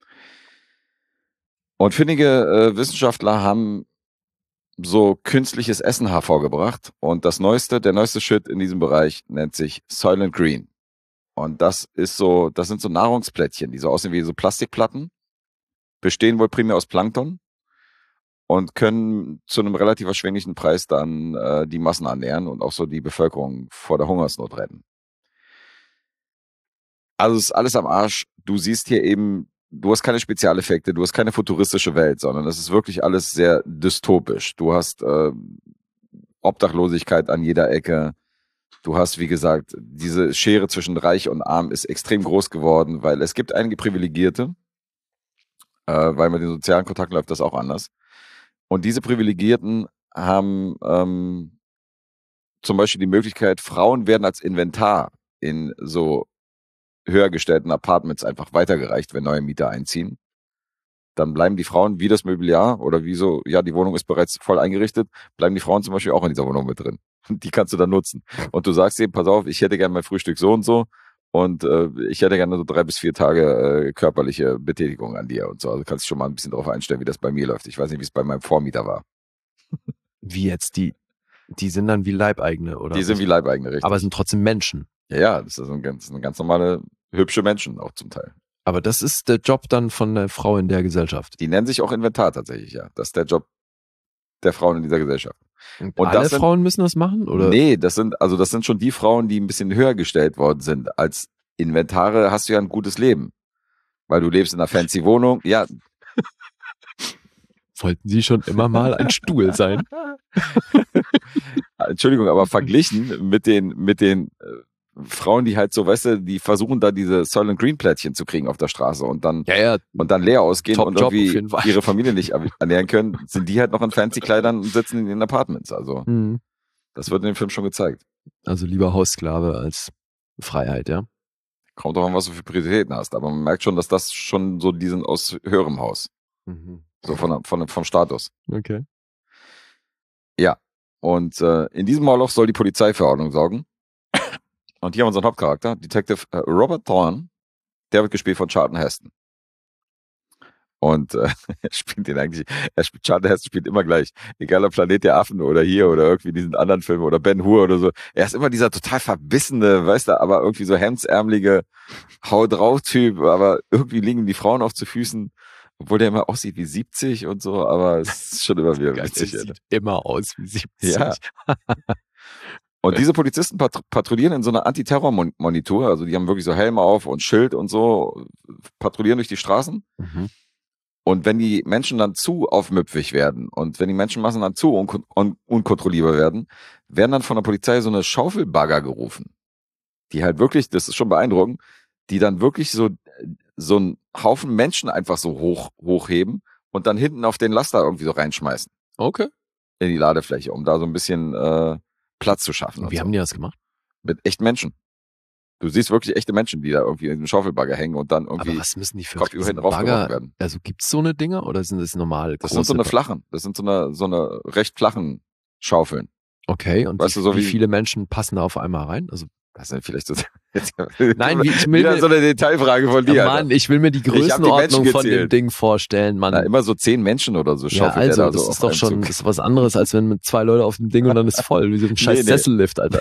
Und findige äh, Wissenschaftler haben so künstliches Essen hervorgebracht. Und das neueste, der neueste Shit in diesem Bereich nennt sich Soylent Green. Und das ist so, das sind so Nahrungsplättchen, die so aussehen wie so Plastikplatten, bestehen wohl primär aus Plankton und können zu einem relativ erschwinglichen Preis dann äh, die Massen ernähren und auch so die Bevölkerung vor der Hungersnot retten. Also es ist alles am Arsch. Du siehst hier eben, du hast keine Spezialeffekte, du hast keine futuristische Welt, sondern es ist wirklich alles sehr dystopisch. Du hast äh, Obdachlosigkeit an jeder Ecke. Du hast, wie gesagt, diese Schere zwischen Reich und Arm ist extrem groß geworden, weil es gibt einige Privilegierte, äh, weil mit den sozialen Kontakten läuft das auch anders. Und diese Privilegierten haben ähm, zum Beispiel die Möglichkeit, Frauen werden als Inventar in so höher gestellten Apartments einfach weitergereicht, wenn neue Mieter einziehen. Dann bleiben die Frauen wie das Mobiliar oder wie so, ja, die Wohnung ist bereits voll eingerichtet, bleiben die Frauen zum Beispiel auch in dieser Wohnung mit drin. Die kannst du dann nutzen. Und du sagst eben, pass auf, ich hätte gerne mein Frühstück so und so und äh, ich hätte gerne so drei bis vier Tage äh, körperliche Betätigung an dir und so. Also kannst du schon mal ein bisschen drauf einstellen, wie das bei mir läuft. Ich weiß nicht, wie es bei meinem Vormieter war. Wie jetzt die, die sind dann wie Leibeigene, oder? Die sind wie Leibeigene, richtig. Aber sind trotzdem Menschen. ja, ja, das sind ganz, das sind ganz normale, hübsche Menschen auch zum Teil. Aber das ist der Job dann von der Frau in der Gesellschaft. Die nennen sich auch Inventar tatsächlich, ja. Das ist der Job der Frauen in dieser Gesellschaft. Und, Und alle das sind- Frauen müssen das machen? Oder? Nee, das sind, also das sind schon die Frauen, die ein bisschen höher gestellt worden sind. Als Inventare hast du ja ein gutes Leben. Weil du lebst in einer fancy Wohnung. Ja, Wollten sie schon immer mal ein Stuhl sein? Entschuldigung, aber verglichen mit den, mit den äh, Frauen, die halt so, weißt du, die versuchen da diese Soylent Green Plättchen zu kriegen auf der Straße und dann, Ja, ja. und dann leer ausgehen Top und Job auf jeden irgendwie Fall. ihre Familie nicht ernähren können, sind die halt noch in fancy Kleidern und sitzen in den Apartments. Also, Hm. das wird in dem Film schon gezeigt. Also lieber Haussklave als Freiheit, ja? Kommt drauf an, was du für Prioritäten hast. Aber man merkt schon, dass das schon so, die sind aus höherem Haus. Mhm. So von, von, vom Status. Okay. Ja. Und äh, in diesem Moloch soll die Polizei für Ordnung sorgen. Und hier haben wir unseren Hauptcharakter, Detective äh, Robert Thorne. Der wird gespielt von Charlton Heston. Und äh, er spielt den eigentlich, er spielt, Charlton Heston spielt immer gleich. Egal ob Planet der Affen oder hier oder irgendwie diesen anderen Film oder Ben Hur oder so. Er ist immer dieser total verbissene, weißt du, aber irgendwie so hemdsärmelige Hau drauf Typ, aber irgendwie liegen die Frauen auf zu Füßen, obwohl der immer aussieht wie siebzig und so, aber es ist schon immer wieder Geil, witzig. er sieht immer aus wie siebzig. Ja. Und diese Polizisten patr- patrouillieren in so einer Antiterror-Monitor, also die haben wirklich so Helme auf und Schild und so, patrouillieren durch die Straßen. Mhm. Und wenn die Menschen dann zu aufmüpfig werden und wenn die Menschenmassen dann zu un- un- unkontrollierbar werden, werden dann von der Polizei so eine Schaufelbagger gerufen. Die halt wirklich, das ist schon beeindruckend, die dann wirklich so, so einen Haufen Menschen einfach so hoch, hochheben und dann hinten auf den Laster irgendwie so reinschmeißen. Okay. In die Ladefläche, um da so ein bisschen äh, Platz zu schaffen. Und und wie so. haben die das gemacht? Mit echten Menschen. Du siehst wirklich echte Menschen, die da irgendwie in diesem Schaufelbagger hängen und dann irgendwie Aber was müssen die für Kopf über riesen hinten raufgeworfen Bagger? werden. Also gibt's so eine Dinger oder sind das normal Das große sind so eine Bagger? flachen, das sind so eine, so eine recht flachen Schaufeln. Okay, und Weißt wie, du, so wie wie- viele Menschen passen da auf einmal rein? Also Das sind vielleicht so. Jetzt, Nein, wie- ich will wieder mir- so eine Detailfrage von dir. Mann, Alter. ich will mir die hab die Menschen Größenordnung von dem gezählt. Ding vorstellen, Mann. Na, immer so zehn Menschen oder so ja, schaufelt also, der da das so ist auf doch einem schon Zug. das ist was anderes, als wenn mit zwei Leute auf dem Ding und dann ist voll, wie so ein scheiß Nee, nee. Sessellift, Alter.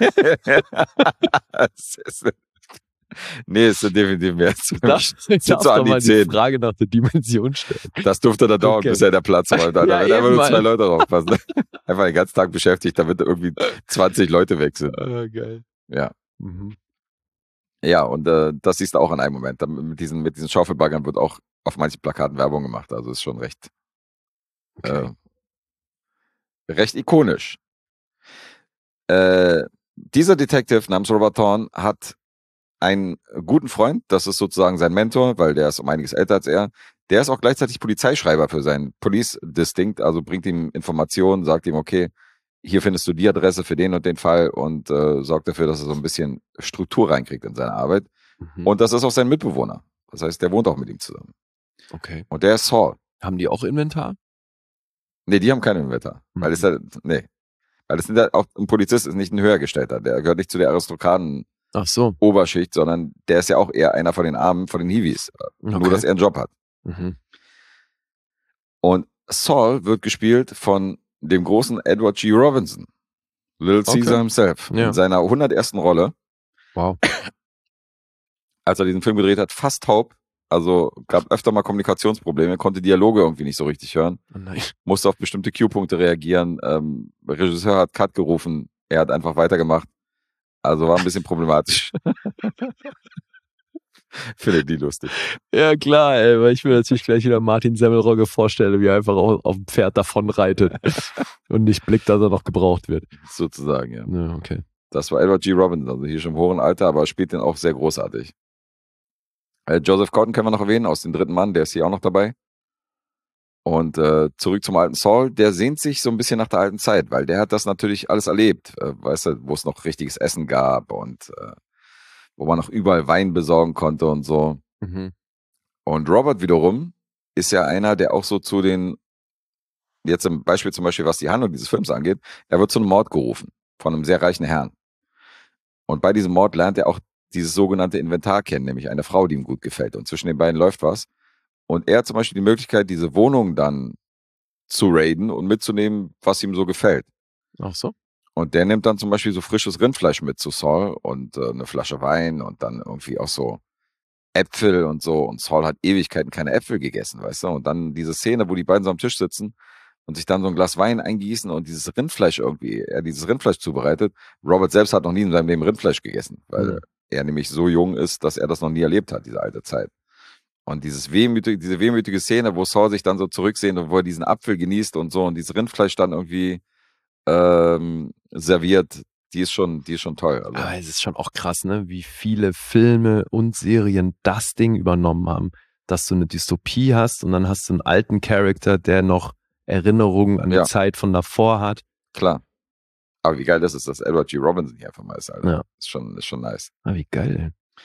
Das ist- nee, es sind definitiv mehr. als Ich darf, ich sind darf so an doch die mal die zehn. Frage nach der Dimension stellen. Das dürfte da dauern, Okay. bis er der Platz räumt. Alter. Ja, Wenn da eben, nur zwei Mann. Leute draufpassen. Einfach den ganzen Tag beschäftigt, damit irgendwie zwanzig Leute weg sind. Ah, geil. Ja. Mhm. Ja, und äh, das siehst du auch in einem Moment. Dann mit diesen, mit diesen Schaufelbaggern wird auch auf manchen Plakaten Werbung gemacht. Also ist schon recht, Okay. äh, recht ikonisch. Äh, dieser Detective namens Robert Thorne hat einen guten Freund, das ist sozusagen sein Mentor, weil der ist um einiges älter als er. Der ist auch gleichzeitig Polizeischreiber für sein Police Distinct, also bringt ihm Informationen, sagt ihm, okay, hier findest du die Adresse für den und den Fall und äh, sorgt dafür, dass er so ein bisschen Struktur reinkriegt in seine Arbeit. Mhm. Und das ist auch sein Mitbewohner. Das heißt, der wohnt auch mit ihm zusammen. Okay. Und der ist Saul. Haben die auch Inventar? Nee, die haben kein Inventar. Mhm. Weil es ja, nee. Weil es sind ja auch, ein Polizist ist nicht ein Höhergestellter. Der gehört nicht zu der Aristokraten-Oberschicht, Ach so. sondern der ist ja auch eher einer von den Armen, von den Hiwis. Okay. Nur, dass er einen Job hat. Mhm. Und Saul wird gespielt von dem großen Edward G. Robinson. Little Okay. Caesar himself. Ja. In seiner hundertersten Rolle, Wow. als er diesen Film gedreht hat, fast taub. Also gab öfter mal Kommunikationsprobleme, konnte Dialoge irgendwie nicht so richtig hören. Oh nein. Musste auf bestimmte Cue-Punkte reagieren. Ähm, der Regisseur hat Cut gerufen. Er hat einfach weitergemacht. Also war ein bisschen problematisch. Finde die lustig. Ja, klar, ey, weil ich mir natürlich gleich wieder Martin Semmelrogge vorstelle, wie er einfach auf, auf dem Pferd davon reitet und nicht blickt, dass er noch gebraucht wird. Sozusagen, ja. Ja, okay. Das war Edward G. Robinson, also hier schon im hohen Alter, aber spielt den auch sehr großartig. Äh, Joseph Cotten können wir noch erwähnen, aus dem dritten Mann, der ist hier auch noch dabei. Und äh, zurück zum alten Saul, der sehnt sich so ein bisschen nach der alten Zeit, weil der hat das natürlich alles erlebt, äh, weißt du, wo es noch richtiges Essen gab und äh, wo man noch überall Wein besorgen konnte und so. Mhm. Und Robert wiederum ist ja einer, der auch so zu den, jetzt im Beispiel zum Beispiel, was die Handlung dieses Films angeht, er wird zu einem Mord gerufen von einem sehr reichen Herrn. Und bei diesem Mord lernt er auch dieses sogenannte Inventar kennen, nämlich eine Frau, die ihm gut gefällt. Und zwischen den beiden läuft was. Und er hat zum Beispiel die Möglichkeit, diese Wohnung dann zu raiden und mitzunehmen, was ihm so gefällt. Ach so. Und der nimmt dann zum Beispiel so frisches Rindfleisch mit zu Saul und äh, eine Flasche Wein und dann irgendwie auch so Äpfel und so. Und Saul hat Ewigkeiten keine Äpfel gegessen, weißt du? Und dann diese Szene, wo die beiden so am Tisch sitzen und sich dann so ein Glas Wein eingießen und dieses Rindfleisch irgendwie, er dieses Rindfleisch zubereitet. Robert selbst hat noch nie in seinem Leben Rindfleisch gegessen, weil Mhm. er nämlich so jung ist, dass er das noch nie erlebt hat, diese alte Zeit. Und dieses wehmütige, diese wehmütige Szene, wo Saul sich dann so zurücksehnt und wo er diesen Apfel genießt und so und dieses Rindfleisch dann irgendwie ähm, serviert, die ist schon, die ist schon toll. Also, Aber es ist schon auch krass, ne, wie viele Filme und Serien das Ding übernommen haben, dass du eine Dystopie hast und dann hast du einen alten Charakter, der noch Erinnerungen an die Ja. Zeit von davor hat. klar. Aber wie geil das ist, dass Edward G. Robinson hier einfach mal ist, Alter. Ja. Ist schon, ist schon nice. Ah, wie geil.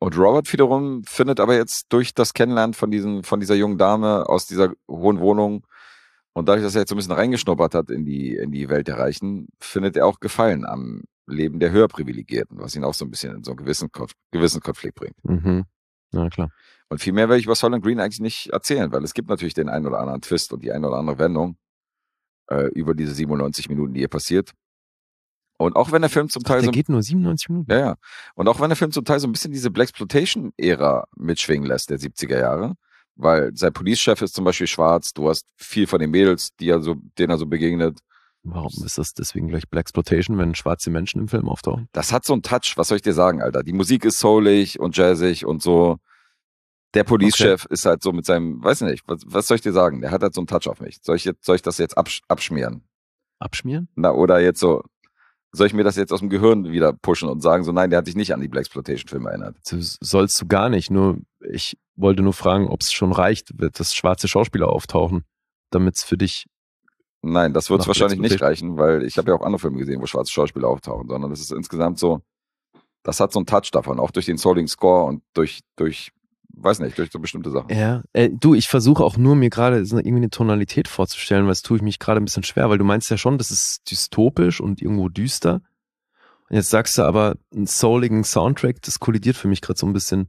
Und Robert wiederum findet aber jetzt durch das Kennenlernen von, diesen, von dieser jungen Dame aus dieser hohen Wohnung und dadurch, dass er jetzt so ein bisschen reingeschnuppert hat in die, in die Welt der Reichen, findet er auch Gefallen am Leben der Höherprivilegierten, was ihn auch so ein bisschen in so einen gewissen, gewissen Konflikt bringt. Mhm. Ja, klar. Und viel mehr werde ich über Soylent Green eigentlich nicht erzählen, weil es gibt natürlich den einen oder anderen Twist und die eine oder andere Wendung äh, über diese siebenundneunzig Minuten, die hier passiert. Und auch wenn der Film zum Teil Ach, der so... geht nur siebenundneunzig Minuten? Ja, ja. Und auch wenn der Film zum Teil so ein bisschen diese Blaxploitation-Ära mitschwingen lässt, der siebziger Jahre, weil sein Police-Chef ist zum Beispiel schwarz, du hast viel von den Mädels, die er so, denen er so begegnet. Warum ist das deswegen gleich Blaxploitation, wenn schwarze Menschen im Film auftauchen? Das hat so einen Touch, was soll ich dir sagen, Alter? Die Musik ist soulig und jazzig und so. Der Police-Chef okay. ist halt so mit seinem, weiß nicht, was, was soll ich dir sagen? Der hat halt so einen Touch auf mich. Soll ich, jetzt, soll ich das jetzt absch- abschmieren? Abschmieren? Na, oder jetzt so, soll ich mir das jetzt aus dem Gehirn wieder pushen und sagen, so nein, der hat sich nicht an die Blaxploitation-Filme erinnert? Das sollst du gar nicht, nur ich wollte nur fragen, ob es schon reicht, dass schwarze Schauspieler auftauchen, damit es für dich... Nein, das wird es wahrscheinlich nicht reichen, weil ich habe ja auch andere Filme gesehen, wo schwarze Schauspieler auftauchen, sondern das ist insgesamt so, das hat so einen Touch davon, auch durch den Souling Score und durch, durch, weiß nicht, durch so bestimmte Sachen. Ja, äh, du, ich versuche auch nur, mir gerade so irgendwie eine Tonalität vorzustellen, weil das tue ich mich gerade ein bisschen schwer, weil du meinst ja schon, das ist dystopisch und irgendwo düster. Und jetzt sagst du aber, einen souligen Soundtrack, das kollidiert für mich gerade so ein bisschen.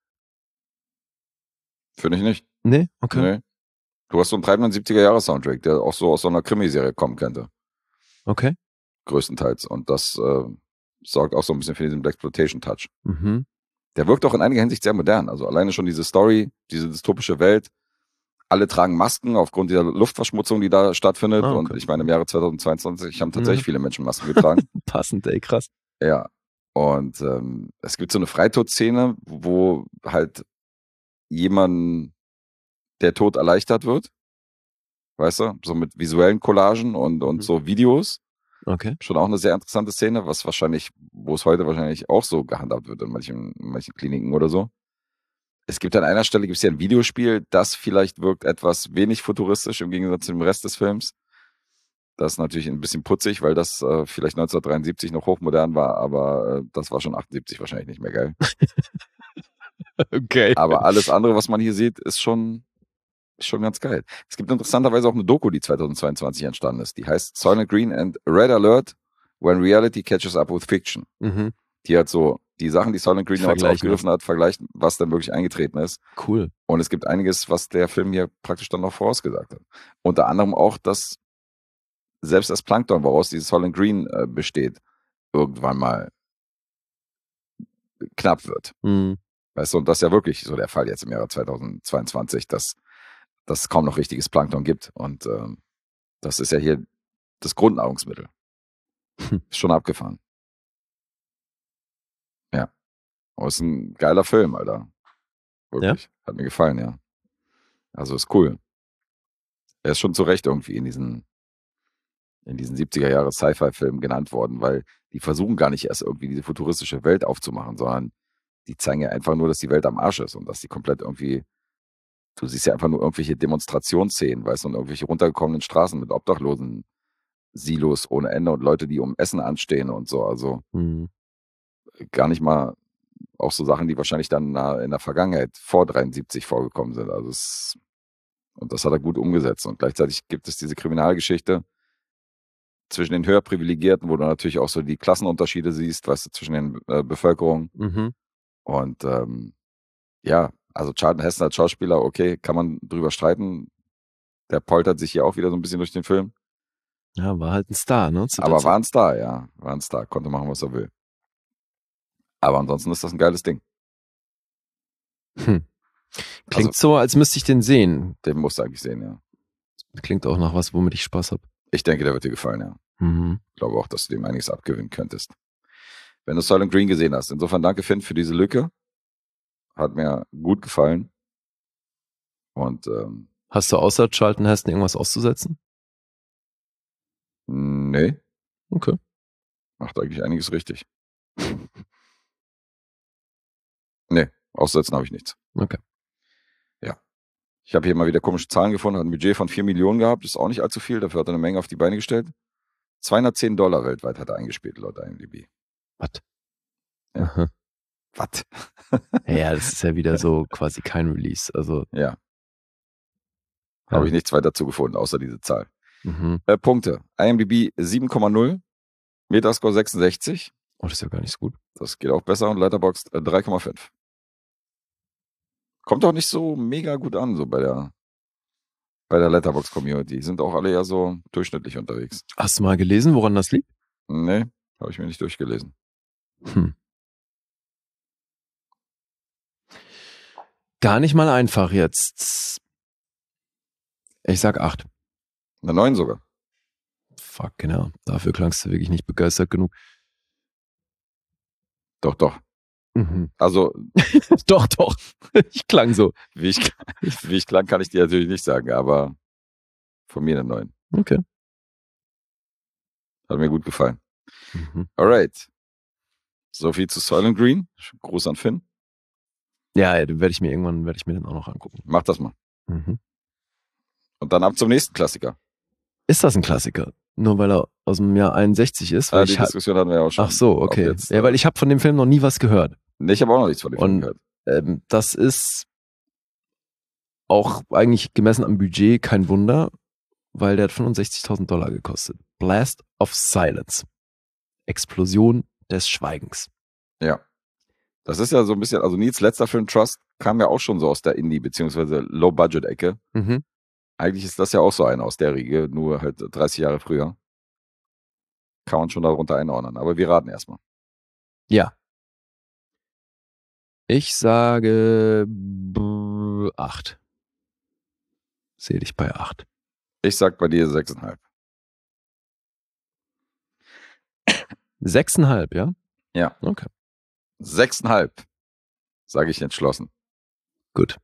Finde ich nicht. Nee? Okay. Nee. Du hast so einen treibenden siebziger-Jahre-Soundtrack, der auch so aus so einer Krimiserie kommen könnte. Okay. Größtenteils. Und das äh, sorgt auch so ein bisschen für diesen Blaxploitation-Touch. Mhm. Der wirkt auch in einiger Hinsicht sehr modern. Also alleine schon diese Story, diese dystopische Welt. Alle tragen Masken aufgrund dieser Luftverschmutzung, die da stattfindet. Ah, okay. Und ich meine, im Jahre zweitausendzweiundzwanzig haben tatsächlich ja. viele Menschen Masken getragen. Passend, ey, krass. Ja. Und ähm, es gibt so eine Freitodszene, wo halt jemand der Tod erleichtert wird. Weißt du? So mit visuellen Collagen und, und mhm. so Videos. Okay. Schon auch eine sehr interessante Szene, was wahrscheinlich, wo es heute wahrscheinlich auch so gehandhabt wird in manchen, in manchen Kliniken oder so. Es gibt an einer Stelle, gibt es ja ein Videospiel, das vielleicht wirkt etwas wenig futuristisch im Gegensatz zu dem Rest des Films. Das ist natürlich ein bisschen putzig, weil das äh, vielleicht neunzehnhundertdreiundsiebzig noch hochmodern war, aber äh, das war schon achtundsiebzig wahrscheinlich nicht mehr geil. Okay. Aber alles andere, was man hier sieht, ist schon, ist schon ganz geil. Es gibt interessanterweise auch eine Doku, die zweitausendzweiundzwanzig entstanden ist. Die heißt Soylent Green and Red Alert, When Reality Catches Up with Fiction. Mhm. Die hat so die Sachen, die Soylent Green damals aufgegriffen hat, vergleicht, was dann wirklich eingetreten ist. Cool. Und es gibt einiges, was der Film hier praktisch dann noch vorausgesagt hat. Unter anderem auch, dass selbst das Plankton, woraus dieses Soylent Green äh, besteht, irgendwann mal knapp wird. Mhm. Weißt du, und das ist ja wirklich so der Fall jetzt im Jahre zweitausendzweiundzwanzig, dass, dass es kaum noch richtiges Plankton gibt. Und ähm, das ist ja hier das Grundnahrungsmittel. Hm. Ist schon abgefahren. Ja. Aber ist ein geiler Film, Alter. Wirklich. Ja? Hat mir gefallen, ja. Also ist cool. Er ist schon zu Recht irgendwie in diesen in diesen siebziger-Jahre-Sci-Fi-Filmen genannt worden, weil die versuchen gar nicht erst irgendwie diese futuristische Welt aufzumachen, sondern die zeigen ja einfach nur, dass die Welt am Arsch ist und dass die komplett irgendwie, du siehst ja einfach nur irgendwelche Demonstrationsszenen, weißt du, und irgendwelche runtergekommenen Straßen mit Obdachlosen, Silos ohne Ende und Leute, die um Essen anstehen und so, also mhm. gar nicht mal auch so Sachen, die wahrscheinlich dann in der, in der Vergangenheit vor dreiundsiebzig vorgekommen sind, also es, und das hat er gut umgesetzt und gleichzeitig gibt es diese Kriminalgeschichte zwischen den Höherprivilegierten, wo du natürlich auch so die Klassenunterschiede siehst, weißt du, zwischen den äh, Bevölkerungen. Mhm. Und ähm, ja, also Charlton Heston als Schauspieler, okay, kann man drüber streiten. Der poltert sich hier auch wieder so ein bisschen durch den Film. Ja, war halt ein Star, ne? Aber war ein Star, ja. War ein Star, konnte machen, was er will. Aber ansonsten ist das ein geiles Ding. Hm. Klingt also, so, als müsste ich den sehen. Den musst du eigentlich sehen, ja. Klingt auch nach was, womit ich Spaß habe. Ich denke, der wird dir gefallen, ja. Mhm. Ich glaube auch, dass du dem einiges abgewinnen könntest. Wenn du Soylent Green gesehen hast. Insofern danke, Finn, für diese Lücke. Hat mir gut gefallen. Und ähm, hast du außer Charlton Heston irgendwas auszusetzen? Nee. Okay. Macht eigentlich einiges richtig. Nee, auszusetzen habe ich nichts. Okay. Ja. Ich habe hier mal wieder komische Zahlen gefunden, hat ein Budget von vier Millionen gehabt, ist auch nicht allzu viel, dafür hat er eine Menge auf die Beine gestellt. zweihundertzehn Dollar weltweit hat er eingespielt, laut I M D B. Was? Ja. Was? Ja, das ist ja wieder so quasi kein Release. Also, Ja, ja. habe ich nichts weiter dazu gefunden, außer diese Zahl. Mhm. Äh, Punkte. IMDb sieben Komma null, Metascore sechsundsechzig. Oh, das ist ja gar nicht so gut. Das geht auch besser. Und Letterboxd äh, drei Komma fünf. Kommt auch nicht so mega gut an, so bei der, bei der Letterboxd-Community. Sind auch alle eher so durchschnittlich unterwegs. Hast du mal gelesen, woran das liegt? Nee, habe ich mir nicht durchgelesen. Hm. Gar nicht mal einfach jetzt. Ich sag acht. Eine neun sogar. Fuck, genau. Dafür klangst du wirklich nicht begeistert genug. Doch, doch. Mhm. Also, Doch, doch. Ich klang so. wie ich, wie ich klang, kann ich dir natürlich nicht sagen, aber von mir eine neun. Okay. Hat mir gut gefallen. Mhm. Alright. So viel zu Soylent Green. Gruß an Finn. Ja, ja, den werde ich mir irgendwann, werde ich mir den auch noch angucken. Mach das mal. Mhm. Und dann ab zum nächsten Klassiker. Ist das ein Klassiker? Nur weil er aus dem Jahr einundsechzig ist? Ah, Weil die ich ha- Diskussion hatten wir ja auch schon. Ach so, Ob okay. jetzt, Ja, weil ich habe von dem Film noch nie was gehört. Nee, ich habe auch noch nichts von dem Film Und gehört. ähm, das ist auch eigentlich gemessen am Budget kein Wunder, weil der hat fünfundsechzigtausend Dollar gekostet. Blast of Silence. Explosion des Schweigens. Ja. Das ist ja so ein bisschen, also Nils letzter Film Trust kam ja auch schon so aus der Indie- bzw. Low-Budget-Ecke. Mhm. Eigentlich ist das ja auch so einer aus der Riege, nur halt dreißig Jahre früher. Kann man schon darunter einordnen. Aber wir raten erstmal. Ja. Ich sage b- acht. Sehe dich bei acht. Ich sag bei dir sechseinhalb. Sechseinhalb, ja? Ja. Okay. Sechseinhalb, sage ich entschlossen. Gut.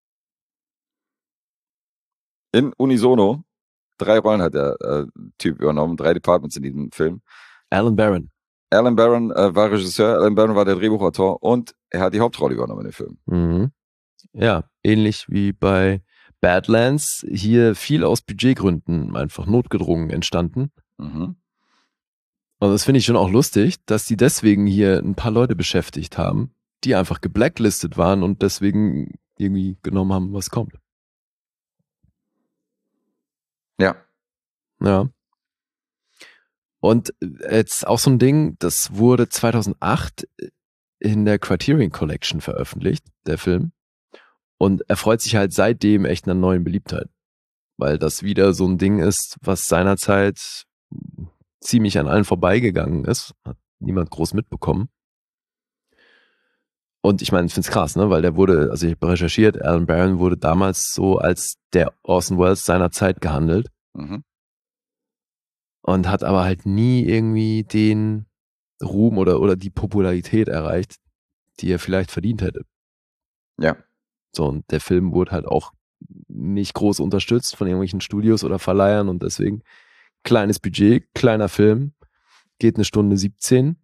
In Unisono, drei Rollen hat der äh, Typ übernommen, drei Departments in diesem Film. Alan Barron. Alan Barron äh, war Regisseur, Alan Barron war der Drehbuchautor und er hat die Hauptrolle übernommen in dem Film. Mhm. Ja, ähnlich wie bei Badlands. Hier viel aus Budgetgründen einfach notgedrungen entstanden. Mhm. Und das finde ich schon auch lustig, dass die deswegen hier ein paar Leute beschäftigt haben, die einfach geblacklistet waren und deswegen irgendwie genommen haben, was kommt. Ja. Ja. Und jetzt auch so ein Ding, das wurde zweitausendacht in der Criterion Collection veröffentlicht, der Film. Und erfreut sich halt seitdem echt einer neuen Beliebtheit. Weil das wieder so ein Ding ist, was seinerzeit ziemlich an allen vorbeigegangen ist. Hat niemand groß mitbekommen. Und ich meine, ich finde es krass, ne? Weil der wurde, also ich habe recherchiert, Alan Barron wurde damals so als der Orson Welles seiner Zeit gehandelt. Mhm. Und hat aber halt nie irgendwie den Ruhm oder, oder die Popularität erreicht, die er vielleicht verdient hätte. Ja. So, und der Film wurde halt auch nicht groß unterstützt von irgendwelchen Studios oder Verleihern und deswegen kleines Budget, kleiner Film, geht eine Stunde siebzehn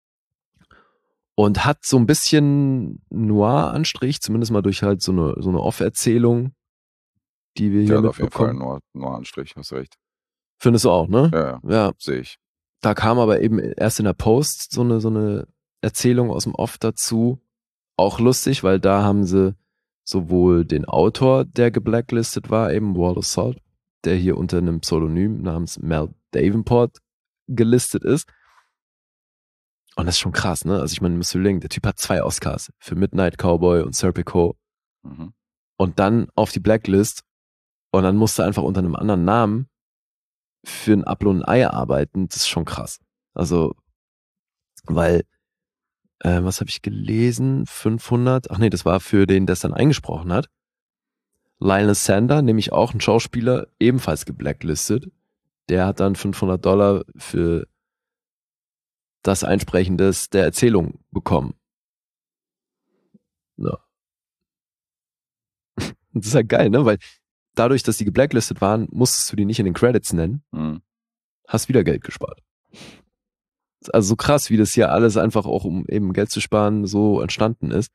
und hat so ein bisschen Noir-Anstrich, zumindest mal durch halt so eine, so eine Off-Erzählung, die wir hier Ja, auf jeden Fall mitbekommen. nur, nur Anstrich, hast recht. Findest du auch, ne? Ja, ja, Ja, sehe ich. da kam aber eben erst in der Post so eine, so eine Erzählung aus dem Off dazu. Auch lustig, weil da haben sie sowohl den Autor, der geblacklistet war, eben Wallace Salt, der hier unter einem Pseudonym namens Mel Davenport gelistet ist. Und das ist schon krass, ne? Also ich meine, musst du überlegen, der Typ hat zwei Oscars für Midnight Cowboy und Serpico Mhm. und dann auf die Blacklist und dann musste er einfach unter einem anderen Namen für ein Apfel und ein Ei arbeiten. Das ist schon krass. Also, weil Äh, was habe ich gelesen? fünfhundert. Ach nee, das war für den, der es dann eingesprochen hat. Lionel Sander, nämlich auch ein Schauspieler, ebenfalls geblacklistet. Der hat dann fünfhundert Dollar für das Einsprechen des, der Erzählung bekommen. Ja. Das ist halt geil, ne? Weil dadurch, dass die geblacklistet waren, musstest du die nicht in den Credits nennen. Mhm. Hast wieder Geld gespart. Also so krass, wie das hier alles einfach auch, um eben Geld zu sparen, so entstanden ist.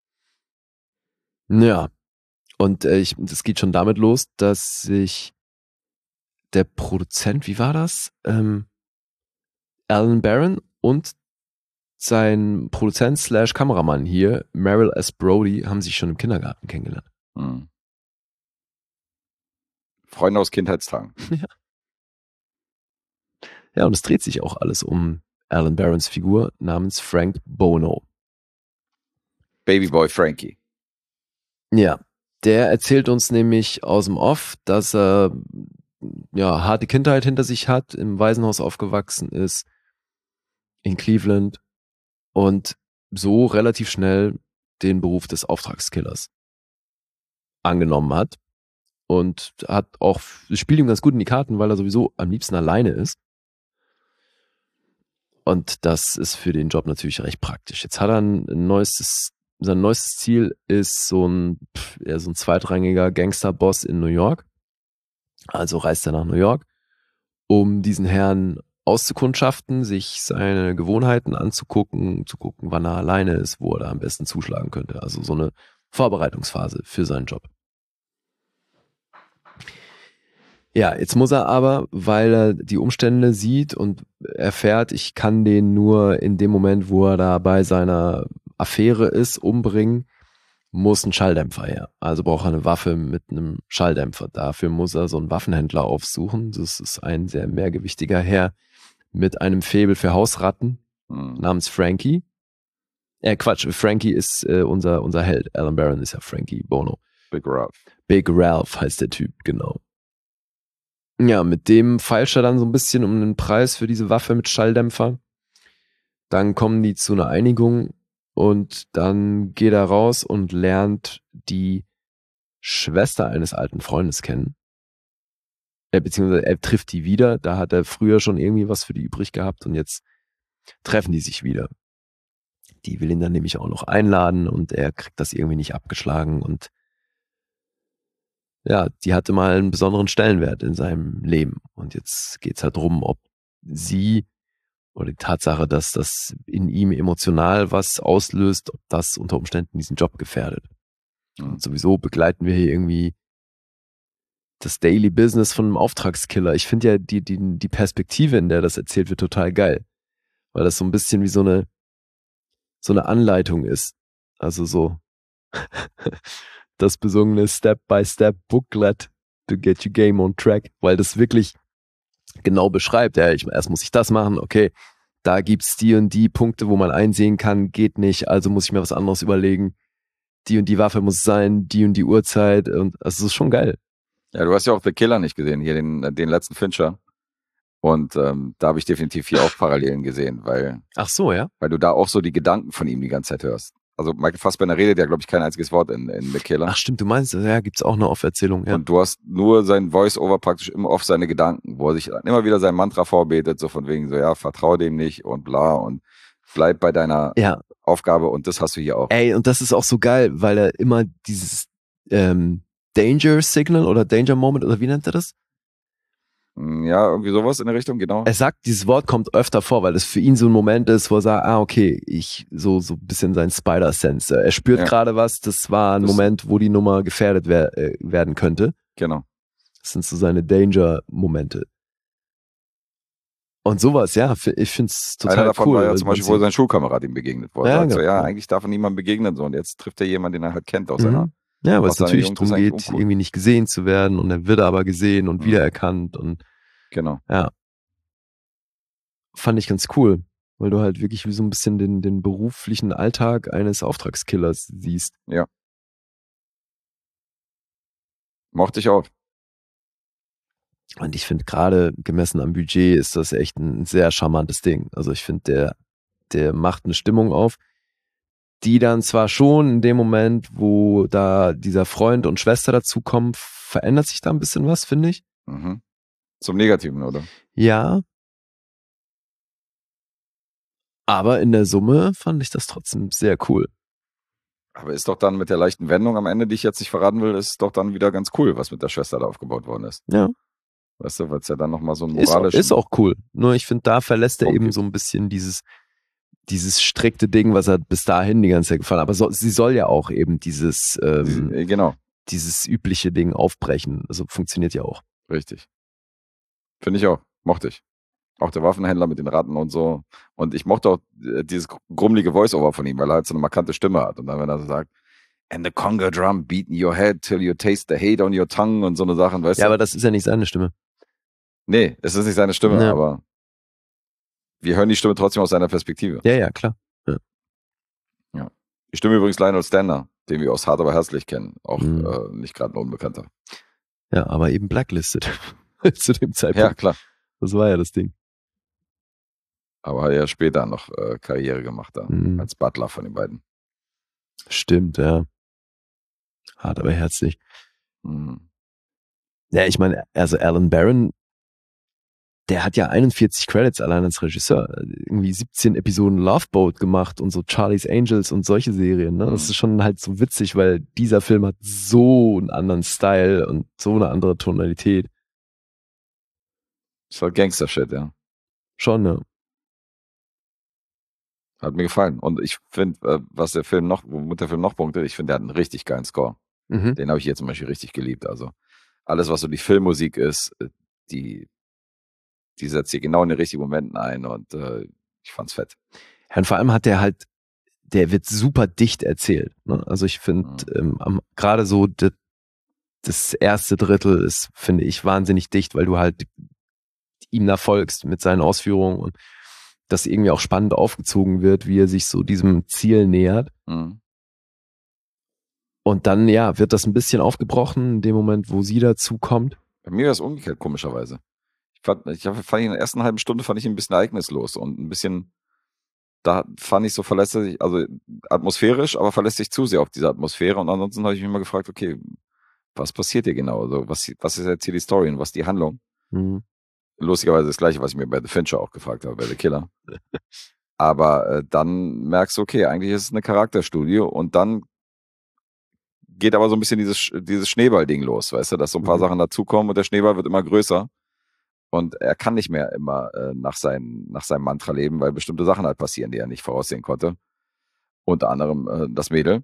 Ja. Und äh, ich, das geht schon damit los, dass sich der Produzent, wie war das? Ähm, Alan Barron und sein Produzent slash Kameramann hier, Merrill S. Brody, haben sich schon im Kindergarten kennengelernt. Hm. Freunde aus Kindheitstagen. Ja. Ja, und es dreht sich auch alles um Alan Barrons Figur namens Frank Bono. Babyboy Frankie. Ja, der erzählt uns nämlich aus dem Off, dass er ja harte Kindheit hinter sich hat, im Waisenhaus aufgewachsen ist, in Cleveland und so relativ schnell den Beruf des Auftragskillers angenommen hat und hat auch, es spielt ihm ganz gut in die Karten, weil er sowieso am liebsten alleine ist. Und das ist für den Job natürlich recht praktisch. Jetzt hat er ein neuestes, sein neuestes Ziel ist so ein, eher so ein zweitrangiger Gangsterboss in New York. Also reist er nach New York, um diesen Herrn auszukundschaften, sich seine Gewohnheiten anzugucken, zu gucken, wann er alleine ist, wo er da am besten zuschlagen könnte. Also so eine Vorbereitungsphase für seinen Job. Ja, jetzt muss er aber, weil er die Umstände sieht und erfährt, ich kann den nur in dem Moment, wo er da bei seiner Affäre ist, umbringen, muss ein Schalldämpfer her. Also braucht er eine Waffe mit einem Schalldämpfer. Dafür muss er so einen Waffenhändler aufsuchen. Das ist ein sehr mehrgewichtiger Herr mit einem Faible für Hausratten mhm. namens Frankie. Äh, Quatsch, Frankie ist äh, unser, unser Held. Alan Barron ist ja Frankie Bono. Big Ralph. Big Ralph heißt der Typ, genau. Ja, mit dem feilscht er dann so ein bisschen um den Preis für diese Waffe mit Schalldämpfer. Dann kommen die zu einer Einigung und dann geht er raus und lernt die Schwester eines alten Freundes kennen. Äh, beziehungsweise er trifft die wieder. Da hat er früher schon irgendwie was für die übrig gehabt und jetzt treffen die sich wieder. Die will ihn dann nämlich auch noch einladen und er kriegt das irgendwie nicht abgeschlagen und ja, die hatte mal einen besonderen Stellenwert in seinem Leben. Und jetzt geht's halt drum, ob sie oder die Tatsache, dass das in ihm emotional was auslöst, ob das unter Umständen diesen Job gefährdet. Und sowieso begleiten wir hier irgendwie das Daily Business von einem Auftragskiller. Ich finde ja die, die, die Perspektive, in der das erzählt wird, total geil. Weil das so ein bisschen wie so eine, so eine Anleitung ist. Also so das besungene Step-by-Step-Booklet to get your game on track, weil das wirklich genau beschreibt, ja, ich, erst muss ich das machen, okay, da gibt's die und die Punkte, wo man einsehen kann, geht nicht, also muss ich mir was anderes überlegen, die und die Waffe muss sein, die und die Uhrzeit und also das ist schon geil. Ja, du hast ja auch The Killer nicht gesehen, hier den, den letzten Fincher und ähm, da habe ich definitiv hier auch Parallelen gesehen, weil Ach so, ja? Weil du da auch so die Gedanken von ihm die ganze Zeit hörst. Also Michael Fassbender redet ja, glaube ich, kein einziges Wort in, in The Killer. Ach stimmt, du meinst, ja, gibt's auch eine Off-Erzählung, ja. Und du hast nur sein Voice-Over praktisch immer auf seine Gedanken, wo er sich immer wieder sein Mantra vorbetet, so von wegen so, ja, vertrau dem nicht und bla und bleib bei deiner ja. Aufgabe und das hast du hier auch. Ey, und das ist auch so geil, weil er immer dieses ähm, Danger Signal oder Danger Moment oder wie nennt er das? Ja, irgendwie sowas in der Richtung, genau. Er sagt, dieses Wort kommt öfter vor, weil es für ihn so ein Moment ist, wo er sagt, ah, okay, ich, so, so ein bisschen sein Spider-Sense. Er spürt Ja. gerade was, das war ein Das- Moment, wo die Nummer gefährdet wer äh, werden könnte. Genau. Das sind so seine Danger-Momente. Und sowas, ja, f- ich find's total Einer davon cool. war ja weil zum man Beispiel, wo sieht- sein Schulkamerad ihm begegnet, wo er Ja, sagt so, genau. ja, eigentlich darf er niemandem begegnen, so, und jetzt trifft er jemanden, den er halt kennt aus seiner. Mhm. Ja, weil aus es seiner natürlich Jugend, darum das ist geht, eigentlich uncool. irgendwie nicht gesehen zu werden und er wird aber gesehen und Mhm. wiedererkannt und Genau. fand ich ganz cool, weil du halt wirklich wie so ein bisschen den, den beruflichen Alltag eines Auftragskillers siehst. Mochte ich auch. Und ich finde gerade gemessen am Budget ist das echt ein sehr charmantes Ding. Also ich finde, der, der macht eine Stimmung auf, die dann zwar schon in dem Moment, wo da dieser Freund und Schwester dazukommen, verändert sich da ein bisschen was, finde ich. Mhm. Zum Negativen, oder? Ja. Aber in der Summe fand ich das trotzdem sehr cool. Aber ist doch dann mit der leichten Wendung am Ende, die ich jetzt nicht verraten will, ist doch dann wieder ganz cool, was mit der Schwester da aufgebaut worden ist. Ja. Weißt du, weil es ja dann nochmal so ein Ist, auch- moralisches... ist auch cool. Nur ich finde, da verlässt er Punkt eben gibt. so ein bisschen dieses, dieses strikte Ding, was er bis dahin die ganze Zeit gefallen hat. Aber so, sie soll ja auch eben dieses, ähm, Äh, Genau, dieses übliche Ding aufbrechen. Also funktioniert ja auch. richtig. Finde ich auch. Mochte ich. Auch der Waffenhändler mit den Ratten und so. Und ich mochte auch äh, dieses grummelige Voice-Over von ihm, weil er halt so eine markante Stimme hat. Und dann, wenn er so sagt, and the conga drum beating your head till you taste the hate on your tongue und so eine Sachen, weißt Ja, du? aber das ist ja nicht seine Stimme. Nee, es ist nicht seine Stimme, Ja. aber wir hören die Stimme trotzdem aus seiner Perspektive. Ja, ja, klar. Die Stimme übrigens Lionel Stander, den wir aus Hart aber herzlich kennen. Auch Mhm. äh, nicht gerade ein Unbekannter. Ja, aber eben blacklisted zu dem Ja, Zeitpunkt. klar. Das war ja das Ding. Aber hat ja später noch äh, Karriere gemacht da, Mhm. als Butler von den beiden. Stimmt, ja. Hart, aber herzlich. Mhm. Ja, ich meine, also Alan Barron, der hat ja einundvierzig Credits allein als Regisseur. Irgendwie siebzehn Episoden Love Boat gemacht und so Charlie's Angels und solche Serien. Ne? Das Mhm. ist schon halt so witzig, weil dieser Film hat so einen anderen Style und so eine andere Tonalität. Ist halt Gangster-Shit, ja. Schon, ne? Hat mir gefallen. Und ich finde, äh, was der Film noch, womit der Film noch punktet, ich finde, der hat einen richtig geilen Score. Mhm. Den habe ich hier zum Beispiel richtig geliebt. Also alles, was so die Filmmusik ist, äh, die, die setzt hier genau in den richtigen Momenten ein und äh, ich fand's fett. Ja, und vor allem hat der halt, der wird super dicht erzählt. Ne? Also ich finde, Mhm. ähm, am- gerade so das, das erste Drittel ist, finde ich, wahnsinnig dicht, weil du halt ihm da folgst mit seinen Ausführungen und das irgendwie auch spannend aufgezogen wird, wie er sich so diesem Ziel nähert. Mhm. Und dann, ja, wird das ein bisschen aufgebrochen in dem Moment, wo sie dazu kommt. Bei mir war es umgekehrt, komischerweise. Ich fand, ich hab- fand ihn in der ersten halben Stunde fand ich ihn ein bisschen ereignislos und ein bisschen, da fand ich so verlässlich, also atmosphärisch, aber verlässt sich zu sehr auf diese Atmosphäre. Und ansonsten habe ich mich immer gefragt, okay, was passiert hier genau? Also was, was ist jetzt hier die Story und was die Handlung? Mhm. Lustigerweise das Gleiche, was ich mir bei The Fincher auch gefragt habe, bei The Killer. Aber äh, dann merkst du, okay, eigentlich ist es eine Charakterstudie und dann geht aber so ein bisschen dieses, Sch- dieses Schneeball-Ding los, weißt du, dass so ein paar Mhm. Sachen dazukommen und der Schneeball wird immer größer und er kann nicht mehr immer äh, nach, sein, nach seinem Mantra leben, weil bestimmte Sachen halt passieren, die er nicht voraussehen konnte. Unter anderem äh, das Mädel.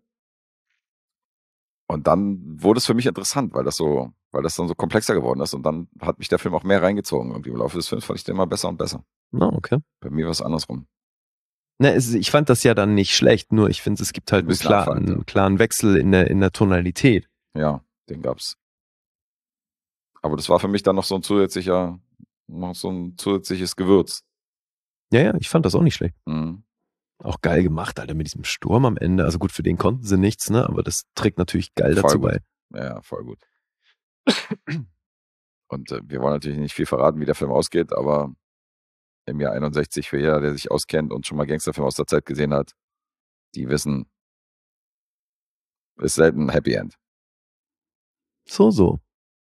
Und dann wurde es für mich interessant, weil das so, weil das dann so komplexer geworden ist und dann hat mich der Film auch mehr reingezogen. Irgendwie im Laufe des Films fand ich den immer besser und besser. Na, okay. Bei mir war es andersrum. Ne, es, ich fand das ja dann nicht schlecht, nur ich finde, es gibt halt Ein einen bisschen klaren, abfallend, ja. einen klaren Wechsel in der, in der Tonalität. Ja, den gab's. Aber das war für mich dann noch so ein zusätzlicher, noch so ein zusätzliches Gewürz. Ja, ja, ich fand das auch nicht schlecht. Mhm. Auch geil gemacht, Alter, mit diesem Sturm am Ende. Also gut, für den konnten sie nichts, ne? Aber das trägt natürlich geil Voll dazu gut. bei. Ja, voll gut. Und äh, wir wollen natürlich nicht viel verraten, wie der Film ausgeht, aber im Jahr einundsechzig, für jeder, der sich auskennt und schon mal Gangsterfilm aus der Zeit gesehen hat, die wissen, ist selten ein Happy End. So, so.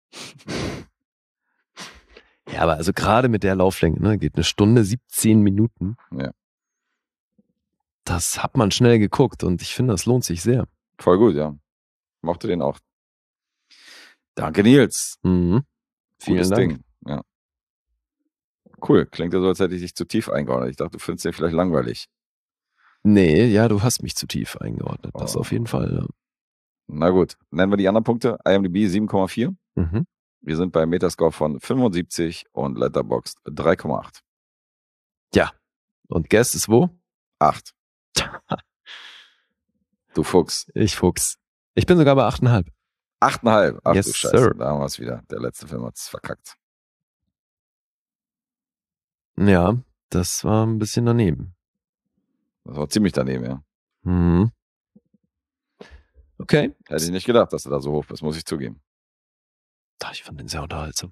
Ja, aber also gerade mit der Lauflänge, ne, geht eine Stunde, siebzehn Minuten. Ja. Das hat man schnell geguckt und ich finde, das lohnt sich sehr. Voll gut, ja. Mochte den auch. Danke, Nils. Mhm. Vielen Gutes Dank. Ding. Ja. Cool. Klingt ja so, als hätte ich dich zu tief eingeordnet. Ich dachte, du findest den vielleicht langweilig. Nee, ja, du hast mich zu tief eingeordnet. Das Oh. auf jeden Fall. Na gut. Nennen wir die anderen Punkte. IMDb sieben Komma vier. Ja. Mhm. Wir sind bei Metascore von fünfundsiebzig und Letterboxd drei Komma acht. Und Guess ist wo? acht. Du Fuchs. Ich Fuchs. Ich bin sogar bei acht Komma fünf. acht Komma fünf. Ach Yes, du Scheiße. sir. Da haben wir es wieder. Der letzte Film hat es verkackt. Ja, das war ein bisschen daneben. Das war ziemlich daneben, ja. Mhm. Okay. Hätte ich nicht gedacht, dass du da so hoch bist, muss ich zugeben. Ach, ich fand den sehr unterhaltsam.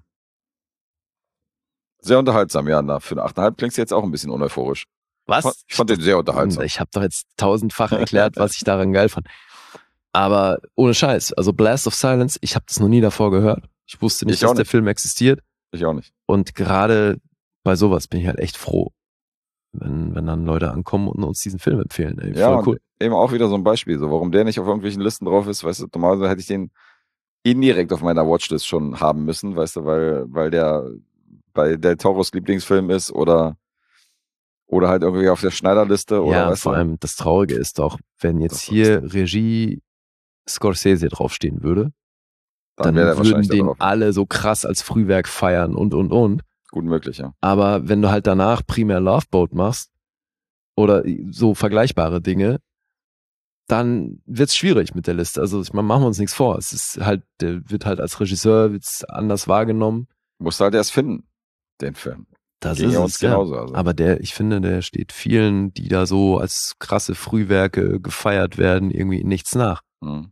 Sehr unterhaltsam, ja. Na, für eine acht Komma fünf klingst du jetzt auch ein bisschen uneuphorisch. Was? Ich fand den sehr unterhaltsam. Ich habe doch jetzt tausendfach erklärt, was ich daran geil fand. Aber ohne Scheiß, also Blast of Silence, ich habe das noch nie davor gehört. Ich wusste nicht, Ich auch dass der nicht. Film existiert. Ich auch nicht. Und gerade bei sowas bin ich halt echt froh, wenn, wenn dann Leute ankommen und uns diesen Film empfehlen. Ey, Ja, voll und cool. eben auch wieder so ein Beispiel, so warum der nicht auf irgendwelchen Listen drauf ist, weißt du, normalerweise hätte ich den indirekt auf meiner Watchlist schon haben müssen, weißt du, weil, weil der bei Del Toros Lieblingsfilm ist oder oder halt irgendwie auf der Schneiderliste oder Ja, weißt vor du. allem das Traurige ist doch, wenn jetzt Das ist hier Regie Scorsese draufstehen würde, dann, wäre der würden wahrscheinlich da den drauf. alle so krass als Frühwerk feiern und, und, und. Gut möglich, ja. Aber wenn du halt danach primär Love Boat machst oder so vergleichbare Dinge, dann wird's schwierig mit der Liste. Also ich meine, machen wir uns nichts vor. Es ist halt, der wird halt als Regisseur wird's anders wahrgenommen. Musst du halt erst finden, den Film. Das Ging ist ja uns es, ja. genauso. Also. Aber der, ich finde, der steht vielen, die da so als krasse Frühwerke gefeiert werden, irgendwie nichts nach. Hm.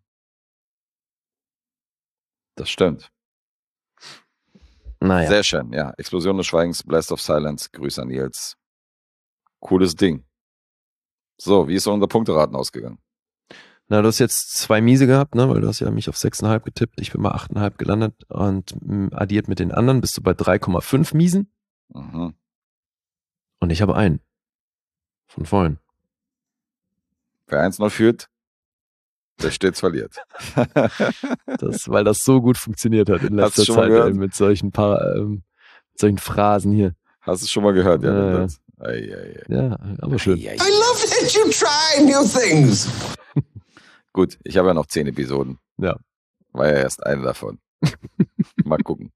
Das stimmt. Naja. Sehr schön, ja. Explosion des Schweigens, Blast of Silence, Grüße an Nils. Cooles Ding. So, wie ist so unser Punkteraten ausgegangen? Na, du hast jetzt zwei Miese gehabt, ne, weil du hast ja mich auf sechs Komma fünf getippt. Ich bin bei acht Komma fünf gelandet und m, addiert mit den anderen bist du bei drei Komma fünf Miesen. Mhm. Und ich habe einen. Von vorhin. Wer eins null führt, der stets verliert. Das, weil das so gut funktioniert hat in Hast letzter du schon mal Zeit gehört? ey, mit solchen paar, ähm, mit solchen Phrasen hier. Hast du es schon mal gehört? Ja, Ja, ja. das. Ei, ei, ei. Ja, aber schön. Ei, ei, I love that you try new things. Gut, ich habe ja noch zehn Episoden. Ja. War ja erst eine davon. Mal gucken.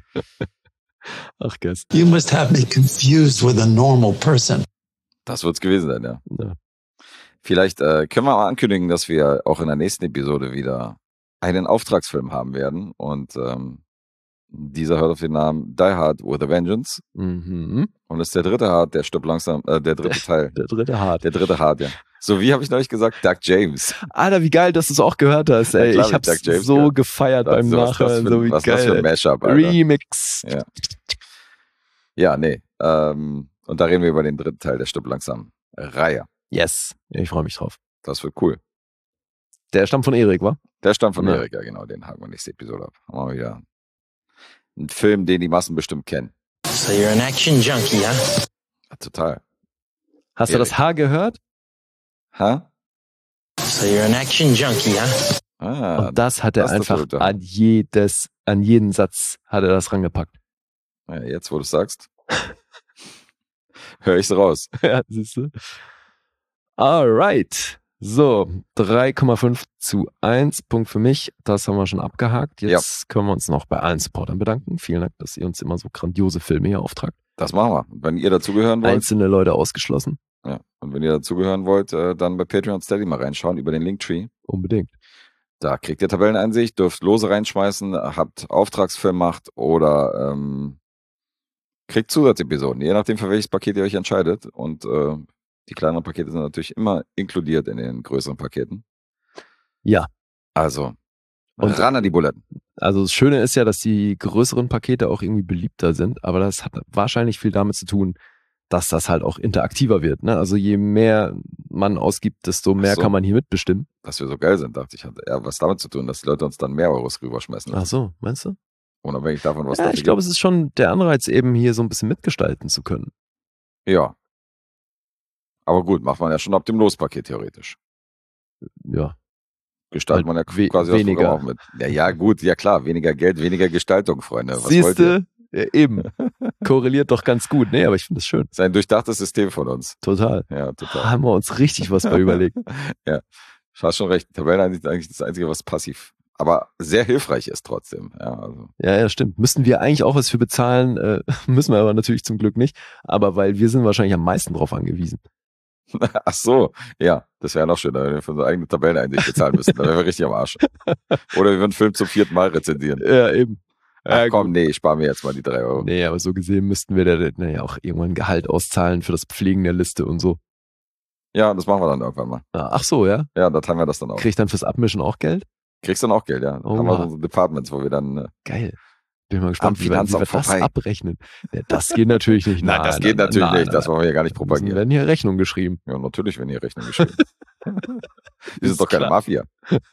Ach, Guess. You must have me confused with a normal person. Das wird's gewesen sein, ja. Ja. Vielleicht äh, können wir mal ankündigen, dass wir auch in der nächsten Episode wieder einen Auftragsfilm haben werden. Und ähm, dieser hört auf den Namen Die Hard with a Vengeance. Mhm. Und ist der dritte Hard, der stirbt langsam, äh, der dritte Teil. Der dritte Hart. Der dritte Hard, ja. So, wie habe ich neulich gesagt? Doug James. Alter, wie geil, dass du es auch gehört hast, ey. Ja, klar, ich hab's Doug James so gehört. gefeiert beim Also, was ist das Nachhören. für, So wie was ist das für geil. ein Mashup, Alter? Remix. Ja. Ja, nee. Ähm, und da reden wir über den dritten Teil, der stirbt langsam. Reihe. Yes. Ich freue mich drauf. Das wird cool. Der stammt von Erik, wa? Der stammt von Ja. Erik, ja genau, den haken wir nächste Episode ab. Haben wir wieder einen Film, den die Massen bestimmt kennen. So you're an action junkie, huh? Ja, total. Hast du Erik. das H gehört? Hä? So you're an action junkie, huh? Ah, Und das hat er das ist einfach das wohl an jedes, an jeden Satz hat er das rangepackt. ja, jetzt, wo du sagst, höre ich's raus. Ja, siehst du. Alright. So, drei Komma fünf zu eins. Punkt für mich. Das haben wir schon abgehakt. Jetzt können wir uns noch bei allen Supportern bedanken. Vielen Dank, dass ihr uns immer so grandiose Filme hier auftragt. Das machen wir. Und wenn ihr dazugehören wollt, Einzelne Leute ausgeschlossen. ja, und wenn ihr dazugehören wollt, äh, dann bei Patreon und Steady mal reinschauen über den Linktree. Unbedingt. Da kriegt ihr Tabelleneinsicht, dürft Lose reinschmeißen, habt Auftragsfilm macht oder ähm, kriegt Zusatzepisoden, je nachdem, für welches Paket ihr euch entscheidet. Und äh, die kleineren Pakete sind natürlich immer inkludiert in den größeren Paketen. Ja. Also, Und- ran an die Buletten. Also das Schöne ist ja, dass die größeren Pakete auch irgendwie beliebter sind, aber das hat wahrscheinlich viel damit zu tun, dass das halt auch interaktiver wird. Ne? Also je mehr man ausgibt, desto mehr Ach so. kann man hier mitbestimmen. Dass wir so geil sind, dachte ich, hat eher was damit zu tun, dass die Leute uns dann mehr Euros rüberschmeißen Ach lassen. so, meinst du? Unabhängig davon, was Ja, dafür ich glaube, es ist schon der Anreiz, eben hier so ein bisschen mitgestalten zu können. gibt. Ja. Aber gut, macht man ja schon ab dem Lospaket theoretisch. Ja. Gestaltet Halt man ja we- quasi das weniger. Programm auch mit. Ja, ja, gut, ja klar, weniger Geld, weniger Gestaltung, Freunde. Was wollt ihr? Siehste, ja, eben. Korreliert doch ganz gut. Nee, aber ich finde es schön. Das ist ein durchdachtes System von uns. Total. Ja, total. Haben wir uns richtig was bei überlegt. Ja, du hast schon recht. Tabelleneinsicht ist eigentlich das Einzige, was passiv, aber sehr hilfreich ist trotzdem. Ja, also. Ja, ja, stimmt. Müssten wir eigentlich auch was für bezahlen, äh, müssen wir aber natürlich zum Glück nicht. Aber weil wir sind wahrscheinlich am meisten drauf angewiesen. Ach so, ja, das wäre noch schöner, wenn wir für unsere eigene Tabelleneinsicht bezahlen müssten. Dann wären wir richtig am Arsch. Oder wir würden einen Film zum vierten Mal rezensieren. Ja, eben. Ach Ja, komm, gut. nee, ich spare mir jetzt mal die drei Euro. Nee, aber so gesehen müssten wir da naja, auch irgendwann ein Gehalt auszahlen für das Pflegen der Liste und so. Ja, das machen wir dann irgendwann mal. Ah, Ach so, ja? Ja, da teilen wir das dann auch. Krieg ich dann fürs Abmischen auch Geld? Kriegst dann auch Geld, ja. Oh, Haben wir wow. so unsere Departments, wo wir dann, äh, Geil. Bin mal gespannt, Am wie wir, wie wir Finanzamt das vorbei. abrechnen. Ja, das geht natürlich nicht. nein, das geht natürlich nein, nicht, das nein. wollen wir ja gar nicht Müssen propagieren. werden hier Rechnungen geschrieben. Ja, natürlich, wenn ihr Rechnung geschrieben. Wir Ist sind doch keine klar. Mafia.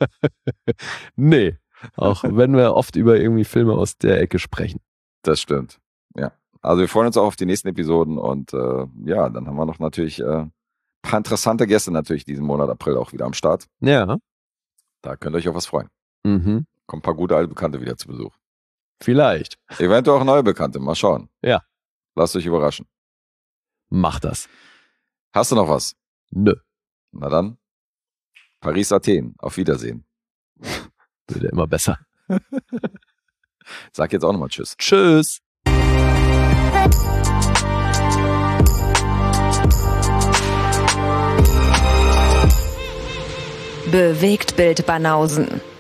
Nee. Auch wenn wir oft über irgendwie Filme aus der Ecke sprechen. Das stimmt. Ja. Also wir freuen uns auch auf die nächsten Episoden und äh, ja, dann haben wir noch natürlich äh, ein paar interessante Gäste natürlich diesen Monat April auch wieder am Start. Ja. Da könnt ihr euch auf was freuen. Mhm. Kommen ein paar gute alte Bekannte wieder zu Besuch. Vielleicht. Eventuell auch neue Bekannte. Mal schauen. Ja. Lasst euch überraschen. Mach das. Hast du noch was? Nö. Na dann. Paris, Athen. Auf Wiedersehen. Wird ja immer besser. Sag jetzt auch nochmal Tschüss. Tschüss. Thank Bewegtbild Banausen.